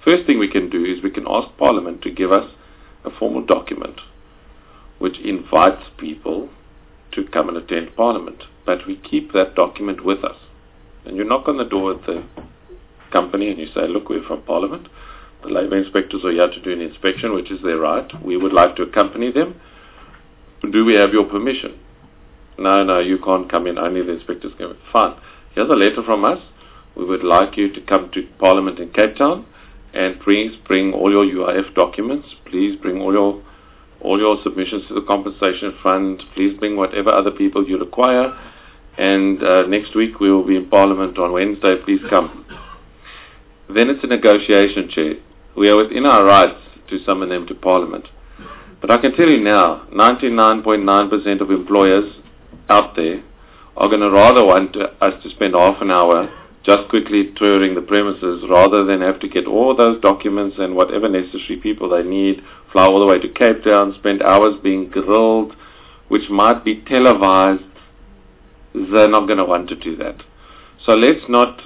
first thing we can do is we can ask Parliament to give us a formal document which invites people to come and attend Parliament. But we keep that document with us. And you knock on the door at the company and you say, look, we're from Parliament. The labour inspectors are here to do an inspection, which is their right. We would like to accompany them. Do we have your permission? No, you can't come in. Only the inspectors can. Fine. Here's a letter from us. We would like you to come to Parliament in Cape Town and please bring all your UIF documents. Please bring all your submissions to the compensation fund. Please bring whatever other people you require. And next week we will be in Parliament on Wednesday. Please come. Then it's a negotiation, Chair. We are within our rights to summon them to Parliament. But I can tell you now, 99.9% of employers out there are going to rather want us to spend half an hour just quickly touring the premises rather than have to get all those documents and whatever necessary people they need, fly all the way to Cape Town, spend hours being grilled, which might be televised. They're not going to want to do that. So let's not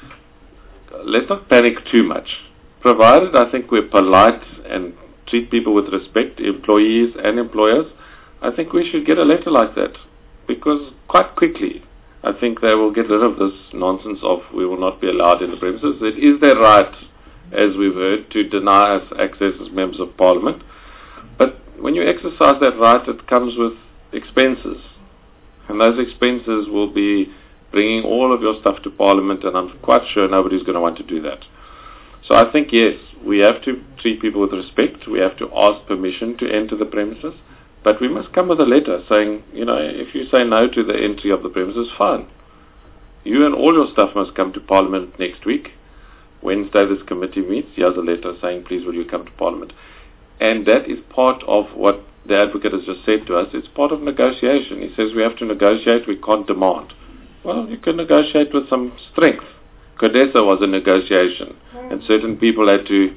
panic too much. Provided I think we're polite and treat people with respect, employees and employers, I think we should get a letter like that. Because quite quickly, I think they will get rid of this nonsense of we will not be allowed in the premises. It is their right, as we've heard, to deny us access as members of Parliament. But when you exercise that right, it comes with expenses. And those expenses will be bringing all of your stuff to Parliament, and I'm quite sure nobody's going to want to do that. So I think, yes, we have to treat people with respect. We have to ask permission to enter the premises. But we must come with a letter saying, if you say no to the entry of the premises, fine. You and all your staff must come to Parliament next week. Wednesday this committee meets. Here's a letter saying, please will you come to Parliament. And that is part of what the advocate has just said to us. It's part of negotiation. He says we have to negotiate, we can't demand. Well, you can negotiate with some strength. CODESA was a negotiation, and certain people had to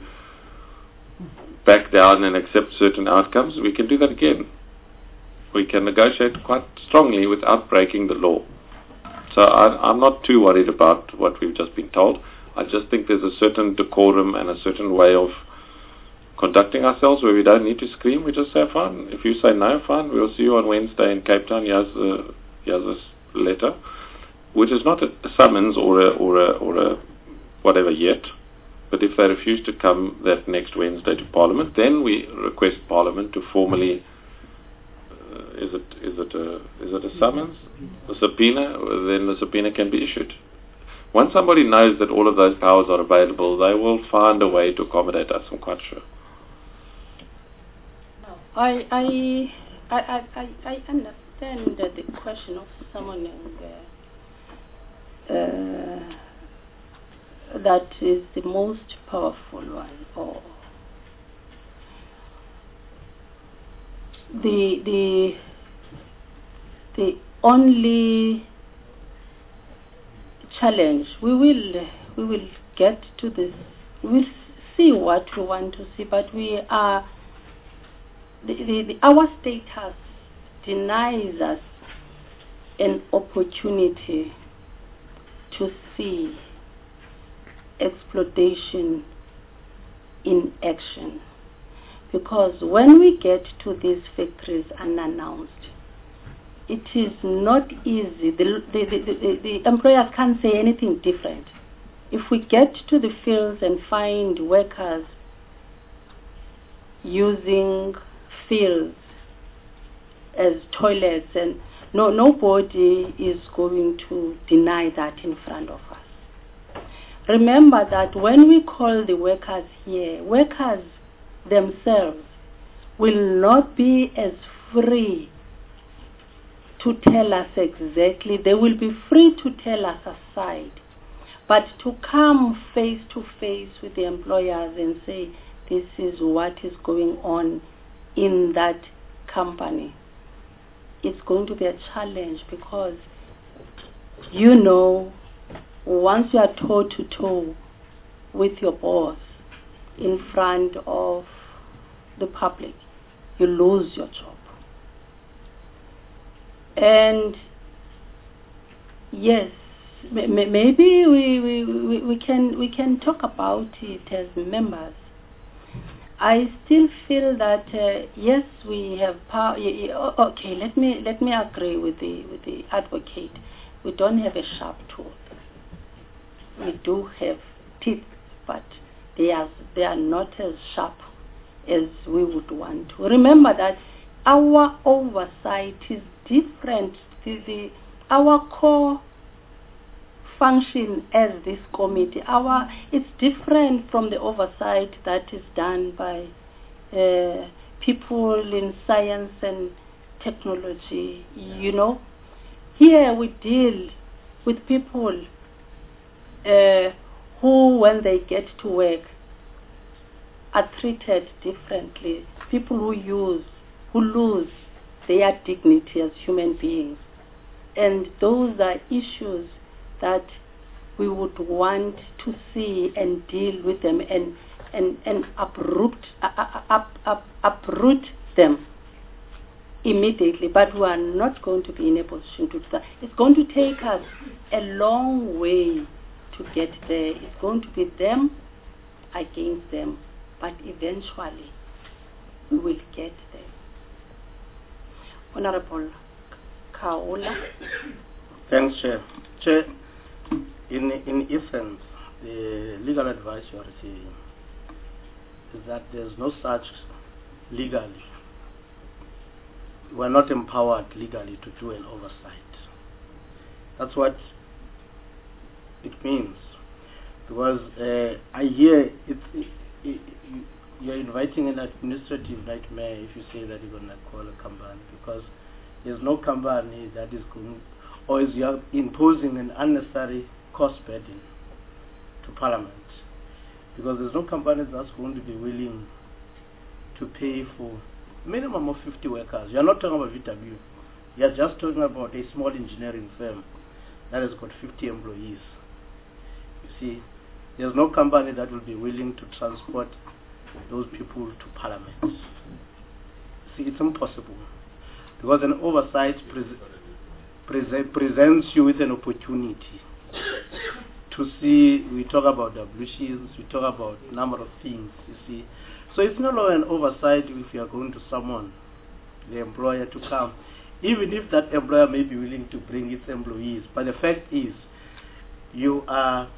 back down and accept certain outcomes. We can do that again. We can negotiate quite strongly without breaking the law. So I'm not too worried about what we've just been told. I just think there's a certain decorum and a certain way of conducting ourselves where we don't need to scream. We just say, fine. If you say no, fine. We'll see you on Wednesday in Cape Town. Here's this letter, which is not a summons or a whatever yet. But if they refuse to come that next Wednesday to Parliament, then we request Parliament to formally, is it a summons? A subpoena? Then the subpoena can be issued. Once somebody knows that all of those powers are available, they will find a way to accommodate us, I'm quite sure. I understand the question of summoning that is the most powerful one, or the only challenge. We will get to this. We'll see what we want to see, but we are our status denies us an opportunity to see exploitation in action, because when we get to these factories unannounced, it is not easy. The employers can't say anything different. If we get to the fields and find workers using fields as toilets, and nobody is going to deny that in front of us. Remember that when we call the workers here, workers themselves will not be as free to tell us exactly. They will be free to tell us aside. But to come face to face with the employers and say, this is what is going on in that company, it's going to be a challenge, because once you are toe-to-toe with your boss in front of the public, you lose your job. And yes, maybe we can talk about it as members. I still feel that yes, we have power. Okay, let me agree with the advocate. We don't have a sharp tool. We do have teeth, but they are not as sharp as we would want to. Remember that our oversight is different. Our core function as this committee, it's different from the oversight that is done by people in science and technology. You know, here we deal with people who, when they get to work, are treated differently. People who lose their dignity as human beings, and those are issues that we would want to see and deal with them and uproot them immediately. But we are not going to be in a position to do that. It's going to take us a long way to get there. It's going to be them against them, but eventually we will get there. Honorable Kaula. Thanks, Chair. Chair, in essence, the legal advice you are receiving is that there's no such legally. We are not empowered legally to do an oversight. That's what it means. Because I hear you're inviting an administrative nightmare if you say that you're going to call a company, because there's no company that is going, or is you're imposing an unnecessary cost burden to Parliament, because there's no company that's going to be willing to pay for minimum of 50 workers. You're not talking about VW. You're just talking about a small engineering firm that has got 50 employees. You see, there's no company that will be willing to transport those people to Parliament. See, it's impossible, because an oversight presents you with an opportunity to see. We talk about WCs, we talk about a number of things, you see. So it's no longer an oversight if you are going to summon the employer to come, even if that employer may be willing to bring its employees. But the fact is, you are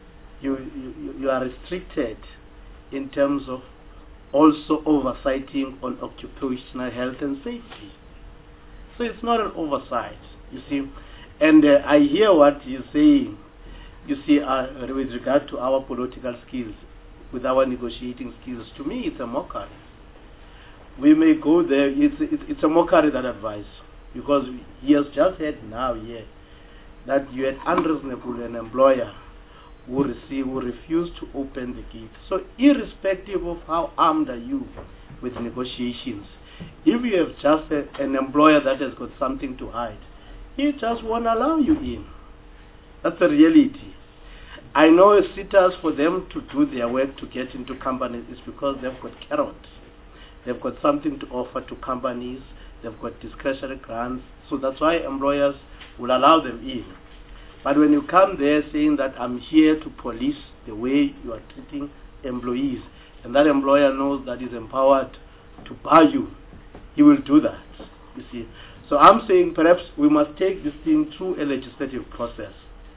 restricted in terms of also oversighting on occupational health and safety. So it's not an oversight, you see. And I hear what you're saying, you see, with regard to our political skills, with our negotiating skills. To me, it's a mockery. We may go there, it's a mockery, that advice, because he has just said now here that you had unreasonable an employer who refuse to open the gate. So irrespective of how armed are you with negotiations, if you have just an employer that has got something to hide, he just won't allow you in. That's the reality. I know sitters, for them to do their work to get into companies is because they've got carrots. They've got something to offer to companies. They've got discretionary grants. So that's why employers will allow them in. But when you come there saying that I'm here to police the way you are treating employees, and that employer knows that he's empowered to bar you, he will do that, you see. So I'm saying perhaps we must take this thing through a legislative process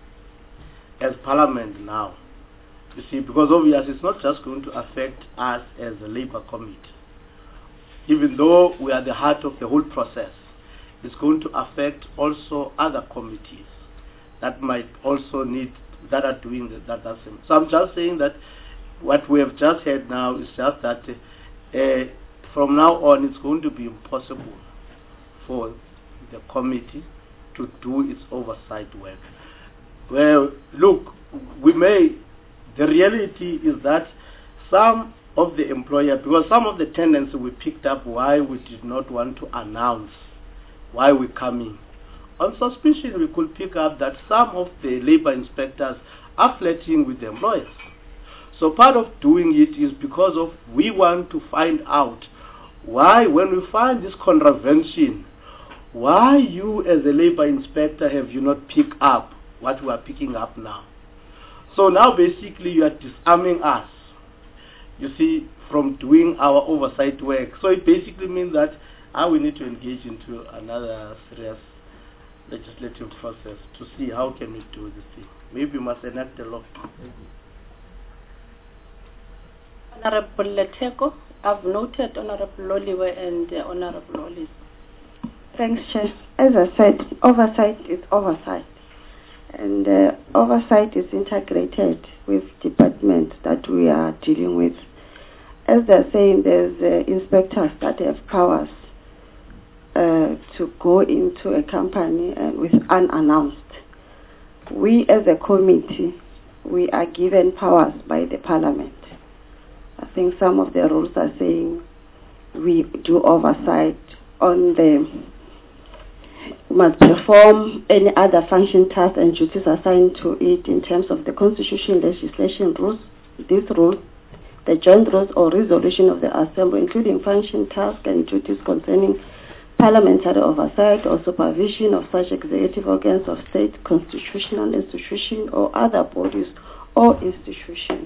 as Parliament now, you see, because obviously it's not just going to affect us as a Labour Committee. Even though we are the heart of the whole process, it's going to affect also other committees that might also need, that are doing that same. So I'm just saying that what we have just heard now is just that from now on it's going to be impossible for the committee to do its oversight work. Well, look, the reality is that some of the employer, because some of the tendency we picked up why we did not want to announce why we're coming. On suspicion, we could pick up that some of the labor inspectors are flirting with the employers. So part of doing it is because of we want to find out why, when we find this contravention, why you as a labor inspector have you not picked up what we are picking up now. So now basically you are disarming us, you see, from doing our oversight work. So it basically means that we need to engage into another serious legislative process to see how can we do this thing. Maybe we must enact the law. Honorable Leteko, I've noted Honorable Loliwe and Honorable Lollis. Thanks, Chair. As I said, oversight is oversight. And oversight is integrated with departments that we are dealing with. As they're saying, there's inspectors that have powers to go into a company with unannounced. We as a committee, we are given powers by the Parliament. I think some of the rules are saying we do oversight on must perform any other function, tasks and duties assigned to it in terms of the constitution, legislation, rules, these rules, the joint rules or resolution of the Assembly, including function, tasks and duties concerning parliamentary oversight or supervision of such executive organs of state, constitutional institution or other bodies or institutions.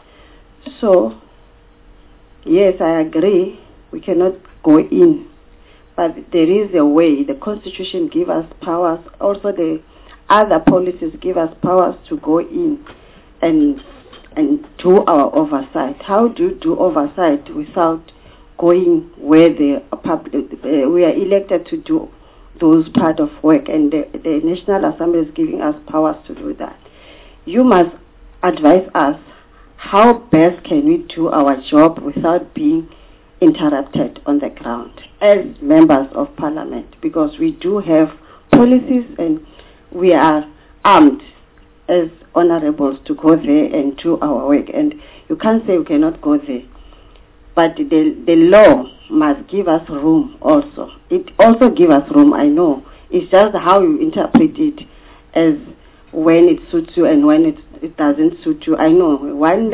So, yes, I agree, we cannot go in. But there is a way. The Constitution gives us powers. Also, the other policies give us powers to go in and do our oversight. How do you do oversight without going where we are elected to do those part of work, and the National Assembly is giving us powers to do that. You must advise us how best can we do our job without being interrupted on the ground as members of Parliament, because we do have policies and we are armed as honorables to go there and do our work. And you can't say we cannot go there. But the law must give us room also. It also gives us room, I know. It's just how you interpret it as when it suits you and when it doesn't suit you. I know. When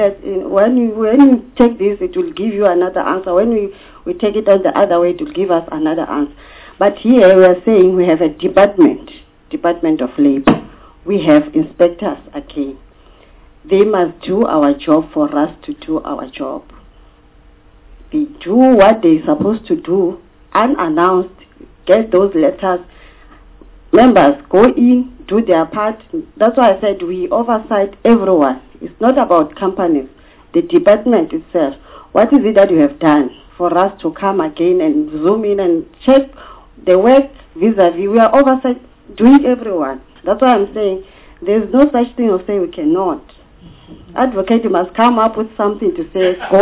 you take this, it will give you another answer. When we take it on the other way, it will give us another answer. But here we are saying we have a Department of Labor. We have inspectors again. They must do our job for us to do our job. They do what they're supposed to do, unannounced, get those letters. Members go in, do their part. That's why I said we oversight everyone. It's not about companies. The department itself. What is it that you have done for us to come again and zoom in and check the work vis-a-vis? We are oversight doing everyone. That's why I'm saying there's no such thing of saying we cannot. Advocate must come up with something to say, go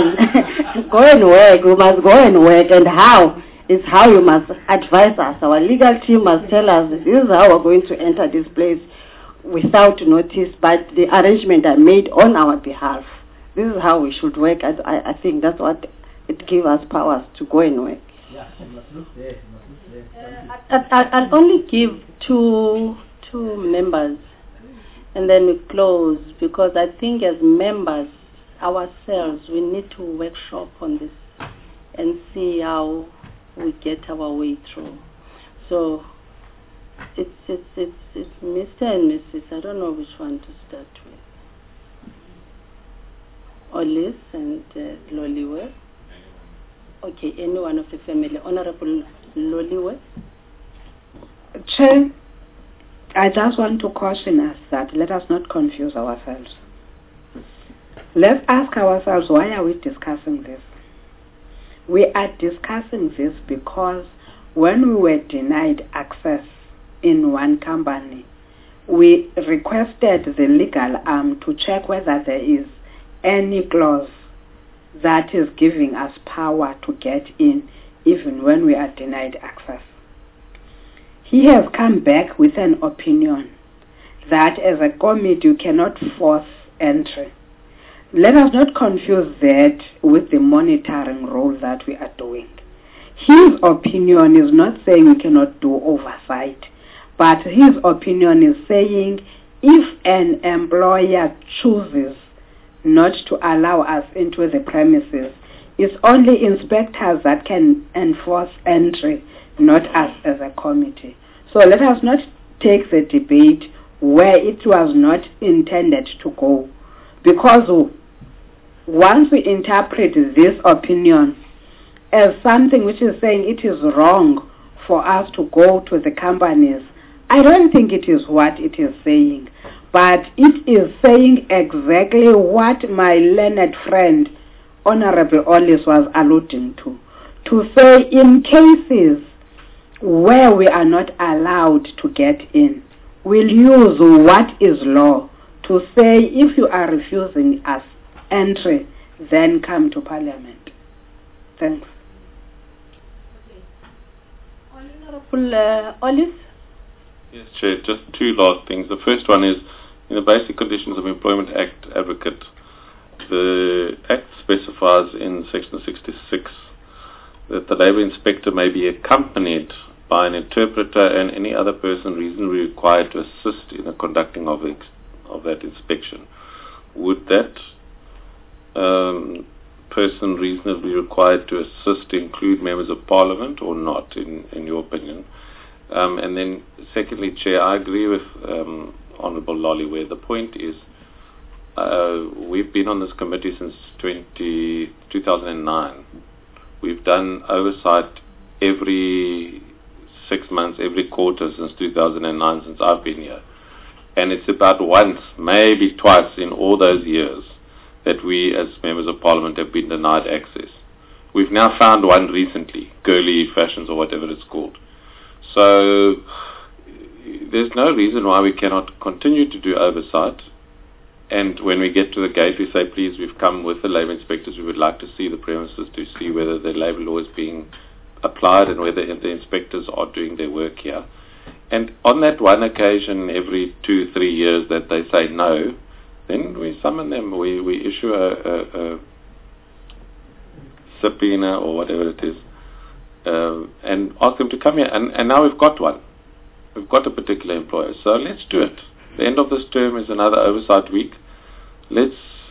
and work. We must go and work. And how is how you must advise us. Our legal team must tell us this is how we're going to enter this place without notice, but the arrangement are made on our behalf. This is how we should work. I think that's what it gives us powers to go and work. I'll only give two members and then we close, because I think as members ourselves we need to workshop on this and see how we get our way through. So it's Mr. and Mrs. I don't know which one to start with. Olis and Loliwe. Okay, any one of the family. Honorable Loliwe. Chair, I just want to caution us that let us not confuse ourselves. Let's ask ourselves, why are we discussing this? We are discussing this because when we were denied access in one company, we requested the legal arm to check whether there is any clause that is giving us power to get in even when we are denied access. He has come back with an opinion that as a committee you cannot force entry. Let us not confuse that with the monitoring role that we are doing. His opinion is not saying we cannot do oversight, but his opinion is saying if an employer chooses not to allow us into the premises, it's only inspectors that can enforce entry, not us as a committee. So let us not take the debate where it was not intended to go. Because once we interpret this opinion as something which is saying it is wrong for us to go to the companies, I don't think it is what it is saying. But it is saying exactly what my learned friend, Honorable Ollis, was alluding to say in cases where we are not allowed to get in, we'll use what is law to say if you are refusing us entry, then come to Parliament. Thanks. Honorable Ollis? Yes, Chair, just two last things. The first one is, in the Basic Conditions of Employment Act advocate, the Act specifies in Section 66 that the Labour Inspector may be accompanied by an interpreter and any other person reasonably required to assist in the conducting of that inspection. Would that person reasonably required to assist include members of Parliament or not, in your opinion? And then secondly, Chair, I agree with Honourable Lolly where the point is we've been on this committee since 2009. We've done oversight every 6 months, every quarter since 2009, since I've been here. And it's about once, maybe twice in all those years that we as members of Parliament have been denied access. We've now found one recently, Girly Fashions or whatever it's called. So there's no reason why we cannot continue to do oversight. And when we get to the gate, we say, please, we've come with the labour inspectors. We would like to see the premises to see whether the labour law is being applied and whether the inspectors are doing their work here. And on that one occasion, every 2-3 years that they say no, then we summon them. We issue a subpoena or whatever it is and ask them to come here. And now we've got one. We've got a particular employer. So let's do it. The end of this term is another oversight week. Let's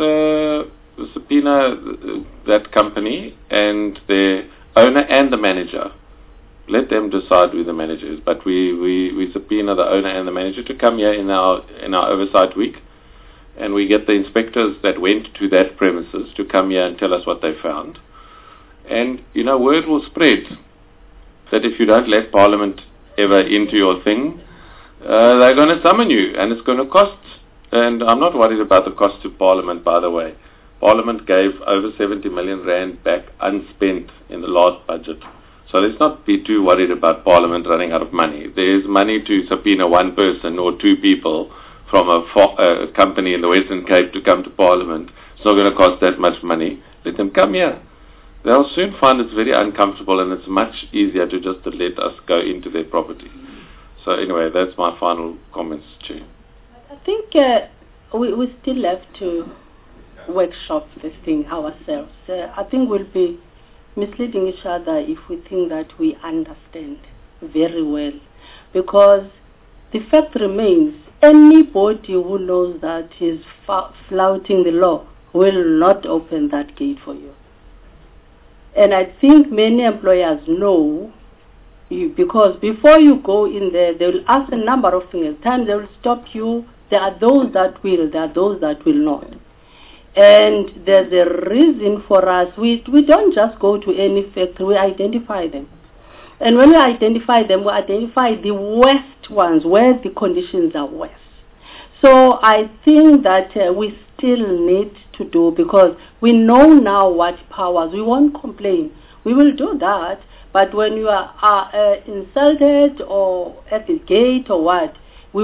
subpoena that company and their owner and the manager. Let them decide who the manager is. But we subpoena the owner and the manager to come here in our oversight week, and we get the inspectors that went to that premises to come here and tell us what they found. And word will spread that if you don't let Parliament ever into your thing, they're going to summon you, and it's going to cost. And I'm not worried about the cost to Parliament, by the way. Parliament gave over 70 million rand back unspent in the last budget. So let's not be too worried about Parliament running out of money. There's money to subpoena one person or two people from a company in the Western Cape to come to Parliament. It's not going to cost that much money. Let them come here. They'll soon find it's very uncomfortable, and it's much easier to just let us go into their property. So anyway, that's my final comments, Chair. I think we still have to workshop this thing ourselves. I think we'll be misleading each other if we think that we understand very well. Because the fact remains, anybody who knows that is flouting the law will not open that gate for you. And I think many employers know, because before you go in there, they will ask a number of things. At times they will stop you. There are those that will, there are those that will not. And there's a reason for us. We don't just go to any factory, we identify them. And when we identify them, we identify the worst ones, where the conditions are worse. So I think that we still need to do, because we know now what powers. We won't complain. We will do that. But when you are insulted or at the gate or what,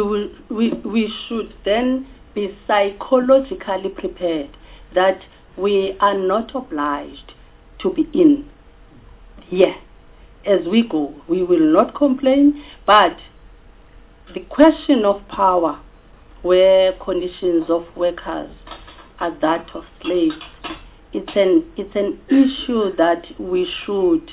we should then be psychologically prepared that we are not obliged to be in. Yeah, as we go, we will not complain, but the question of power, where conditions of workers are that of slaves, it's an issue that we should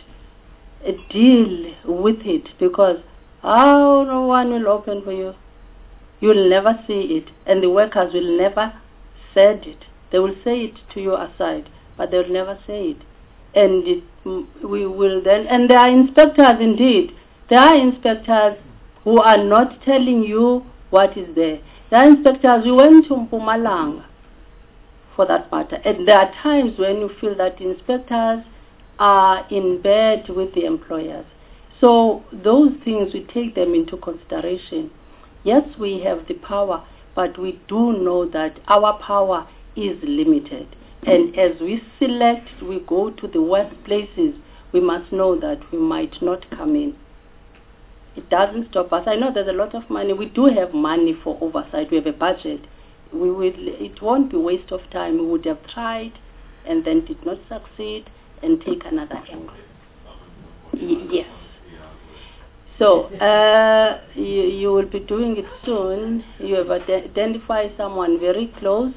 deal with it, because no one will open for you. You'll never see it, and the workers will never say it. They will say it to you aside, but they will never say it. And we will then, and there are inspectors indeed. There are inspectors who are not telling you what is there. The inspectors, we went to Mpumalanga for that matter. And there are times when you feel that inspectors are in bed with the employers. So those things, we take them into consideration. Yes, we have the power, but we do know that our power is limited. And as we select, we go to the worst places, we must know that we might not come in. It doesn't stop us. I know there's a lot of money. We do have money for oversight. We have a budget. It won't be a waste of time. We would have tried and then did not succeed and take another angle. Yes. So you will be doing it soon. You have identified someone very close.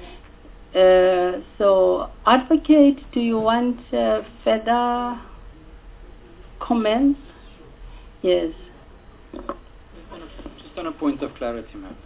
So, advocate, do you want further comments? Yes. Just on a point of clarity, ma'am.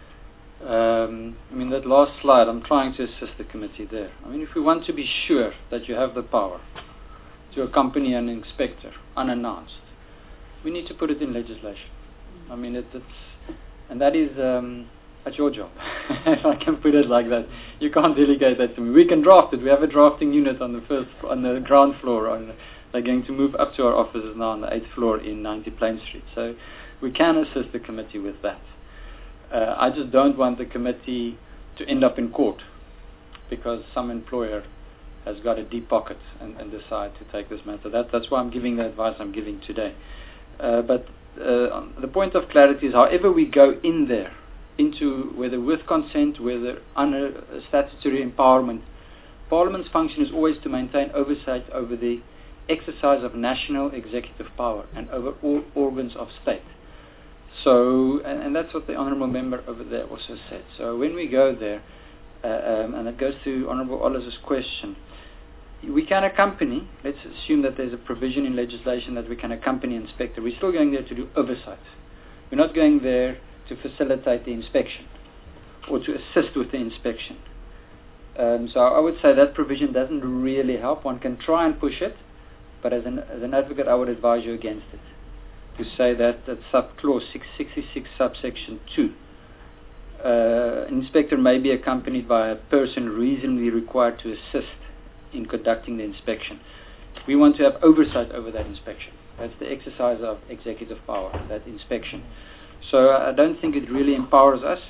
I mean, that last slide, I'm trying to assist the committee there. I mean, if we want to be sure that you have the power to accompany an inspector unannounced, we need to put it in legislation. I mean, and that is that's your job, if I can put it like that. You can't delegate that to me. We can draft it. We have a drafting unit on the ground floor. They're going to move up to our offices now on the 8th floor in 90 Plain Street. So we can assist the committee with that. I just don't want the committee to end up in court because some employer has got a deep pocket and decide to take this matter. That's why I'm giving the advice I'm giving today. But the point of clarity is, however we go in there, into whether with consent, whether under statutory empowerment, Parliament's function is always to maintain oversight over the exercise of national executive power and over all organs of state. So, and that's what the Honourable Member over there also said. So when we go there, and it goes to Honourable Ollis's question, we can accompany, let's assume that there's a provision in legislation that we can accompany inspector. We're still going there to do oversight. We're not going there to facilitate the inspection or to assist with the inspection. So I would say that provision doesn't really help. One can try and push it, but as an advocate I would advise you against it. To say that sub-clause 666 subsection 2, an inspector may be accompanied by a person reasonably required to assist in conducting the inspection. We want to have oversight over that inspection. That's the exercise of executive power, that inspection. So I don't think it really empowers us.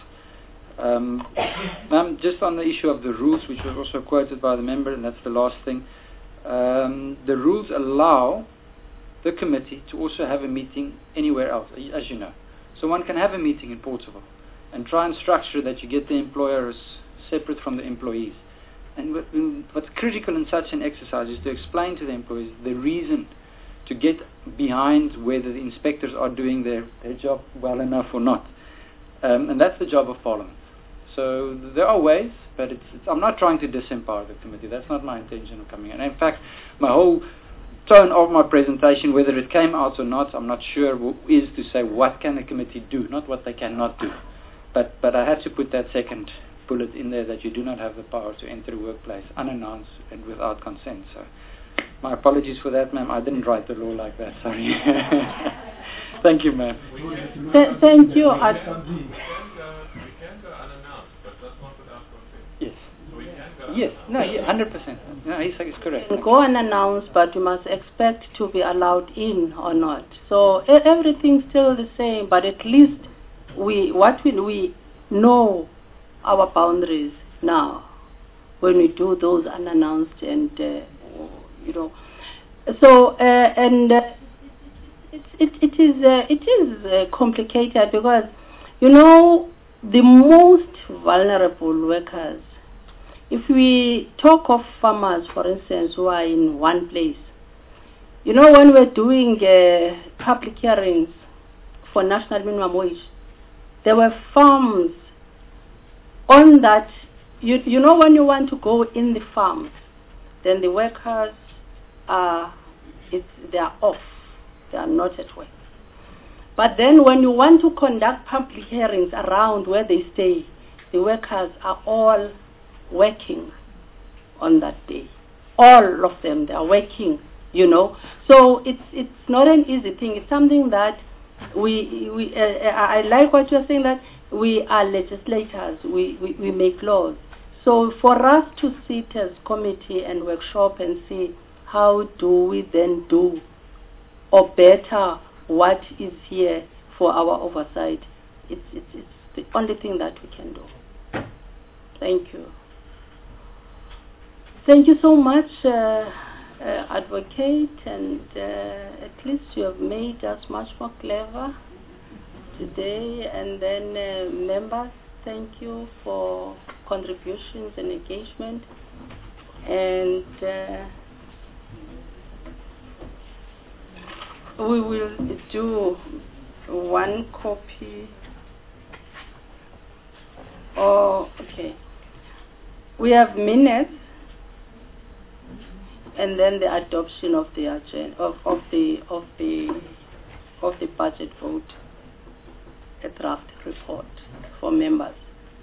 Ma'am, just on the issue of the rules, which was also quoted by the member, and that's the last thing. The rules allow the committee to also have a meeting anywhere else, as you know. So one can have a meeting in Portugal and try and structure that you get the employers separate from the employees. And what's critical in such an exercise is to explain to the employees the reason to get behind whether the inspectors are doing their job well enough or not. And that's the job of Parliament. So there are ways, but I'm not trying to disempower the committee. That's not my intention of coming in. In fact, my whole tone of my presentation, whether it came out or not, I'm not sure, is to say what can the committee do, not what they cannot do. But I had to put that second bullet in there, that you do not have the power to enter a workplace unannounced and without consent. So my apologies for that, ma'am. I didn't write the law like that, sorry. Thank you, ma'am. Thank you. Yes, no, 100%. No, he's correct. You can go unannounced, but you must expect to be allowed in or not. So everything's still the same, but at least we know our boundaries now when we do those unannounced and So it is complicated because the most vulnerable workers. If we talk of farmers, for instance, who are in one place, when we're doing public hearings for national minimum wage, there were farms on that. When you want to go in the farms, then the workers they are off, they are not at work. But then when you want to conduct public hearings around where they stay, the workers are all working on that day. All of them, they are working, So it's not an easy thing. It's something that I like what you're saying, that we are legislators, we make laws. So for us to sit as committee and workshop and see how do we then do or better what is here for our oversight, it's the only thing that we can do. Thank you. Thank you so much, Advocate, and at least you have made us much more clever today. And then members, thank you for contributions and engagement. And we will do one copy. Oh, okay. We have minutes, and then the adoption of the agenda of the budget vote, a draft report for members.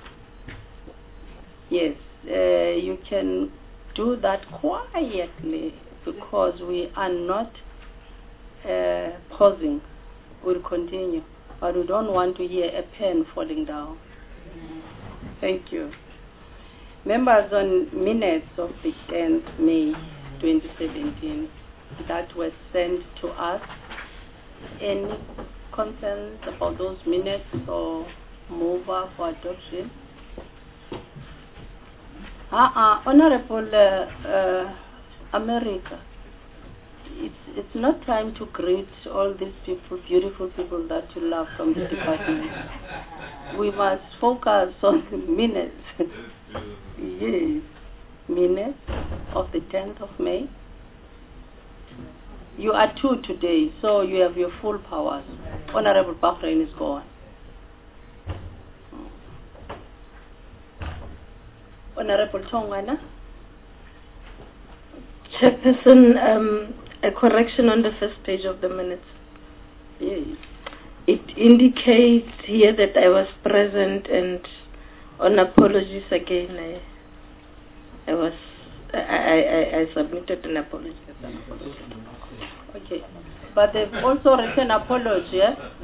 Yes, you can do that quietly because we are not pausing. We'll continue, but we don't want to hear a pen falling down. Thank you. Members, on minutes of the 10th May 2017 that were sent to us, any concerns about those minutes or mover for adoption? Honorable America, it's not time to greet all these people, beautiful people that you love from the department. We must focus on the minutes. Yes, minutes of the 10th of May. You are two today, so you have your full powers. Honorable Bahrain is gone. Honorable Tongwana. Chairperson, a correction on the first page of the minutes. Yes. It indicates here that I was present, and on apologies again, I submitted an apology. Okay, but they've also written apology.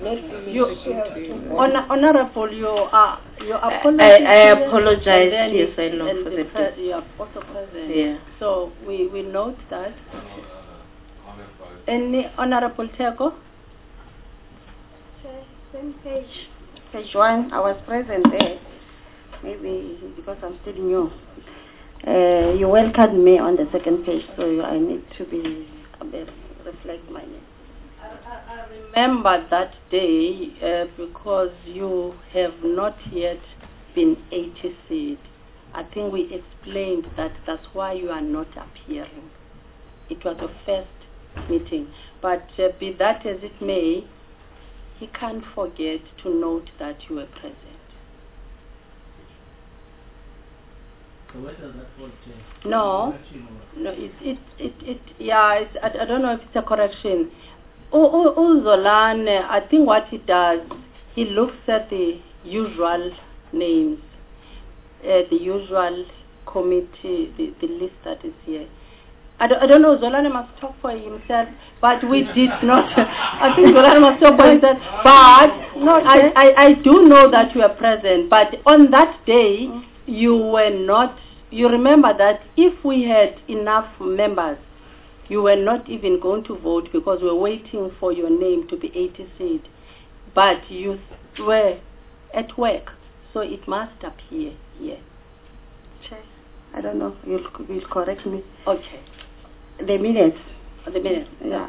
Honorable, your apology. I apologize. Yes, I know for the you are also present. Yeah. So we note that. Any Honorable Teko? Same page. Page 1, I was present there. Maybe because I'm still new. You welcomed me on the second page, so I need to be reflect my name. I remember that day because you have not yet been 80 I think we explained that that's why you are not appearing. It was a first meeting, but be that as it may, he can't forget to note that you were present. So where does that fall, Chair? No, I don't know if it's a correction. Zolan, I think what he does, he looks at the usual names, the usual committee, the list that is here. I don't know, Zolani must talk for himself, but we did not. I think Zolani must talk for himself, but no, I do know that you are present, but on that day, you were not. You remember that if we had enough members, you were not even going to vote because we were waiting for your name to be 80 but you were at work, so it must appear here. I don't know, you'll correct me. Okay. The minutes. The minutes. Yeah.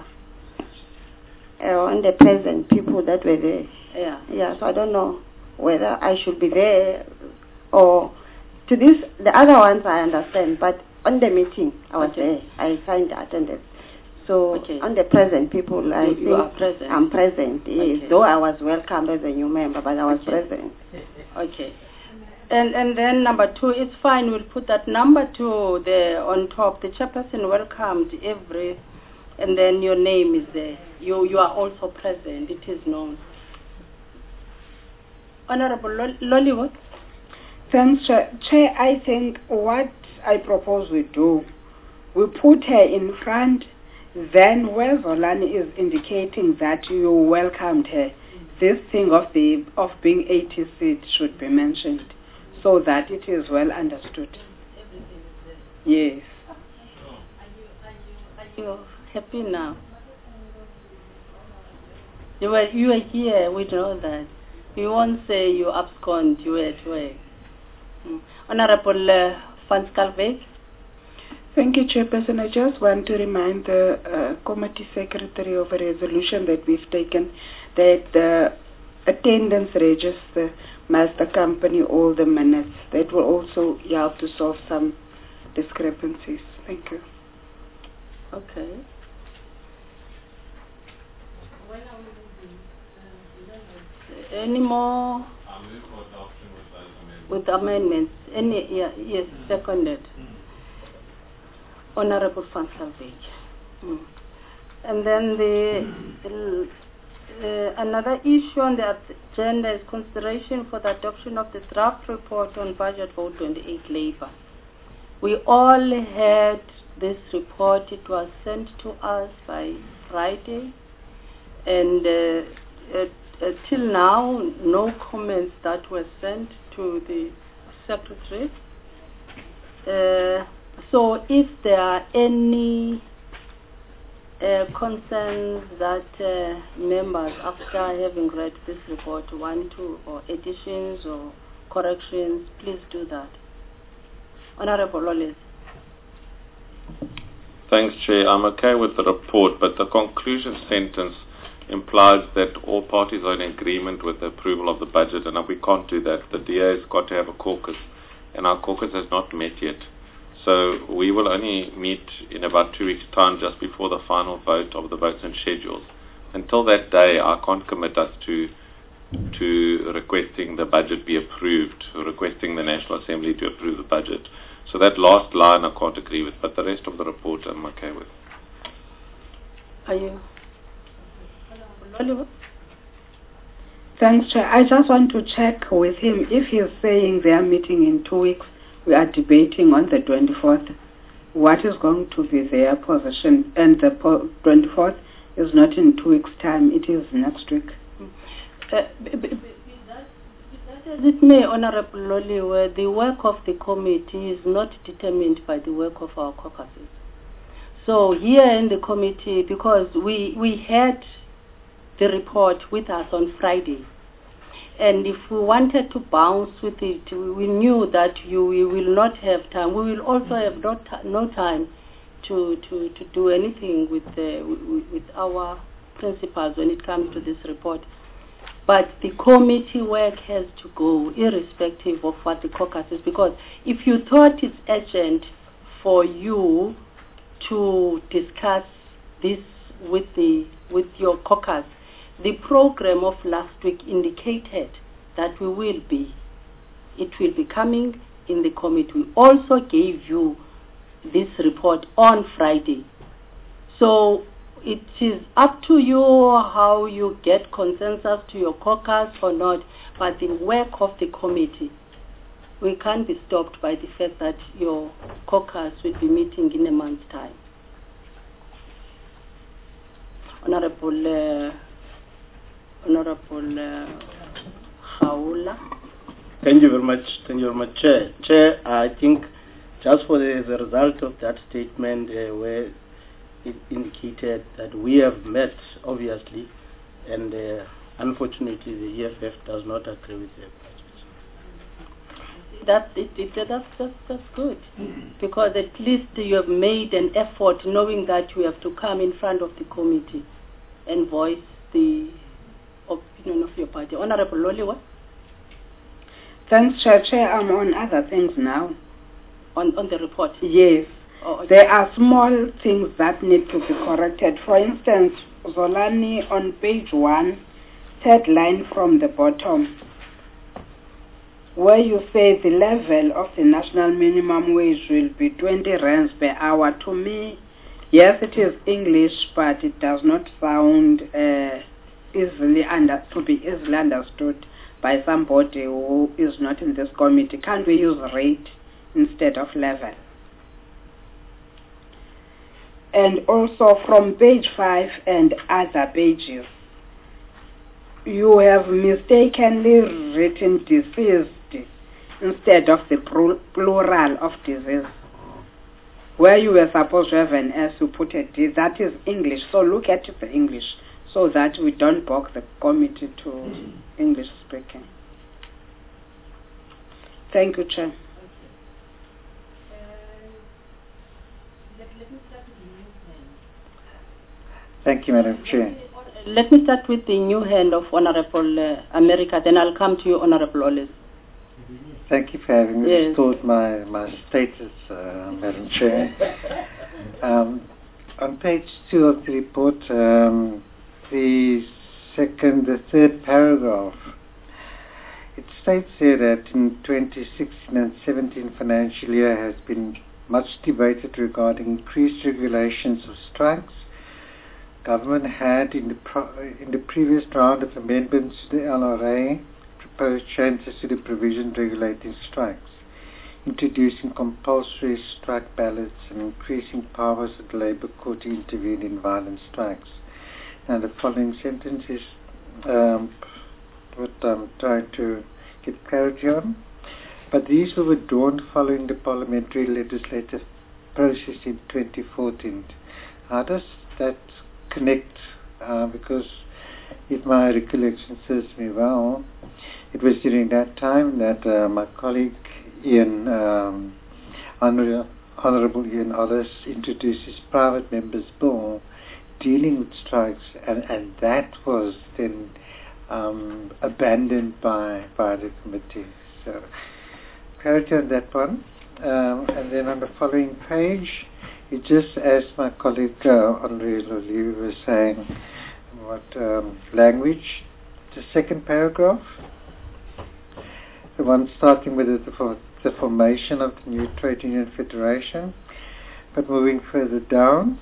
On the present people that were there. Yeah. Yeah, so I don't know whether I should be there or to this, the other ones I understand, but on the meeting I was there. I signed attendance. So on the present people, I think you are present. I'm present. Yes, though I was welcomed as a new member, but I was present. Okay. And then number 2, it's fine. We'll put that number 2 there on top. The chairperson welcomed every, and then your name is there. You are also present. It is known. Honorable Loliwood. Thanks, Chair. I think what I propose we do, we put her in front Then where Zolani is indicating that you welcomed her, this thing of being 80 seats should be mentioned so that it is well understood. Yes. Are you happy now? You were here, we know that. You won't say you abscond, you were at work. Honorable Van Schalkwyk. Thank you, Chairperson. I just want to remind the Committee Secretary of a resolution that we've taken that the attendance register must accompany all the minutes. That will also help to solve some discrepancies. Thank you. Okay. Any more? With amendments. Any? Yeah, yes, seconded. Honorable Van Schalkwyk. And then another issue on the agenda is consideration for the adoption of the draft report on budget for 28 labor. We all had this report. It was sent to us by Friday, and till now, no comments that were sent to the Secretary. So if there are any concerns that members, after having read this report, want to, or additions or corrections, please do that. Honorable Lollis. Thanks, Chair. I'm okay with the report, but the conclusion sentence implies that all parties are in agreement with the approval of the budget, and we can't do that. The DA has got to have a caucus, and our caucus has not met yet. So we will only meet in about 2 weeks' time, just before the final vote of the votes and schedules. Until that day, I can't commit us to requesting the budget be approved, or requesting the National Assembly to approve the budget. So that last line I can't agree with, but the rest of the report I'm okay with. Are you? Thanks, Chair. I just want to check with him if he's saying they are meeting in 2 weeks. We are debating on the 24th. What is going to be their position? And the 24th is not in 2 weeks' time. It is next week. As it may, Honorable Loli, the work of the committee is not determined by the work of our caucuses. So here in the committee, because we had the report with us on Friday, and if we wanted to bounce with it, we knew that we will not have time. We will also have no time to do anything with our principals when it comes to this report. But the committee work has to go, irrespective of what the caucus is, because if you thought it's urgent for you to discuss this with your caucus, the program of last week indicated that it will be coming in the committee. We also gave you this report on Friday. So it is up to you how you get consensus to your caucus or not, but the work of the committee, we can't be stopped by the fact that your caucus will be meeting in a month's time. Honorable Haula. Thank you very much, Chair. Chair, I think just for the result of that statement where it indicated that we have met, obviously, and unfortunately the EFF does not agree with the budget. That's good, because at least you have made an effort knowing that you have to come in front of the committee and voice the opinion of your party. Honorable Loliwa. Thanks, Chair. I'm on other things now. On the report? Yes. Oh, okay. There are small things that need to be corrected. For instance, Zolani, on page 1, third line from the bottom, where you say the level of the national minimum wage will be 20 rands per hour. To me, yes, it is English, but it does not sound easily understood by somebody who is not in this committee. Can't we use rate instead of level? And also from page 5 and other pages, you have mistakenly written deceased instead of the plural of disease. Where you were supposed to have an S, you put a D. That is English. So look at the English so that we don't bog the committee to English speaking. Thank you, Chair. Thank you, Madam Chair. Let me start with the new hand of Honorable America, then I'll come to you, Honorable Oles. Thank you for having restored my status, Madam Chair. On page 2 of the report, the third paragraph, it states here that in 2016 and 17 financial year has been much debated regarding increased regulations of strikes. Government had, in the previous round of amendments to the LRA, proposed changes to the provision regulating strikes, introducing compulsory strike ballots and increasing powers of the Labour Court to intervene in violent strikes. Now the following sentence is what I'm trying to get clarity on. But these were withdrawn following the parliamentary legislative process in 2014. How does that connect? Because if my recollection serves me well, it was during that time that my colleague Ian, Honourable Ian Oles, introduced his private member's bill dealing with strikes, and that was then abandoned by the committee. So clarity on that one. And then on the following page, it just as my colleague Andre Lolieu was saying, what language, the second paragraph, the one starting with the formation of the new Trade Union Federation, but moving further down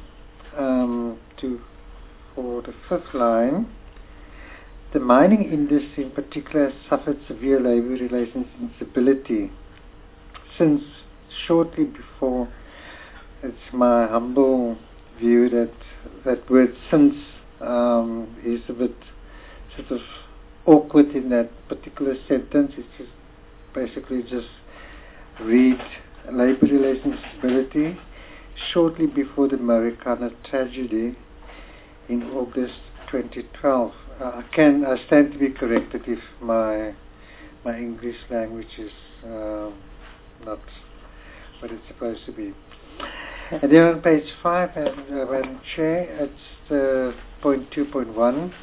for the fifth line, the mining industry in particular has suffered severe labour relations instability since shortly before. It's my humble view that word since is a bit sort of awkward in that particular sentence. It's just basically just read labour relations instability shortly before the Marikana tragedy in August 2012. I stand to be corrected if my English language is not what it's supposed to be. And then on page 5, Madam Chair, it's point 2.1,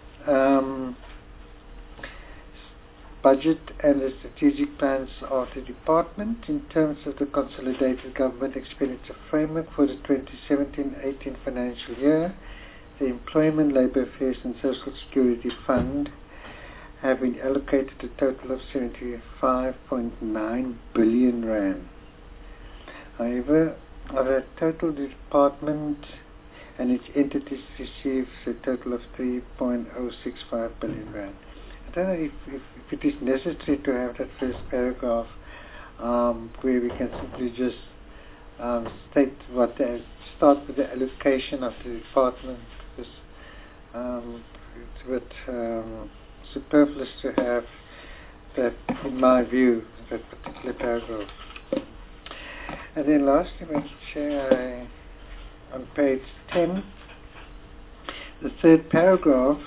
budget and the strategic plans of the department in terms of the consolidated government expenditure framework for the 2017-18 financial year. The Employment, Labour Affairs and Social Security Fund have been allocated a total of 75.9 billion rand. However, of that total, the department and its entities receives a total of 3.065 billion rand. I don't know if it is necessary to have that first paragraph where we can simply just state start with the allocation of the department, because it's a bit superfluous to have that, in my view, that particular paragraph. And then lastly, Madam Chair, on page 10, the third paragraph,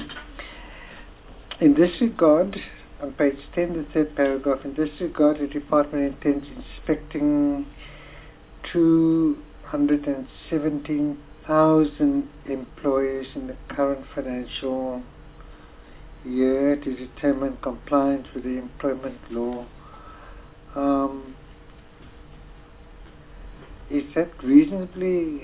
in this regard, on page 10, the third paragraph, in this regard, the department intends inspecting 217,000 employees in the current financial year to determine compliance with the employment law. Is that reasonably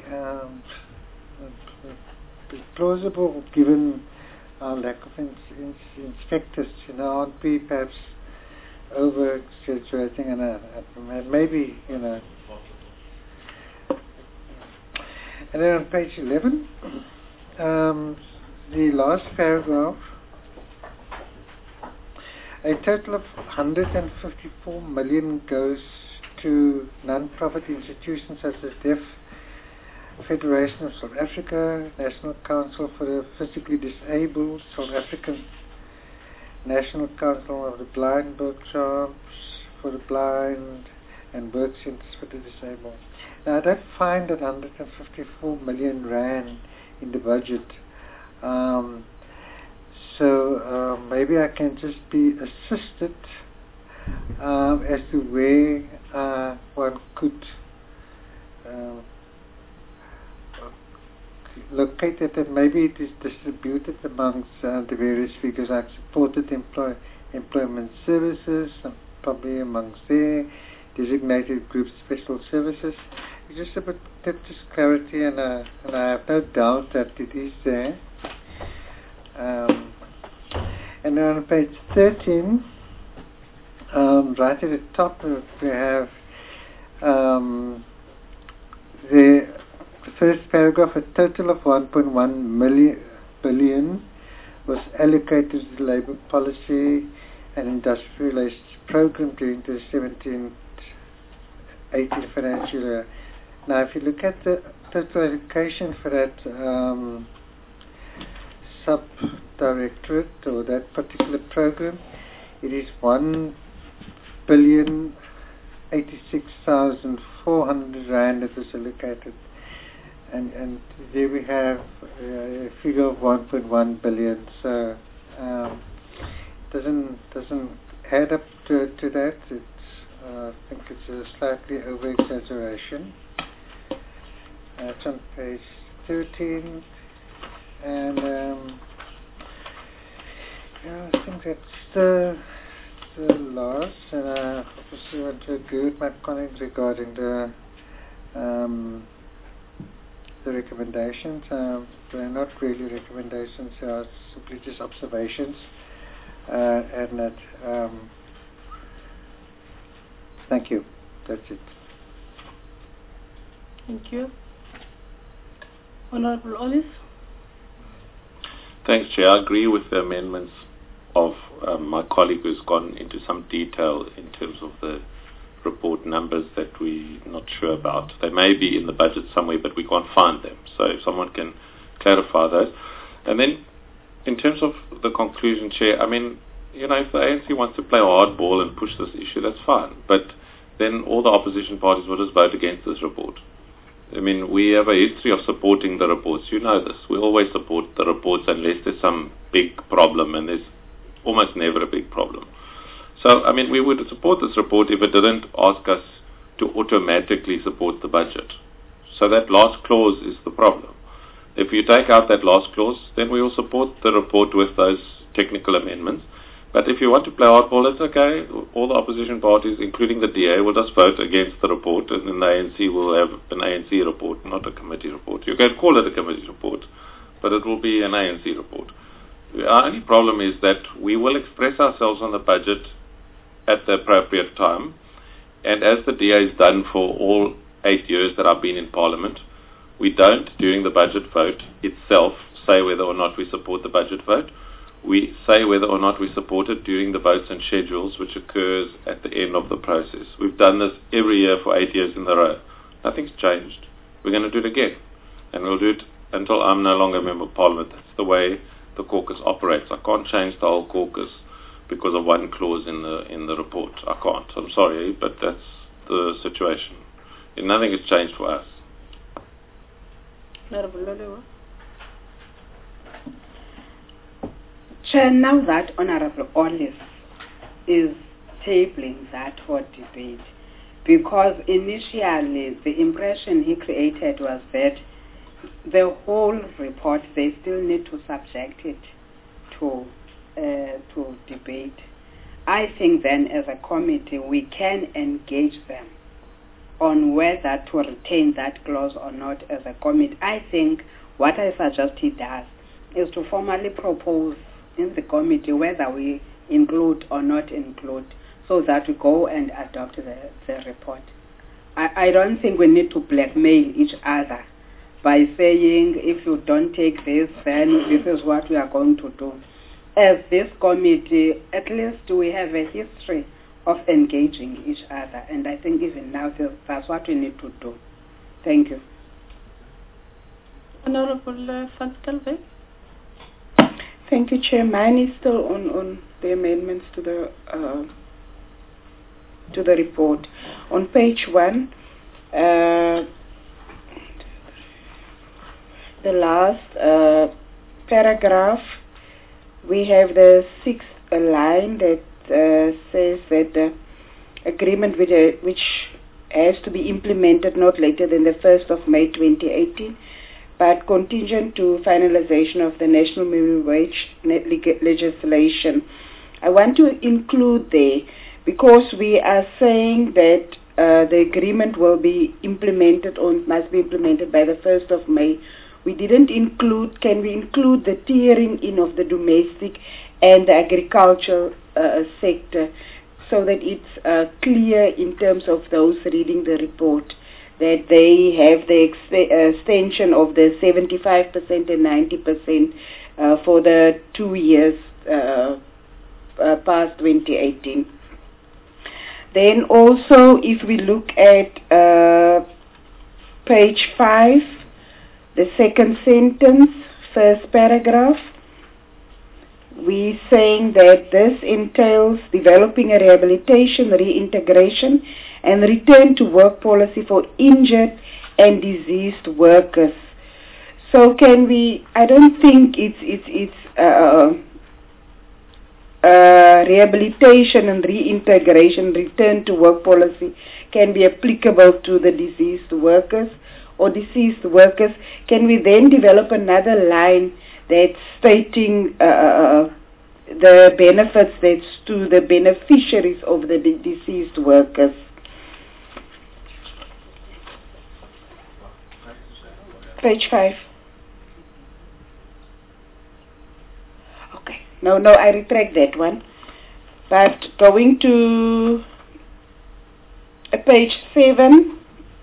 plausible given our lack of inspectors? Aren't we perhaps over-exaggerating? And maybe, And then on page 11, the last paragraph, a total of 154 million goes to non-profit institutions such as deaf Federation of South Africa, National Council for the Physically Disabled, South African National Council of the Blind, Workshops for the Blind, and Work Centers for the Disabled. Now I don't find that 154 million rand in the budget. So maybe I can just be assisted as to where one could locate it, and maybe it is distributed amongst the various figures like supported employment services, probably amongst there, designated group special services. It's just a bit of clarity, and I have no doubt that it is there. And on page 13, right at the top, we have the first paragraph. A total of 1.1 billion was allocated to the Labour Policy and Industrial Relations Programme during the 17-18 financial year. Now, if you look at the total allocation for that sub-directorate or that particular program, it is 1,086,400 rand that was allocated, and there we have a figure of 1.1 billion. So doesn't add up to that. I think it's a slightly over exaggeration. It's on page 13. And I think that's the last. And I obviously want to agree with my colleagues regarding the recommendations. They're not really recommendations; they are simply just observations. And that. Thank you. That's it. Thank you. Honourable Ollis. Thanks, Chair. I agree with the amendments of my colleague who's gone into some detail in terms of the report numbers that we're not sure about. They may be in the budget somewhere, but we can't find them. So if someone can clarify those. And then, in terms of the conclusion, Chair, I mean, you know, if the ANC wants to play hardball and push this issue, that's fine. But then all the opposition parties will just vote against this report. I mean, we have a history of supporting the reports. You know this. We always support the reports unless there's some big problem, and there's almost never a big problem. So, I mean, we would support this report if it didn't ask us to automatically support the budget. So that last clause is the problem. If you take out that last clause, then we will support the report with those technical amendments. But if you want to play hardball, it's okay. All the opposition parties, including the DA, will just vote against the report, and then the ANC will have an ANC report, not a committee report. You can call it a committee report, but it will be an ANC report. Our only problem is that we will express ourselves on the budget at the appropriate time, and as the DA has done for all 8 years that I've been in Parliament, we don't, during the budget vote itself, say whether or not we support the budget vote. We say whether or not we support it during the votes and schedules, which occurs at the end of the process. We've done this every year for 8 years in a row. Nothing's changed. We're going to do it again. And we'll do it until I'm no longer a member of Parliament. That's the way the caucus operates. I can't change the whole caucus because of one clause in the report. I can't. I'm sorry, but that's the situation. And nothing has changed for us. Chair, now that Honourable Ollis is tabling that for debate, because initially the impression he created was that the whole report, they still need to subject it to debate. I think then as a committee we can engage them on whether to retain that clause or not as a committee. I think what I suggest he does is to formally propose in the committee whether we include or not include, so that we go and adopt the report. I don't think we need to blackmail each other by saying if you don't take this, then this is what we are going to do. As this committee, at least we have a history of engaging each other, and I think even now that's what we need to do. Thank you. Honorable Van Schalkwyk. Thank you, Chair. Mine is still on the amendments to the report. On page 1, the last paragraph, we have the 6th line that says that the agreement which has to be implemented not later than the 1st of May 2018, but contingent to finalization of the national minimum wage legislation. I want to include there, because we are saying that the agreement will be implemented or must be implemented by the 1st of May. We didn't include, can we include the tiering in of the domestic and the agricultural sector, so that it's clear in terms of those reading the report that they have the extension of the 75% and 90% for the 2 years past 2018. Then also, if we look at page 5, the second sentence, first paragraph, we're saying that this entails developing a rehabilitation, reintegration, and return to work policy for injured and diseased workers. So can we, I don't think it's rehabilitation and reintegration, return to work policy can be applicable to the diseased workers or deceased workers. Can we then develop another line that's stating the benefits that's to the beneficiaries of the deceased workers? Page 5. Okay. No, I retract that one. But going to page 7,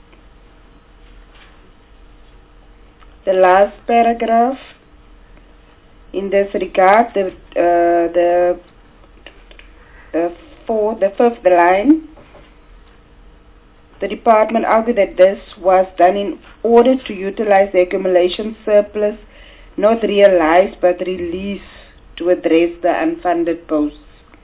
the last paragraph. In this regard, the fifth line, the department argued that this was done in order to utilize the accumulation surplus not realized but released to address the unfunded posts.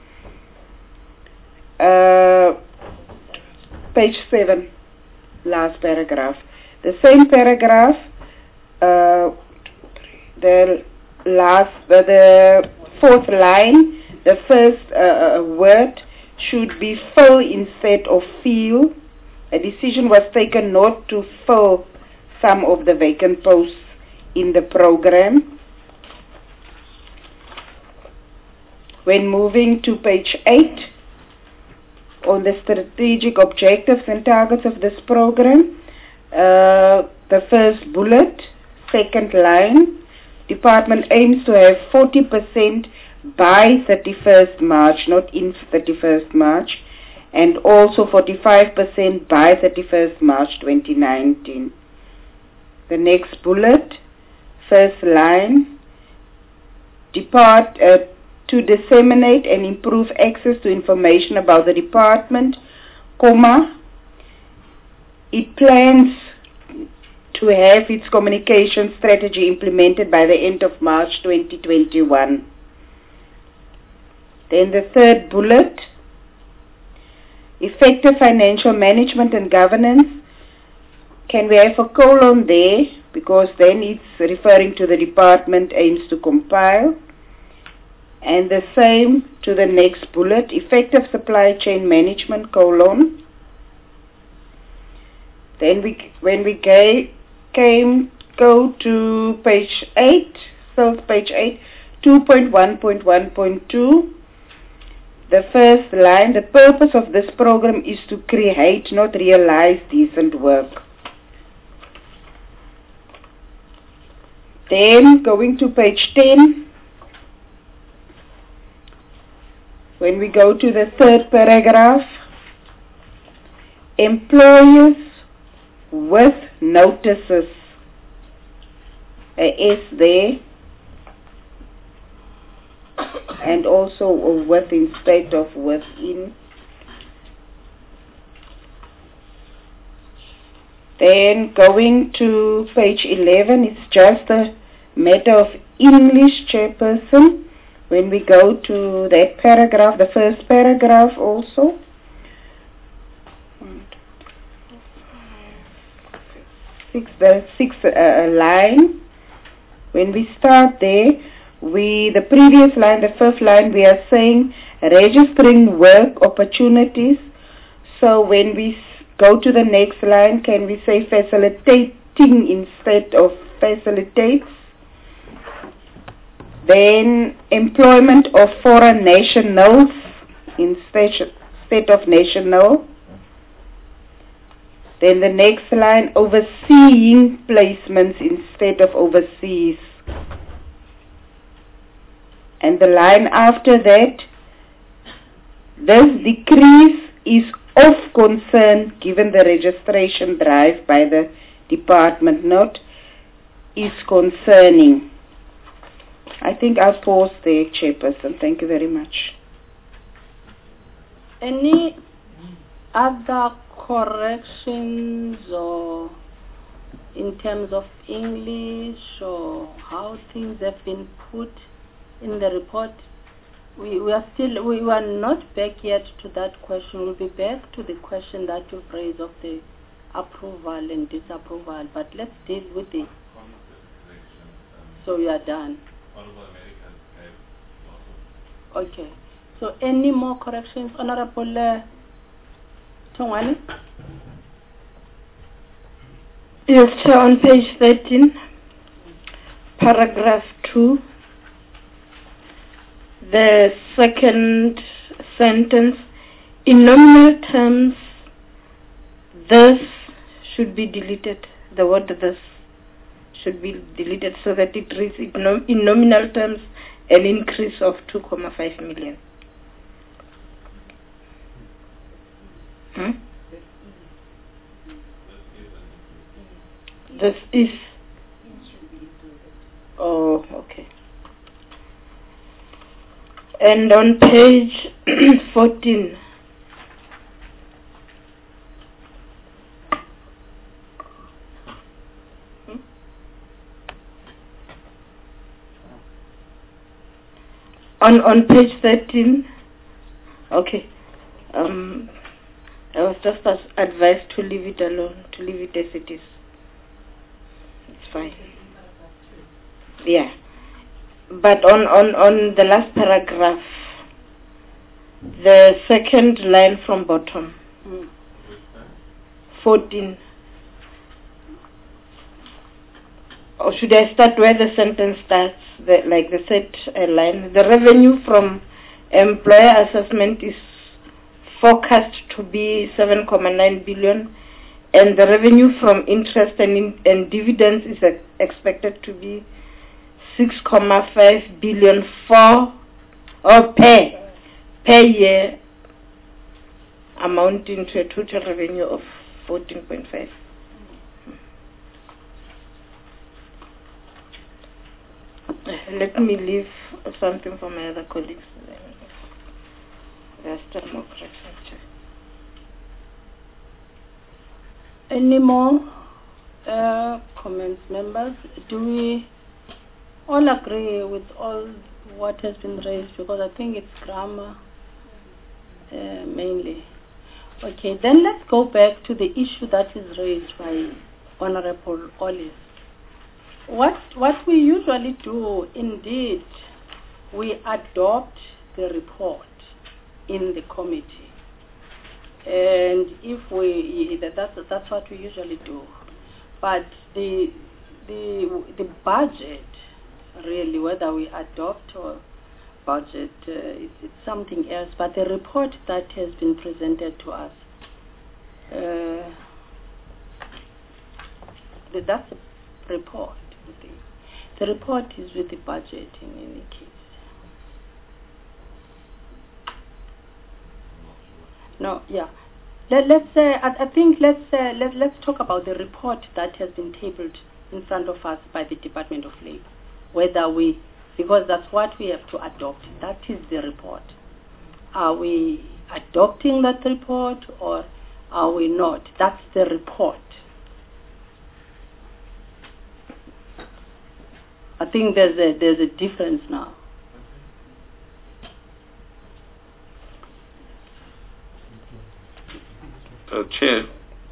Page 7, last paragraph. The same paragraph, the fourth line, the first word should be fill instead of fill. A decision was taken not to fill some of the vacant posts in the program. When moving to page 8, on the strategic objectives and targets of this program, the first bullet, second line, department aims to have 40% by 31st March, not in 31st March, and also 45% by 31st March 2019. The next bullet, first line, to disseminate and improve access to information about the department, it plans to have its communication strategy implemented by the end of March 2021. Then the third bullet, effective financial management and governance. Can we have a colon there, because then it's referring to the department aims to compile. And the same to the next bullet, effective supply chain management, colon. Then when we go to page 8, so page 8, 2.1.1.2, the first line, the purpose of this program is to create, not realize, decent work. Then going to page 10, when we go to the third paragraph, employers with notices, a S there, and also a with instead of within. Then going to page 11, it's just a matter of English, Chairperson. When we go to that paragraph, the first paragraph also. The sixth line. When we start there, the previous line, the first line, we are saying registering work opportunities. So when we go to the next line, can we say facilitating instead of facilitates? Then employment of foreign nationals instead of national. Then the next line, overseeing placements instead of overseas. And the line after that, this decrease is of concern given the registration drive by the department, not is concerning. I think I'll pause there, Chairperson. Thank you very much. Any other corrections or in terms of English or how things have been put in the report? We are not back yet to that question. We'll be back to the question that you raised of the approval and disapproval, but let's deal with it. So we are done. Okay. So any more corrections, Honorable Tongwani? Yes, Chair, on page 13, paragraph 2, the second sentence, in nominal terms, this should be deleted. The word this should be deleted so that it reads in nominal terms an increase of 2.5 million. This is. Oh, okay. And on page 14, on page 13, okay. I was just advised to leave it alone, to leave it as it is. It's fine. Yeah. But on the last paragraph, the second line from bottom, 14. Or should I start where the sentence starts, like the third line? The revenue from employer assessment is forecast to be 7.9 billion, and the revenue from interest and dividends is expected to be 6.5 billion per year, amounting to a total revenue of 14.5. Let me leave something for my other colleagues. There are still more questions. Any more comments, members? Do we all agree with all what has been raised? Because I think it's grammar mainly. Okay, then let's go back to the issue that is raised by Honorable Ollis. What we usually do, indeed, we adopt the report in the committee, and if that's what we usually do. But the budget, really, whether we adopt or budget, it's something else. But the report that has been presented to us, that's a report. The report is with the budget in any case. No, yeah. Let's talk about the report that has been tabled in front of us by the Department of Labor. Because that's what we have to adopt. That is the report. Are we adopting that report or are we not? That's the report. I think there's a difference now. Chair,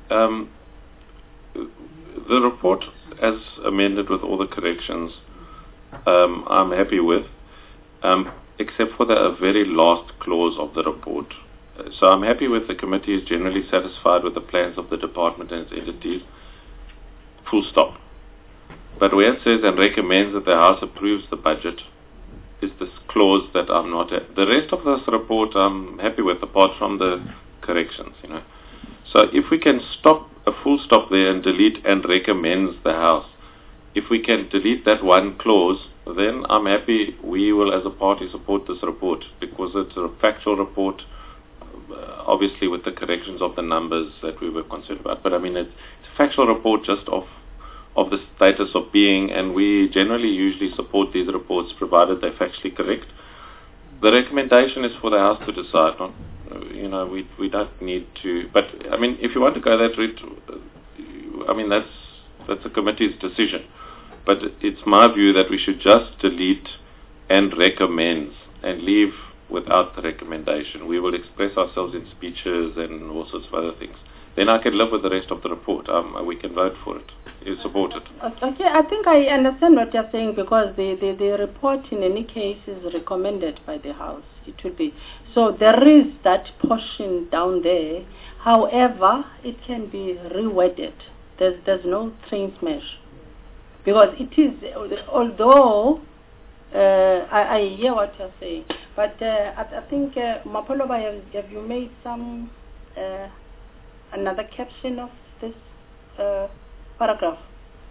the report as amended with all the corrections, I'm happy with, except for the very last clause of the report. So I'm happy with the committee is generally satisfied with the plans of the department and its entities, full stop. But where it says and recommends that the House approves the budget, is this clause that I'm not at. The rest of this report I'm happy with, apart from the corrections, So if we can stop, a full stop there and delete and recommends the House, if we can delete that one clause, then I'm happy we will as a party support this report, because it's a factual report, obviously with the corrections of the numbers that we were concerned about. But I mean, it's a factual report just of the status of being, and we generally usually support these reports provided they're factually correct. The recommendation is for the House to decide on. We don't need to, but I mean, if you want to go that route, I mean, that's a committee's decision. But it's my view that we should just delete and recommends and leave without the recommendation. We will express ourselves in speeches and all sorts of other things. Then I can live with the rest of the report. We can vote for it. You support it. Okay, I think I understand what you're saying, because the report in any case is recommended by the House. It will be. So there is that portion down there. However, it can be reworded. There's no train smash. Because it is, although I hear what you're saying, but I think, Mapoloba, have you made some another caption of this paragraph?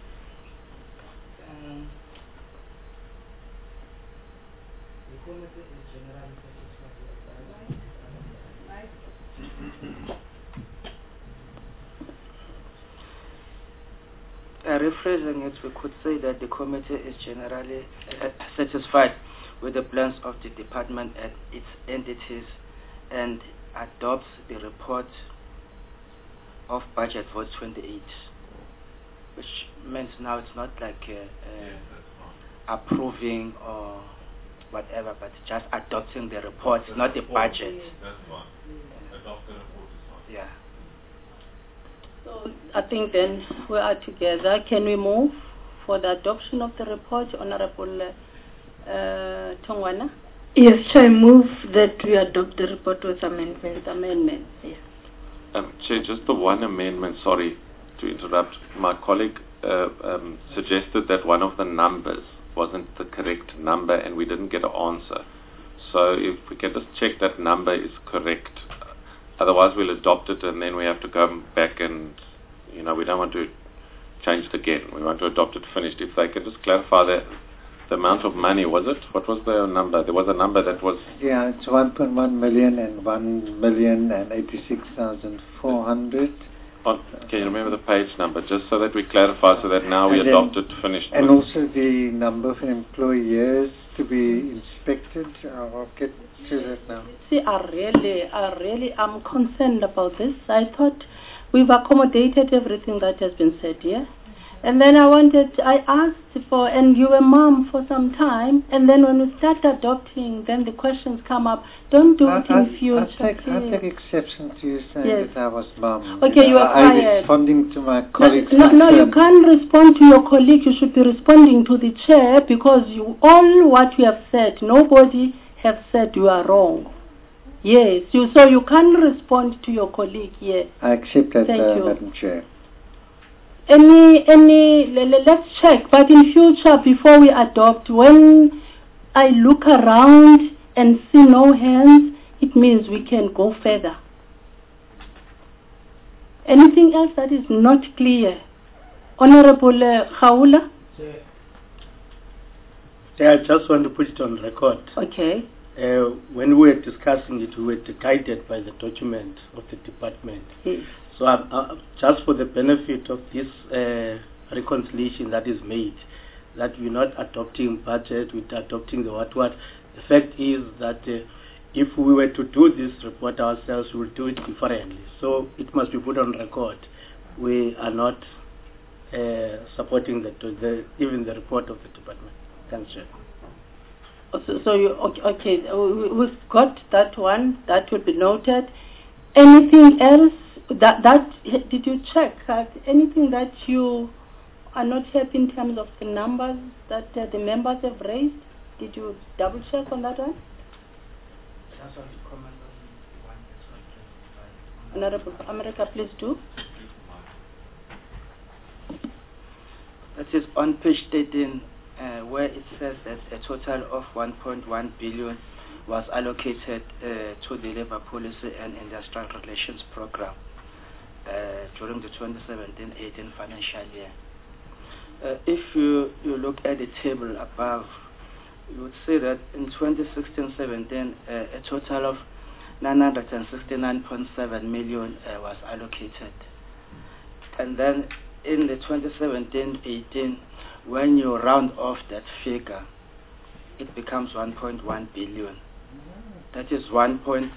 Rephrasing it, we could say that the committee is generally satisfied with the plans of the department and its entities, and adopts the report of budget for 28, which means now it's not like approving or whatever, but just adopting the report, not the budget. That's fine. Adopt the report is fine. Yeah. So I think then we are together. Can we move for the adoption of the report, Honorable Tongwana? Yes, I move that we adopt the report with amendments. Amendments, yes. Chair, just the one amendment, sorry to interrupt. My colleague suggested that one of the numbers wasn't the correct number and we didn't get an answer. So if we can just check that number is correct. Otherwise we'll adopt it and then we have to go back and, we don't want to change it again. We want to adopt it finished. If they can just clarify the amount of money, was it? What was the number? There was a number that was... Yeah, it's 1.1 million and 1,086,400. Can you remember the page number? Just so that we clarify, so that now we adopt it finished. And also the number of employees to be inspected. I'll get to that now. See, I'm concerned about this. I thought we've accommodated everything that has been said here. And then I asked for, and you were mum for some time, and then when we start adopting, then the questions come up. Don't do it in future. I take exception to you saying that I was mum. Okay, you are quiet. I'm responding to my colleagues. No, you can't respond to your colleague. You should be responding to the chair, because all what you have said, nobody has said you are wrong. Yes, so you can't respond to your colleague. Yes. I accept that, Madam Chair. Let's check, but in future, before we adopt, when I look around and see no hands, it means we can go further. Anything else that is not clear? Honorable Khawula? I just want to put it on record. Okay. When we were discussing it, we were guided by the document of the department. Yes. So just for the benefit of this reconciliation that is made, that we're not adopting budget, we're adopting the what. The fact is that if we were to do this report ourselves, we will do it differently. So it must be put on record. We are not supporting even the report of the department. Thanks, Chair. So you okay? We've got that one. That will be noted. Anything else? That did you check? Anything that you are not happy in terms of the numbers that the members have raised? Did you double check on that one? Honorable America, please do. That is on page 13, where it says that a total of 1.1 billion was allocated to the Labour Policy and Industrial Relations Program during the 2017-18 financial year. If you look at the table above, you would see that in 2016-17, a total of 969.7 million was allocated. And then in the 2017-18, when you round off that figure, it becomes 1.1 billion. That is 1.086.4.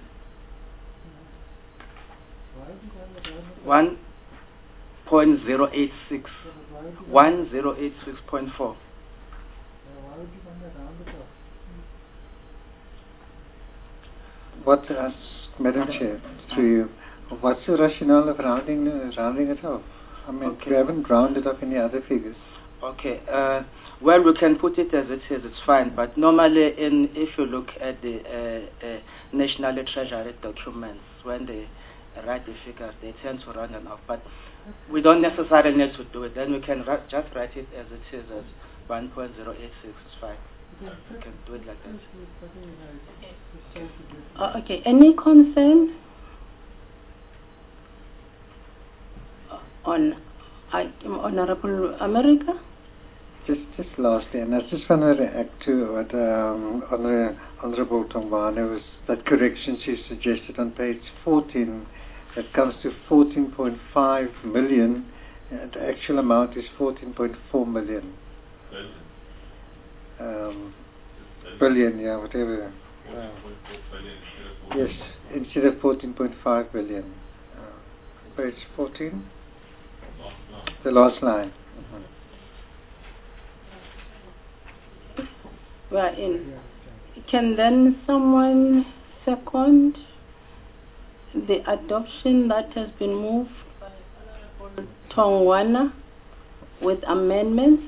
Madam Chair, to you, what's the rationale of rounding it off? I mean, we haven't rounded off any other figures. Okay. Well, we can put it as it is. It's fine. But normally, if you look at the National Treasury documents, when they write the figures, they tend to round them off. But we don't necessarily need to do it. Then we can just write it as it is, as 1.086. It's fine. We can do it like that. Okay. Any concern on Honorable America? Just lastly, and I just want to react to what Honorable Tongwane was, that correction she suggested on page 14, that comes to 14.5 million, and the actual amount is 14.4 million. Billion, yeah, whatever. Yes, instead of 14.5 billion. Page 14, the last line. Right in. Can then someone second the adoption that has been moved by Honorable Tongwana with amendments?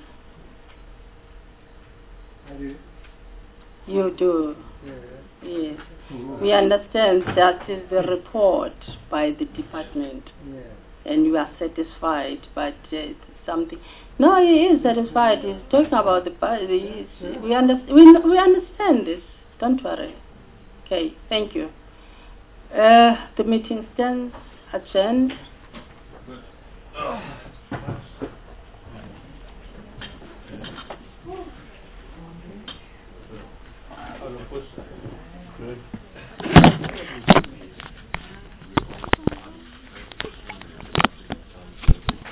You do. Yes. We understand that is the report by the department, and you are satisfied, but something. No, he is satisfied. He's talking about the party. We understand this. Don't worry. Okay, thank you. The meeting stands adjourned.